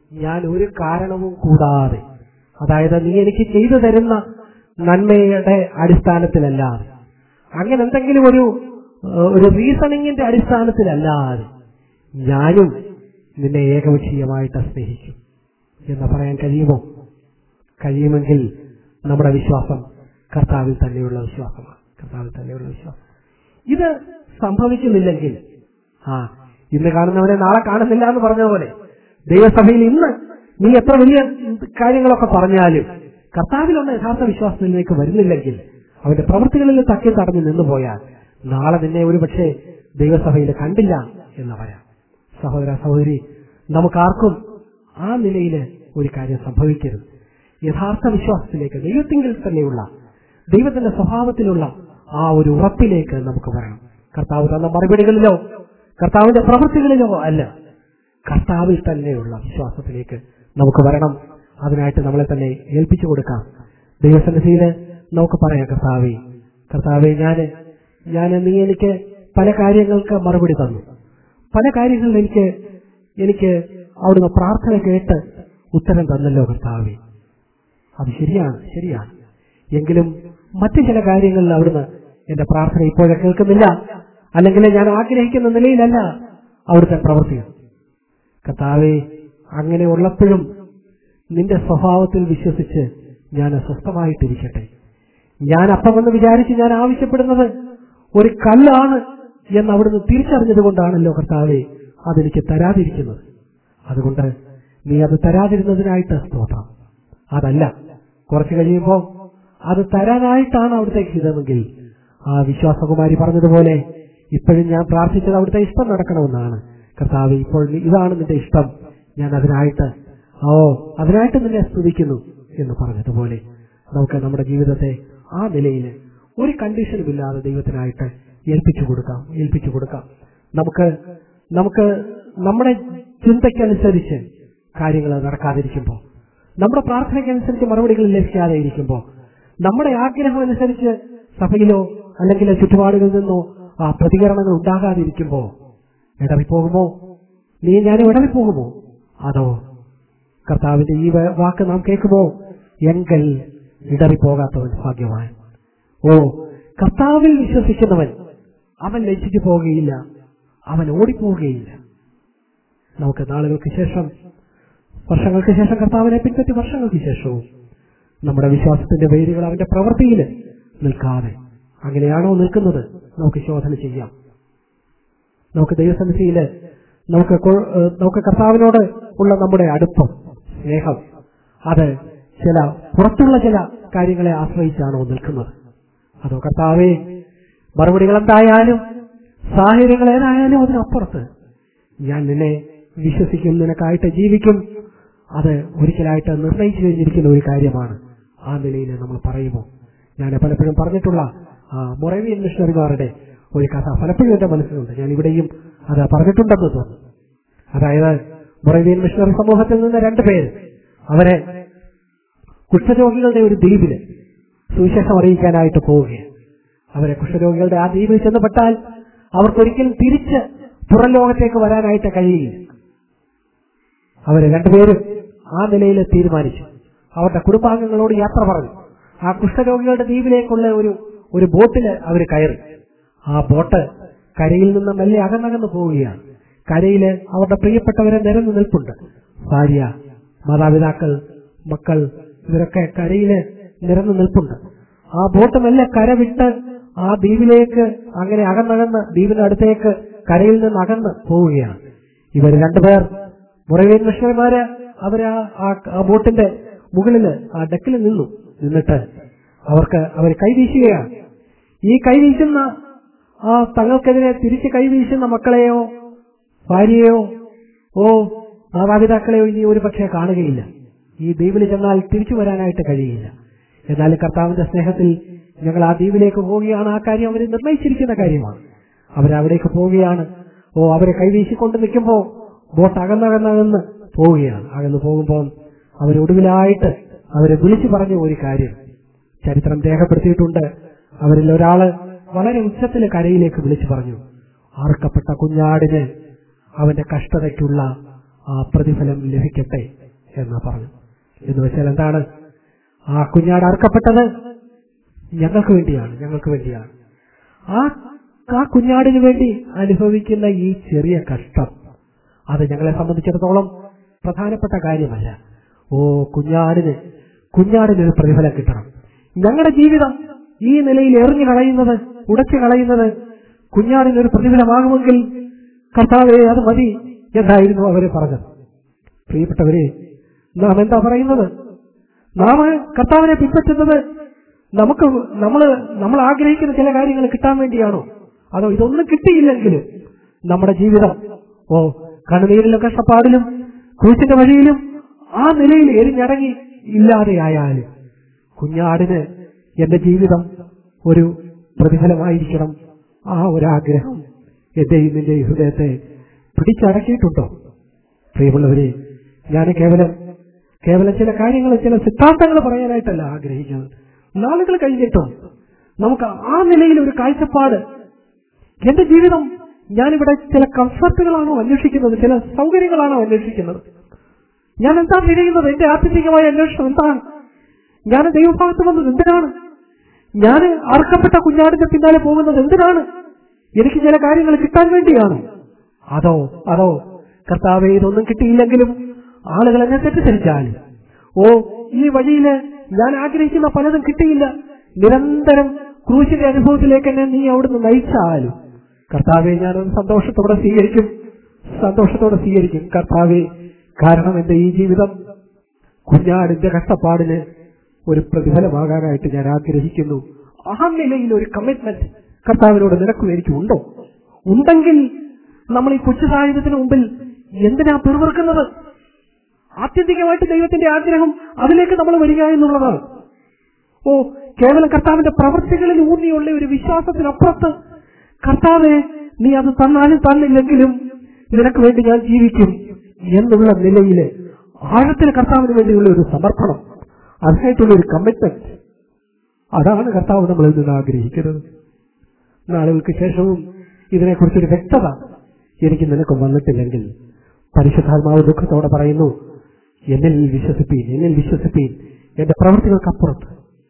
ഞാൻ ഒരു കാരണവും കൂടാതെ, അതായത് നീ എനിക്ക് ചെയ്തു തരുന്ന നന്മയുടെ അടിസ്ഥാനത്തിലല്ലാതെ, അങ്ങനെ എന്തെങ്കിലും ഒരു ഒരു റീസണിങ്ങിന്റെ അടിസ്ഥാനത്തിലല്ലാതെ ഞാനും നിന്നെ ഏകപക്ഷീയമായിട്ട് സ്നേഹിക്കും എന്ന് പറയാൻ കഴിയുമോ? കഴിയുമെങ്കിൽ നമ്മുടെ വിശ്വാസം കർത്താവിൽ തന്നെയുള്ള വിശ്വാസമാണ്. കർത്താവിൽ തന്നെയുള്ള വിശ്വാസം. ഇത് സംഭവിക്കുന്നില്ലെങ്കിൽ, ആ ഇന്ന് കാണുന്നവനെ നാളെ കാണുന്നില്ല എന്ന് പറഞ്ഞ പോലെ ദൈവസഭയിൽ ഇന്ന് നീ എത്ര വലിയ കാര്യങ്ങളൊക്കെ പറഞ്ഞാലും കർത്താവിലുള്ള യഥാർത്ഥ വിശ്വാസത്തിലേക്ക് വരുന്നില്ലെങ്കിൽ, അവന്റെ പ്രവൃത്തികളിൽ തക്കി തടഞ്ഞു നിന്നുപോയാൽ നാളെ നിന്നെ ഒരുപക്ഷെ ദൈവസഭയിൽ കണ്ടില്ല എന്ന് പറയാം. സഹോദര സഹോദരി, നമുക്കാർക്കും ആ നിലയിൽ ഒരു കാര്യം സംഭവിക്കരുത്. യഥാർത്ഥ വിശ്വാസത്തിലേക്ക്, ദൈവത്തിങ്കിൽ തന്നെയുള്ള, ദൈവത്തിന്റെ സ്വഭാവത്തിലുള്ള ആ ഒരു ഉറപ്പിലേക്ക് നമുക്ക് വരണം. കർത്താവ് തന്ന മറുപടികളിലോ കർത്താവിന്റെ പ്രവൃത്തികളിലോ അല്ല, കർത്താവിൽ തന്നെയുള്ള വിശ്വാസത്തിലേക്ക് നമുക്ക് വരണം. അതിനായിട്ട് നമ്മളെ തന്നെ ഏൽപ്പിച്ചു കൊടുക്കാം. ദൈവസന്നിധിയിൽ നമുക്ക് പറയാം, കർത്താവേ കർത്താവേ ഞാൻ ഞാൻ നീ എനിക്ക് പല കാര്യങ്ങൾക്ക് മറുപടി തന്നു. പല കാര്യങ്ങളിൽ എനിക്ക് എനിക്ക് അവിടുന്ന് പ്രാർത്ഥന കേട്ട് ഉത്തരം തന്നല്ലോ കർത്താവേ. അത് ശരിയാണ് ശരിയാണ് എങ്കിലും മറ്റു ചില കാര്യങ്ങളിൽ അവിടുന്ന് എന്റെ പ്രാർത്ഥന ഇപ്പോഴെ കേൾക്കുന്നില്ല, അല്ലെങ്കിൽ ഞാൻ ആഗ്രഹിക്കുന്ന നിലയിലല്ല അവിടുത്തെ പ്രവൃത്തികൾ. കർത്താവേ, അങ്ങനെ ഉള്ളപ്പോഴും നിന്റെ സ്വഭാവത്തിൽ വിശ്വസിച്ച് ഞാൻ അസ്വസ്ഥമായിട്ടിരിക്കട്ടെ. ഞാൻ അപ്പമെന്ന് വിചാരിച്ച് ഞാൻ ആവശ്യപ്പെടുന്നത് ഒരു കല്ലാണ് എന്ന് അവിടുന്ന് തിരിച്ചറിഞ്ഞതുകൊണ്ടാണല്ലോ കർത്താവേ അതെനിക്ക് തരാതിരിക്കുന്നത്. അതുകൊണ്ട് നീ അത് തരാതിരുന്നതിനായിട്ട് സ്തോത്രം. അതല്ല, കുറച്ചു കഴിയുമ്പോൾ അത് തരാനായിട്ടാണ് അവിടുത്തേക്ക് ചെയ്തതെങ്കിൽ, ആ വിശ്വാസകുമാരി പറഞ്ഞതുപോലെ ഇപ്പോഴും ഞാൻ പ്രാർത്ഥിച്ചത് അവിടുത്തെ ഇഷ്ടം നടക്കണമെന്നാണ്. കർത്താവ്, ഇപ്പോൾ ഇതാണ് നിന്റെ ഇഷ്ടം, ഞാൻ അതിനായിട്ട് ഓ അതിനായിട്ട് നിന്നെ സ്തുതിക്കുന്നു എന്ന് പറഞ്ഞതുപോലെ നമുക്ക് നമ്മുടെ ജീവിതത്തെ ആ നിലയിൽ ഒരു കണ്ടീഷനുമില്ലാതെ ദൈവത്തിനായിട്ട് ഏൽപ്പിച്ചു കൊടുക്കാം ഏൽപ്പിച്ചു കൊടുക്കാം നമുക്ക് നമുക്ക് നമ്മുടെ ചിന്തയ്ക്കനുസരിച്ച് കാര്യങ്ങൾ നടക്കാതിരിക്കുമ്പോൾ, നമ്മുടെ പ്രാർത്ഥനയ്ക്കനുസരിച്ച് മറുപടികൾ ലഭിക്കാതെ ഇരിക്കുമ്പോൾ, നമ്മുടെ ആഗ്രഹം അനുസരിച്ച് സഭയിലോ അല്ലെങ്കിൽ ചുറ്റുപാടുകളിൽ നിന്നോ ആ പ്രതികരണങ്ങൾ ഉണ്ടാകാതിരിക്കുമ്പോൾ ഇടറിപ്പോകുമോ? നീ ഞാനും ഇടറിപ്പോകുമോ? അതോ കർത്താവിന്റെ ഈ വാക്ക് നാം കേൾക്കുമോ? എങ്കിൽ ഇടറിപ്പോകാത്തവൻ ഭാഗ്യവാൻ. ഓ, കർത്താവിൽ വിശ്വസിക്കുന്നവൻ അവൻ ലജ്ജിച്ചു പോവുകയില്ല, അവൻ ഓടിപ്പോവുകയില്ല. നമുക്ക് നാളുകൾക്ക് ശേഷം, വർഷങ്ങൾക്ക് ശേഷം കർത്താവിനെ പിൻപറ്റി വർഷങ്ങൾക്ക് ശേഷവും നമ്മുടെ വിശ്വാസത്തിന്റെ വേരുകൾ അവന്റെ പ്രവൃത്തിയിൽ നിൽക്കാതെ അങ്ങനെയാണോ നിൽക്കുന്നത്? നമുക്ക് ശോധന ചെയ്യാം. നമുക്ക് ദൈവസന്നിധിയിൽ നമുക്ക് നമുക്ക് കർത്താവിനോട് ഉള്ള നമ്മുടെ അടുപ്പം, സ്നേഹം, അത് ചില പുറത്തുള്ള ചില കാര്യങ്ങളെ ആശ്രയിച്ചാണോ നിൽക്കുന്നത്? അതോ കർത്താവേ, മറുപടികൾ എന്തായാലും സാഹചര്യങ്ങൾ ഏതായാലും അതിനപ്പുറത്ത് ഞാൻ നിന്നെ വിശ്വസിക്കും, നിനക്കായിട്ട് ജീവിക്കും, അത് ഒരിക്കലായിട്ട് നിർണയിച്ചു കഴിഞ്ഞിരിക്കുന്ന ഒരു കാര്യമാണ്. ആ നിലയിൽ നമ്മൾ പറയുമോ? ഞാൻ പലപ്പോഴും പറഞ്ഞിട്ടുള്ള മൊറേവിയൻ മിഷണറിമാരുടെ ഒരു കഥ പലപ്പോഴും എന്റെ മനസ്സിലുണ്ട്. ഞാൻ ഇവിടെയും അത് പറഞ്ഞിട്ടുണ്ടെന്ന് തോന്നുന്നു. അതായത് മൊറേവിയൻ മിഷണറി സമൂഹത്തിൽ നിന്ന് രണ്ടുപേര് അവരെ കുഷ്ഠരോഗികളുടെ ഒരു ദ്വീപില് സുവിശേഷം അറിയിക്കാനായിട്ട് പോവുകയാണ്. അവരെ കുഷ്ഠരോഗികളുടെ ആ ദ്വീപിൽ ചെന്നപ്പെട്ടാൽ അവർക്കൊരിക്കലും തിരിച്ച് പുറം ലോകത്തേക്ക് വരാനായിട്ട് കഴിയില്ല. അവര് രണ്ടുപേരും ആ നിലയിൽ തീരുമാനിച്ചു. അവരുടെ കുടുംബാംഗങ്ങളോട് യാത്ര പറഞ്ഞു. ആ കുഷ്ഠരോഗികളുടെ ദ്വീപിലേക്കുള്ള ഒരു ഒരു ബോട്ടില് അവർ കയറി. ആ ബോട്ട് കരയിൽ നിന്ന് മെല്ലെ അകന്നകന്ന് പോവുകയാണ്. കരയില് അവരുടെ പ്രിയപ്പെട്ടവരെ നിരന്നു നിൽപ്പുണ്ട്. ഭാര്യ, മാതാപിതാക്കൾ, മക്കൾ, ഇവരൊക്കെ കരയില് നിരന്നു നിൽപ്പുണ്ട്. ആ ബോട്ട് മെല്ലെ കര വിട്ട് ആ ദ്വീപിലേക്ക് അങ്ങനെ അകന്നകന്ന് ദ്വീപിന്റെ അടുത്തേക്ക് കരയിൽ നിന്ന് അകന്ന് പോവുകയാണ്. ഇവർ രണ്ടുപേർ മൊറേവിയൻ മിഷണറിമാര് അവര് ആ ബോട്ടിന്റെ മുകളില് ആ ഡെക്കിൽ നിന്നു നിന്നിട്ട് അവർക്ക് അവർ കൈവീശുകയാണ്. ഈ കൈവീശുന്ന ആ തങ്ങൾക്കെതിരെ തിരിച്ച് കൈവീശുന്ന മക്കളെയോ ഭാര്യയോ ഓ മാതാപിതാക്കളെയോ ഇനി ഒരു പക്ഷേ കാണുകയില്ല. ഈ ദ്വീപിൽ ചെന്നാൽ തിരിച്ചു വരാനായിട്ട് കഴിയില്ല. എന്നാൽ കർത്താവിന്റെ സ്നേഹത്തിൽ ഞങ്ങൾ ആ ദ്വീപിലേക്ക് പോവുകയാണ്. ആ കാര്യം അവർ നിർണയിച്ചിരിക്കുന്ന കാര്യമാണ്. അവരവിടേക്ക് പോവുകയാണ്. ഓ അവരെ കൈവീശിക്കൊണ്ട് നിൽക്കുമ്പോ ബോട്ട് അകന്നകന്നകന്ന് പോവുകയാണ്. അകന്ന് പോകുമ്പോൾ അവരൊടുവിലായിട്ട് അവരെ വിളിച്ചു പറഞ്ഞ ഒരു കാര്യം ചരിത്രം രേഖപ്പെടുത്തിയിട്ടുണ്ട്. അവരിൽ ഒരാള് വളരെ ഉച്ചത്തിൽ കരയിലേക്ക് വിളിച്ചു പറഞ്ഞു, അറുക്കപ്പെട്ട കുഞ്ഞാടിന് അവന്റെ കഷ്ടതയ്ക്കുള്ള ആ പ്രതിഫലം ലഭിക്കട്ടെ എന്ന് പറഞ്ഞു. എന്ന് വെച്ചാൽ എന്താണ്? ആ കുഞ്ഞാട് അറുക്കപ്പെട്ടത് ഞങ്ങൾക്ക് വേണ്ടിയാണ്, ഞങ്ങൾക്ക് വേണ്ടിയാണ്. ആ ആ കുഞ്ഞാടിന് വേണ്ടി അനുഭവിക്കുന്ന ഈ ചെറിയ കഷ്ടം അത് ഞങ്ങളെ സംബന്ധിച്ചിടത്തോളം പ്രധാനപ്പെട്ട കാര്യമല്ല. ഓ കുഞ്ഞാടിന് കുഞ്ഞാടിനൊരു പ്രതിഫലം കിട്ടണം. ഞങ്ങളുടെ ജീവിതം ഈ നിലയിൽ എറിഞ്ഞു കളയുന്നത്, ഉടച്ചു കളയുന്നത് കുഞ്ഞാടിനൊരു പ്രതിഫലമാകുമെങ്കിൽ കർത്താവേ അത് മതി എന്നായിരുന്നു അവര് പറഞ്ഞത്. പ്രിയപ്പെട്ടവരെ, നാം എന്താ പറയുന്നത്? നാം കർത്താവിനെ പിൻപറ്റുന്നത് നമുക്ക് നമ്മൾ നമ്മൾ ആഗ്രഹിക്കുന്ന ചില കാര്യങ്ങൾ കിട്ടാൻ വേണ്ടിയാണോ? അതോ ഇതൊന്നും കിട്ടിയില്ലെങ്കിലും നമ്മുടെ ജീവിതം ഓ കണ്ണുനീരിലും കഷ്ടപ്പാടിലും ക്രൂശിന്റെ വഴിയിലും ആ നിലയിൽ എരിഞ്ഞടങ്ങി ഇല്ലാതെയായാലും കുഞ്ഞാടിന് എന്റെ ജീവിതം ഒരു പ്രതിഫലമായിരിക്കണം, ആ ഒരാഗ്രഹം എന്റെയും നിന്റെയും ഹൃദയത്തെ പിടിച്ചടക്കിയിട്ടുണ്ടോ? പ്രിയമുള്ളവരെ, ഞാൻ കേവലം കേവലം ചില കാര്യങ്ങൾ, ചില സിദ്ധാന്തങ്ങൾ പറയാനായിട്ടല്ല ആഗ്രഹിക്കുന്നത്. നാളുകൾ കഴിഞ്ഞിട്ടും നമുക്ക് ആ നിലയിൽ ഒരു കാഴ്ചപ്പാട്, എന്റെ ജീവിതം ഞാനിവിടെ ചില കംഫർട്ടുകളാണോ അന്വേഷിക്കുന്നത്, ചില സൗകര്യങ്ങളാണോ അന്വേഷിക്കുന്നത്? ഞാൻ എന്താ തിരയുന്നത്? എന്റെ ആത്യന്തികമായ അന്വേഷണം എന്താണ്? ഞാൻ ദൈവഭാഗത്ത് വന്നത് എന്തിനാണ്? ഞാൻ അർക്കപ്പെട്ട കുഞ്ഞാടിന്റെ പിന്നാലെ പോകുന്നത് എന്തിനാണ്? എനിക്ക് ചില കാര്യങ്ങൾ കിട്ടാൻ വേണ്ടിയാണ്? അതോ അതോ കർത്താവേ ഇതൊന്നും കിട്ടിയില്ലെങ്കിലും ആളുകൾ എന്നെ തെറ്റിദ്ധരിച്ചാലും, ഓ ഈ വഴിയില് ഞാൻ ആഗ്രഹിക്കുന്ന പലതും കിട്ടിയില്ല, നിരന്തരം ക്രൂശിന്റെ അനുഭവത്തിലേക്ക് എന്നെ നീ അവിടുന്ന് നയിച്ചാലും കർത്താവെ ഞാനത് സന്തോഷത്തോടെ സ്വീകരിക്കും, സന്തോഷത്തോടെ സ്വീകരിക്കും കർത്താവെ. കാരണം എന്റെ ഈ ജീവിതം കുഞ്ഞാടിന്റെ കഷ്ടപ്പാടിന് ഒരു പ്രതിഫലമാകാനായിട്ട് ഞാൻ ആഗ്രഹിക്കുന്നു. ആ നിലയിൽ ഒരു കമ്മിറ്റ്മെന്റ് കർത്താവിനോട് നിനക്കും എനിക്കും ഉണ്ടോ? ഉണ്ടെങ്കിൽ നമ്മൾ ഈ കൊച്ചു സാഹചര്യത്തിന് മുമ്പിൽ എന്തിനാ പിറുപിറുക്കുന്നത്? ആത്യന്തികമായിട്ട് ദൈവത്തിന്റെ ആഗ്രഹം അതിലേക്ക് നമ്മൾ വരിക എന്നുള്ളതാണ്. ഓ കേവലം കർത്താവിന്റെ പ്രവൃത്തികളിൽ ഊന്നിയുള്ള ഒരു വിശ്വാസത്തിനപ്പുറത്ത് കർത്താവെ നീ അത് തന്നാലും തന്നില്ലെങ്കിലും നിനക്ക് വേണ്ടി ഞാൻ ജീവിക്കും എന്നുള്ള നിലയിൽ ആഴത്തിൽ കർത്താവിന് വേണ്ടിയുള്ള ഒരു സമർപ്പണം, അതിനായിട്ടുള്ള ഒരു കമ്മിറ്റ്മെന്റ്, അതാണ് കർത്താവ് നമ്മളിൽ നിന്ന് ആഗ്രഹിക്കുന്നത്. നാളുകൾക്ക് ശേഷവും ഇതിനെക്കുറിച്ചൊരു വ്യക്തത എനിക്ക് നിനക്ക് വന്നിട്ടില്ലെങ്കിൽ പരിശുദ്ധാത്മാവ് ദുഃഖത്തോടെ പറയുന്നു, എന്നിൽ വിശ്വസിപ്പീൻ, എന്നിൽ വിശ്വസിപ്പീൻ എന്റെ പ്രവൃത്തികൾക്കപ്പുറത്ത്.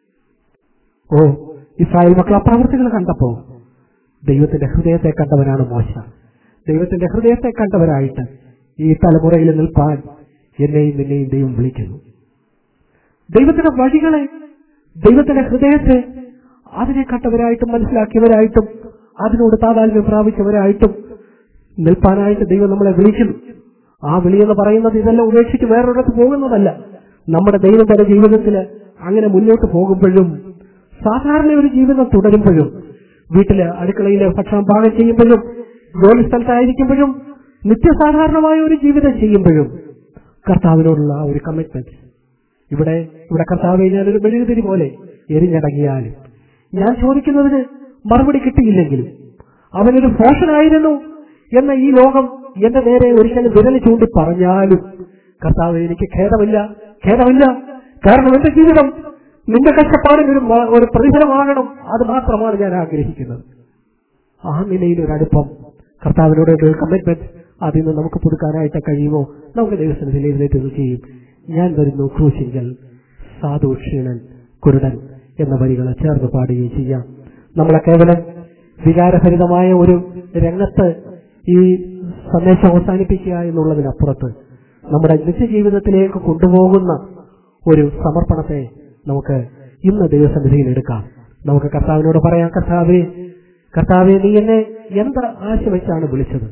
ഓ ഇസ്രായേൽ മക്കൾ ആ പ്രവൃത്തികൾ കണ്ടപ്പോ ദൈവത്തിന്റെ ഹൃദയത്തെ കണ്ടവനാണ് മോശ. ദൈവത്തിന്റെ ഹൃദയത്തെ കണ്ടവരായിട്ട് ഈ തലമുറയിൽ നിൽപ്പാൻ എന്നെയും നിന്നെയും ദൈവം വിളിക്കുന്നു. ദൈവത്തിന്റെ വഴികളെ, ദൈവത്തിന്റെ ഹൃദയത്തെ അതിനെ കണ്ടവരായിട്ടും മനസ്സിലാക്കിയവരായിട്ടും അതിനോട് താതാത്മ്യം പ്രാപിച്ചവരായിട്ടും നിൽപ്പാനായിട്ട് ദൈവം നമ്മളെ വിളിക്കുന്നു. ആ വിളിയെന്ന് പറയുന്നത് ഇതെല്ലാം ഉപേക്ഷിച്ച് വേറൊരിടത്ത് പോകുന്നതല്ല. നമ്മുടെ ദൈനംദിന ജീവിതത്തിൽ അങ്ങനെ മുന്നോട്ട് പോകുമ്പോഴും, സാധാരണ ഒരു ജീവിതം തുടരുമ്പോഴും, വീട്ടില് അടുക്കളയിലെ ഭക്ഷണം പാകം ചെയ്യുമ്പോഴും, ജോലി സ്ഥലത്തായിരിക്കുമ്പോഴും, നിത്യസാധാരണമായ ഒരു ജീവിതം ചെയ്യുമ്പോഴും കർത്താവിനോടുള്ള ആ ഒരു കമ്മിറ്റ്മെന്റ്. ഇവിടെ ഇവിടെ കർത്താവെ ഞാനൊരു മെഴുകുതിരി പോലെ എരിഞ്ഞടങ്ങിയാലും, ഞാൻ ചോദിക്കുന്നതിന് മറുപടി കിട്ടിയില്ലെങ്കിലും, അവനൊരു ഭോഷനായിരുന്നു എന്ന ഈ ലോകം എന്റെ നേരെ ഒരിക്കലും വിരൽ ചൂണ്ടി പറഞ്ഞാലും കർത്താവ് എനിക്ക് ഖേദമില്ല, ഖേദമില്ല. കാരണം എന്റെ ജീവിതം നിന്റെ കഷ്ടപ്പാടിന് ഒരു ഒരു പ്രതിഫലമാകണം, അത് മാത്രമാണ് ഞാൻ ആഗ്രഹിക്കുന്നത്. ആ നിലയിൽ ഒരു അടുപ്പം, കർത്താവിനോട് ഒരു കമ്മിറ്റ്മെന്റ് അതിൽ നിന്ന് നമുക്ക് പുതുക്കാനായിട്ട് കഴിയുമോ? നമുക്ക് ദൈവസന്നിധിയിൽ എഴുന്നേറ്റ് ചെയ്യും. ഞാൻ വരുന്നു ക്രൂശിങ്കൽ സാധു ക്ഷീണൻ കുരുടൻ എന്ന വരികൾ ചേർന്ന് പാടുകയും ചെയ്യാം. നമ്മളെ കേവലം വികാരഭരിതമായ ഒരു രംഗത്ത് ഈ സന്ദേശം അവസാനിപ്പിക്കുക എന്നുള്ളതിനപ്പുറത്ത് നമ്മുടെ നിത്യജീവിതത്തിലേക്ക് കൊണ്ടുപോകുന്ന ഒരു സമർപ്പണത്തെ നമുക്ക് ഇന്ന് ദൈവസന്നിധിയിൽ എടുക്കാം. നമുക്ക് കർത്താവിനോട് പറയാം, കർത്താവേ കർത്താവെ നീ എന്നെ എന്ത് ആശ വെച്ചാണ് വിളിച്ചത്?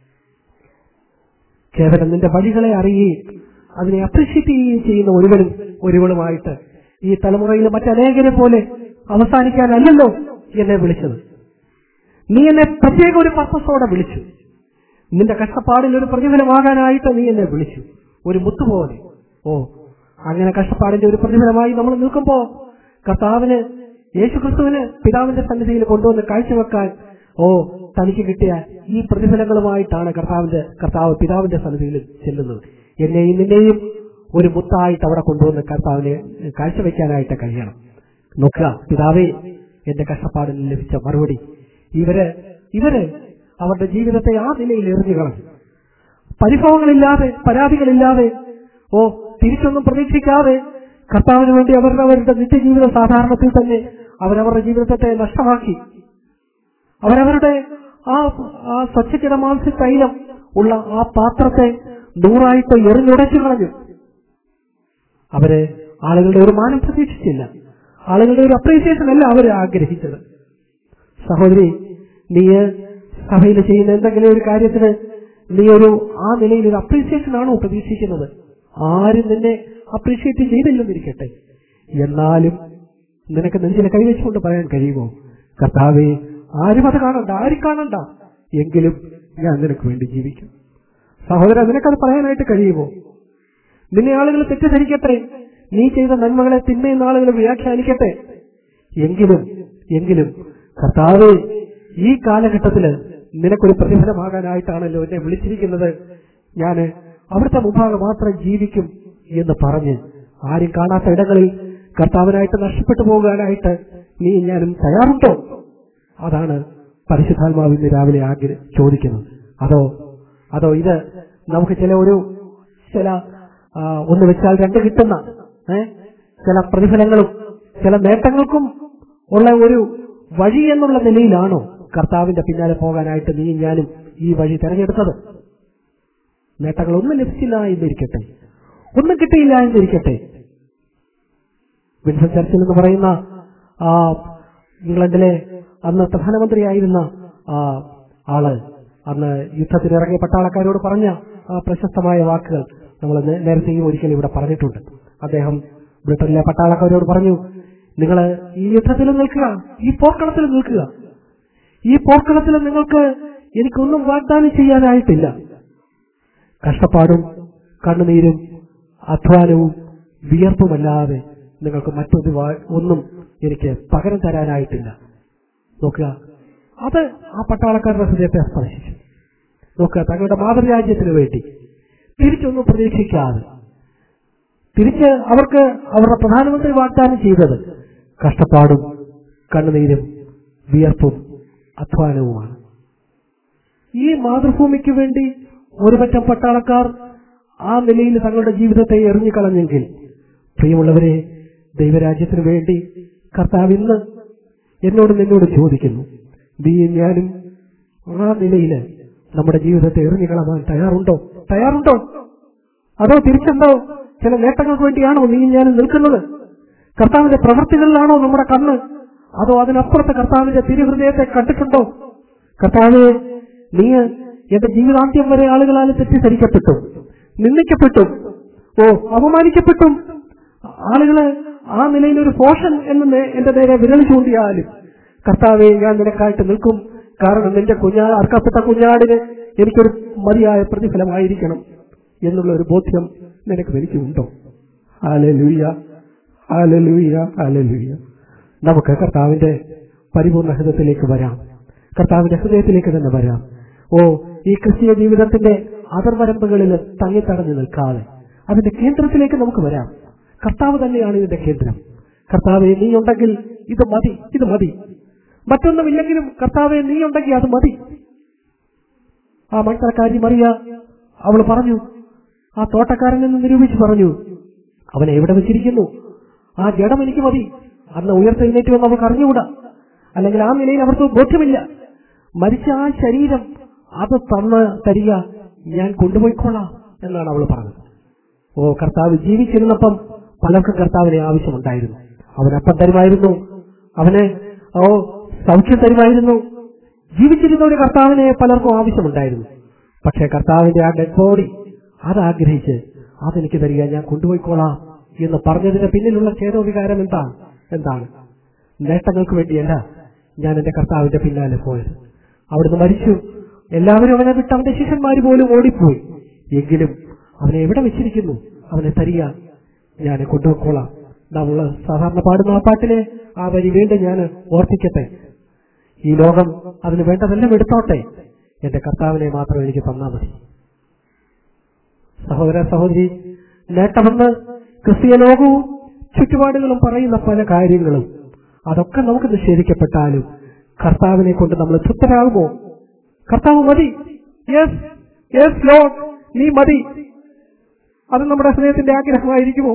കേവലം നിന്റെ വഴികളെ അറിയുകയും അതിനെ അപ്രീഷിയേറ്റ് ചെയ്യുകയും ചെയ്യുന്ന ഒരുവനും ഒരുവളുമായിട്ട് ഈ തലമുറയിൽ മറ്റനേകരെ പോലെ അവസാനിക്കാനല്ലല്ലോ എന്നെ വിളിച്ചത്. നീ എന്നെ പ്രത്യേക ഒരു പർപ്പസോടെ വിളിച്ചു. നിന്റെ കഷ്ടപ്പാടിൽ ഒരു പ്രതിഫലമാകാനായിട്ട് നീ എന്നെ വിളിച്ചു, ഒരു മുത്തുപോലെ. ഓ അങ്ങനെ കഷ്ടപ്പാടിന്റെ ഒരു പ്രതിഫലമായി നമ്മൾ നിൽക്കുമ്പോ കർത്താവിന്, യേശുക്രിസ്തുവിന് പിതാവിന്റെ സന്നിധിയിൽ കൊണ്ടുവന്ന് കാഴ്ചവെക്കാൻ ഓ തനിക്ക് കിട്ടിയ ഈ പ്രതിഫലങ്ങളുമായിട്ടാണ് കർത്താവിന്റെ കർത്താവ് പിതാവിന്റെ സന്നിധിയിൽ ചെല്ലുന്നത്. എന്നെയും നിന്നെയും ഒരു മുത്തായിട്ട് അവിടെ കൊണ്ടുവന്ന് കർത്താവിനെ കാഴ്ചവെക്കാനായിട്ട് കഴിയണം. നോക്കുക, പിതാവേ എന്റെ കഷ്ടപ്പാടിന് ലഭിച്ച മറുപടി. ഇവര് ഇവര് അവരുടെ ജീവിതത്തെ ആ നിലയിൽ എറിഞ്ഞു കളഞ്ഞു. പരിഭവങ്ങളില്ലാതെ, പരാതികളില്ലാതെ, ഓ തിരിച്ചൊന്നും പ്രതീക്ഷിക്കാതെ കർത്താവിന് വേണ്ടി അവരുടെ അവരുടെ നിത്യജീവിത സാധാരണത്തിൽ തന്നെ അവരവരുടെ ജീവിതത്തെ നഷ്ടമാക്കി. അവരവരുടെ ആ ആ സ്വച്ഛജലമാംസ തൈലം ഉള്ള ആ പാത്രത്തെ നൂറായിട്ട് എറിഞ്ഞുടച്ചു കളഞ്ഞു. അവര് ആളുകളുടെ ഒരു മാനം പ്രതീക്ഷിച്ചില്ല. ആളുകളുടെ ഒരു അപ്രീസിയേഷൻ അല്ല അവര് ആഗ്രഹിച്ചത്. സഹോദരി, നീ സഭയിൽ ചെയ്യുന്ന എന്തെങ്കിലും ഒരു കാര്യത്തിന് നീ ഒരു ആ നിലയിൽ ഒരു അപ്രീസിയേഷൻ ആണോ പ്രതീക്ഷിക്കുന്നത്? ആരും നിന്നെ അപ്രീഷിയേറ്റ് ചെയ്തില്ലെന്നിരിക്കട്ടെ, എന്നാലും നിനക്ക് നെഞ്ചിനെ കൈവച്ചുകൊണ്ട് പറയാൻ കഴിയുമോ, കർത്താവേ, ആരും അത് കാണണ്ട, ആരും കാണണ്ട, എങ്കിലും ഞാൻ നിനക്ക് വേണ്ടി ജീവിക്കും. സഹോദര, നിനക്കത് പറയാനായിട്ട് കഴിയുമോ? നിന്നെ ആളുകൾ തെറ്റിദ്ധരിക്കട്ടെ, നീ ചെയ്ത നന്മകളെ തിന്മയെന്ന ആളുകൾ വ്യാഖ്യാനിക്കട്ടെ, എങ്കിലും എങ്കിലും കർത്താവേ, ഈ കാലഘട്ടത്തില് നിനക്കൊരു പ്രതിഫലമാകാനായിട്ടാണല്ലോ എന്നെ വിളിച്ചിരിക്കുന്നത്. ഞാൻ അവിടുത്തെ മുമ്പാകെ മാത്രം ജീവിക്കും എന്ന് പറഞ്ഞ് ആരും കാണാത്ത ഇടങ്ങളിൽ കർത്താവിനായിട്ട് നഷ്ടപ്പെട്ടു പോകാനായിട്ട് നീ ഞാനും തയ്യാറുണ്ടോ? അതാണ് പരിശുദ്ധാത്മാവ് ഇന്ന് രാവിലെ ആഗ്രഹ ചോദിക്കുന്നത്. അതോ അതോ ഇത് നമുക്ക് ചില ഒരു ചില ഒന്ന് വെച്ചാൽ രണ്ട് കിട്ടുന്ന ഏഹ് ചില പ്രതിഫലങ്ങളും ചില നേട്ടങ്ങൾക്കും ഉള്ള ഒരു വഴി എന്നുള്ള നിലയിലാണോ കർത്താവിന്റെ പിന്നാലെ പോകാനായിട്ട് നീ ഞാനും ഈ വഴി തെരഞ്ഞെടുത്തത്? നേട്ടങ്ങളൊന്നും ലഭിച്ചില്ല എന്നിരിക്കട്ടെ, ഒന്നും കിട്ടിയില്ല എന്നിരിക്കട്ടെ. വിൻസൻ ചർച്ചിൽ എന്ന് പറയുന്ന ആ ഇംഗ്ലണ്ടിലെ അന്ന് പ്രധാനമന്ത്രിയായിരുന്ന ആ ആള് അന്ന് യുദ്ധത്തിനിറങ്ങിയ പട്ടാളക്കാരോട് പറഞ്ഞ ആ പ്രശസ്തമായ വാക്കുകൾ നമ്മൾ നേരത്തെയും ഒരിക്കലും ഇവിടെ പറഞ്ഞിട്ടുണ്ട്. അദ്ദേഹം ബ്രിട്ടനിലെ പട്ടാളക്കാരോട് പറഞ്ഞു, നിങ്ങൾ ഈ യുദ്ധത്തിൽ നിൽക്കുക, ഈ പോർക്കളത്തിൽ നിൽക്കുക, ഈ പോർക്കളത്തിൽ നിങ്ങൾക്ക് എനിക്കൊന്നും വാഗ്ദാനം ചെയ്യാനായിട്ടില്ല. കഷ്ടപ്പാടും കണ്ണുനീരും അധ്വാനവും വിയർപ്പുമല്ലാതെ നിങ്ങൾക്ക് മറ്റൊരു ഒന്നും എനിക്ക് പകരം തരാനായിട്ടില്ല. നോക്കുക, അത് ആ പട്ടാളക്കാരുടെ ഹൃദയത്തെ സ്പർശിച്ചു. നോക്കുക, തങ്ങളുടെ മാതൃരാജ്യത്തിന് വേണ്ടി തിരിച്ചൊന്നും പ്രതീക്ഷിക്കാതെ തിരിച്ച് അവർക്ക് അവരുടെ പ്രധാനമന്ത്രി വാഗ്ദാനം ചെയ്തത് കഷ്ടപ്പാടും കണ്ണുനീരും വിയർപ്പും അധ്വാനവുമാണ്. ഈ മാതൃഭൂമിക്ക് വേണ്ടി ഒരുപറ്റം പട്ടാളക്കാർ ആ നിലയിൽ തങ്ങളുടെ ജീവിതത്തെ എറിഞ്ഞുകളഞ്ഞെങ്കിൽ, പ്രിയമുള്ളവരെ, ദൈവരാജ്യത്തിന് വേണ്ടി കർത്താവ് ഇന്ന് എന്നോട് നിന്നോട് ചോദിക്കുന്നു, നീ ഞാനും ആ നിലയിൽ നമ്മുടെ ജീവിതത്തെ എറിഞ്ഞുകളയാൻ തയ്യാറുണ്ടോ തയ്യാറുണ്ടോ അതോ തിരിച്ചെന്തോ ചില നേട്ടങ്ങൾക്ക് വേണ്ടിയാണോ നീ ഞാനും നിൽക്കുന്നത്? കർത്താവിന്റെ പ്രവൃത്തികളിലാണോ നമ്മുടെ കണ്ണ്? അതോ അതിനപ്പുറത്ത് കർത്താവിന്റെ തിരുഹൃദയത്തെ കണ്ടിട്ടുണ്ടോ? കർത്താവ്, നീ എന്റെ ജീവിതാന്ത്യം വരെ ആളുകളാൽ തെറ്റിദ്ധരിക്കപ്പെട്ടു, നിന്ദിക്കപ്പെട്ടു, ഓ അപമാനിക്കപ്പെട്ടു. ആളുകള് ആ നിലയിൽ ഒരു പോഷൻ എന്ന് എന്റെ നേരെ വിരൽ ചൂണ്ടിയാലും കർത്താവെ, ഞാൻ നിനക്കായിട്ട് നിൽക്കും. കാരണം നിന്റെ കുഞ്ഞാ അർക്കപ്പെട്ട കുഞ്ഞാടിന് എനിക്കൊരു മതിയായ പ്രതിഫലമായിരിക്കണം എന്നുള്ള ഒരു ബോധ്യം നിനക്ക് എനിക്കുണ്ടോ? Hallelujah, hallelujah, hallelujah. നമുക്ക് കർത്താവിന്റെ പരിപൂർണ്ണ ഹൃദയത്തിലേക്ക് വരാം, കർത്താവിന്റെ ഹൃദയത്തിലേക്ക് തന്നെ വരാം. ഓ, ഈ ക്രിസ്തീയ ജീവിതത്തിന്റെ അതിർവരമ്പുകളിൽ തങ്ങിത്തടഞ്ഞു നിൽക്കാതെ അതിന്റെ കേന്ദ്രത്തിലേക്ക് നമുക്ക് വരാം. കർത്താവ് തന്നെയാണ് ഇതിന്റെ കേന്ദ്രം. കർത്താവെ, നീ ഉണ്ടെങ്കിൽ ഇത് മതി, ഇത് മതി. മറ്റൊന്നുമില്ലെങ്കിലും കർത്താവെ, നീ ഉണ്ടെങ്കിൽ അത് മതി. ആ മൺതരക്കാരി മറിയ, അവൾ പറഞ്ഞു, ആ തോട്ടക്കാരൻ എന്ന് നിരൂപിച്ച് പറഞ്ഞു, അവനെ എവിടെ വെച്ചിരിക്കുന്നു? ആ ജഡം എനിക്ക് മതി. അന്ന് ഉയർത്തെഴുന്നേറ്റ് വന്ന് അവർക്ക് അറിഞ്ഞുകൂടാ, അല്ലെങ്കിൽ ആ നിലയിൽ അവർക്ക് ബോധ്യമില്ല. മരിച്ച ആ ശരീരം അത് തന്ന് തരിക, ഞാൻ കൊണ്ടുപോയിക്കോളാം എന്നാണ് അവൾ പറഞ്ഞത്. ഓ, കർത്താവ് ജീവിച്ചിരുന്നപ്പം പലർക്കും കർത്താവിനെ ആവശ്യമുണ്ടായിരുന്നു. അവനപ്പം തരുമായിരുന്നു, അവന് ഓ സൗഖ്യം തരുമായിരുന്നു. ജീവിച്ചിരുന്ന ഒരു കർത്താവിനെ പലർക്കും ആവശ്യമുണ്ടായിരുന്നു. പക്ഷെ കർത്താവിന്റെ ആ ഡെഡ് ബോഡി അതാഗ്രഹിച്ച് അതെനിക്ക് തരിക, ഞാൻ കൊണ്ടുപോയിക്കോളാം എന്ന് പറഞ്ഞതിന് പിന്നിലുള്ള ചേതോവികാരം എന്താണ് എന്താണ് നേട്ടങ്ങൾക്ക് വേണ്ടിയല്ല ഞാൻ എന്റെ കർത്താവിന്റെ പിന്നാലെ പോയത്. അവിടുന്ന് മരിച്ചു, എല്ലാവരും അവനെ വിട്ട് അവന്റെ ശിഷ്യന്മാര് പോലും ഓടിപ്പോയി. എങ്കിലും അവനെ എവിടെ വെച്ചിരിക്കുന്നു? അവനെ തരിക, ഞാൻ കൊണ്ടുപോയിക്കോളാം. നമ്മൾ സാധാരണ പാടുന്ന ആ പാട്ടിലെ ആ വരി വീണ്ടും ഞാൻ ഓർപ്പിക്കട്ടെ. ഈ ലോകം അതിന് വേണ്ടതെല്ലാം എടുത്തോട്ടെ, എന്റെ കർത്താവിനെ മാത്രം എനിക്ക് തന്നാൽ മതി. സഹോദര സഹോദരി, നേട്ടമെന്ന് ക്രിസ്തീയ ലോകവും ചുറ്റുപാടുകളും പറയുന്ന പല കാര്യങ്ങളും അതൊക്കെ നമുക്ക് നിഷേധിക്കപ്പെട്ടാലും കർത്താവിനെ കൊണ്ട് നമ്മൾ തൃപ്തരാകുമോ? കർത്താവ് മതി, യെസ് യെസ് ലോർഡ്, നീ മതി. അത് നമ്മുടെ ഹൃദയത്തിന്റെ ആഗ്രഹമായിരിക്കുമോ?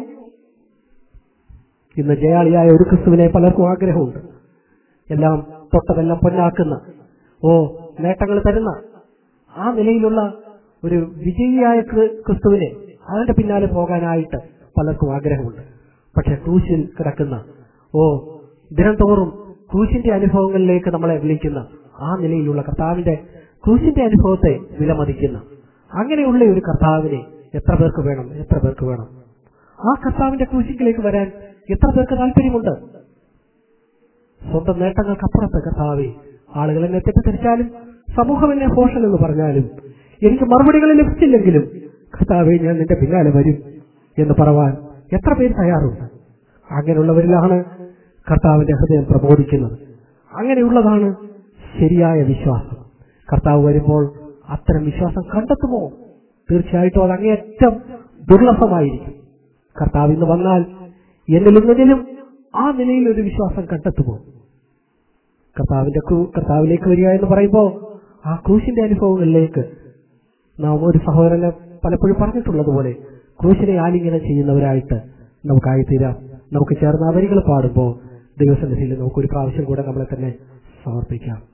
ഇന്ന് ജയാളിയായ ഒരു ക്രിസ്തുവിനെ പലർക്കും ആഗ്രഹമുണ്ട്. എല്ലാം തൊട്ടതെല്ലാം പൊന്നാക്കുന്ന, ഓ നേട്ടങ്ങൾ തരുന്ന ആ നിലയിലുള്ള ഒരു വിജയിയായ ക്രിസ്തുവിനെ അതിന്റെ പിന്നാലെ പോകാനായിട്ട് പലർക്കും ആഗ്രഹമുണ്ട്. പക്ഷെ ക്രൂശിൽ കിടക്കുന്ന, ഓ ദിനം തോറും ക്രൂശിന്റെ അനുഭവങ്ങളിലേക്ക് നമ്മളെ വിളിക്കുന്ന ആ നിലയിലുള്ള കർത്താവിന്റെ ക്രൂശിന്റെ അനുഭവത്തെ വിലമതിക്കുന്ന അങ്ങനെയുള്ള ഒരു കർത്താവിനെ എത്ര പേർക്ക് വേണം? എത്ര പേർക്ക് വേണം? ആ കർത്താവിന്റെ ക്രൂശിലേക്ക് വരാൻ എത്ര പേർക്ക് താല്പര്യമുണ്ട്? സ്വന്തം നേട്ടങ്ങൾക്കപ്പുറത്ത് കർത്താവെ, ആളുകൾ എന്നെ തെറ്റിദ്ധരിച്ചാലും സമൂഹം എന്നെ ഭോഷൻ എന്ന് പറഞ്ഞാലും എനിക്ക് മറുപടികൾ ലഭിച്ചില്ലെങ്കിലും കർത്താവെ ഞാൻ നിന്റെ പിന്നാലെ വരും എന്ന് പറവാൻ എത്ര പേര് തയ്യാറുണ്ട്? അങ്ങനെയുള്ളവരിലാണ് കർത്താവിന്റെ ഹൃദയം പ്രബോധിക്കുന്നത്. അങ്ങനെയുള്ളതാണ് ശരിയായ വിശ്വാസം. കർത്താവ് വരുമ്പോൾ അത്തരം വിശ്വാസം കണ്ടെത്തുമോ? തീർച്ചയായിട്ടും അത് അങ്ങേയറ്റം ദുർലഭമായിരിക്കും. കർത്താവ് ഇന്ന് വന്നാൽ എന്നിലും എന്നിലും ആ നിലയിൽ ഒരു വിശ്വാസം കണ്ടെത്തുമോ? കർത്താവിന്റെ കർത്താവിലേക്ക് വരിക എന്ന് പറയുമ്പോൾ ആ ക്രൂശിന്റെ അനുഭവങ്ങളിലേക്ക് നാം ഒരു സഹോദരനെ പലപ്പോഴും പറഞ്ഞിട്ടുള്ളതുപോലെ ക്രൂശിനെ ആലിംഗനം ചെയ്യുന്നവരായിട്ട് നമുക്കായിത്തീരാം. നമുക്ക് ചേർന്ന വരികൾ പാടുമ്പോൾ ദൈവസന്നിധിയിൽ നമുക്കൊരു പ്രാവശ്യം കൂടെ നമ്മളെ തന്നെ സമർപ്പിക്കാം.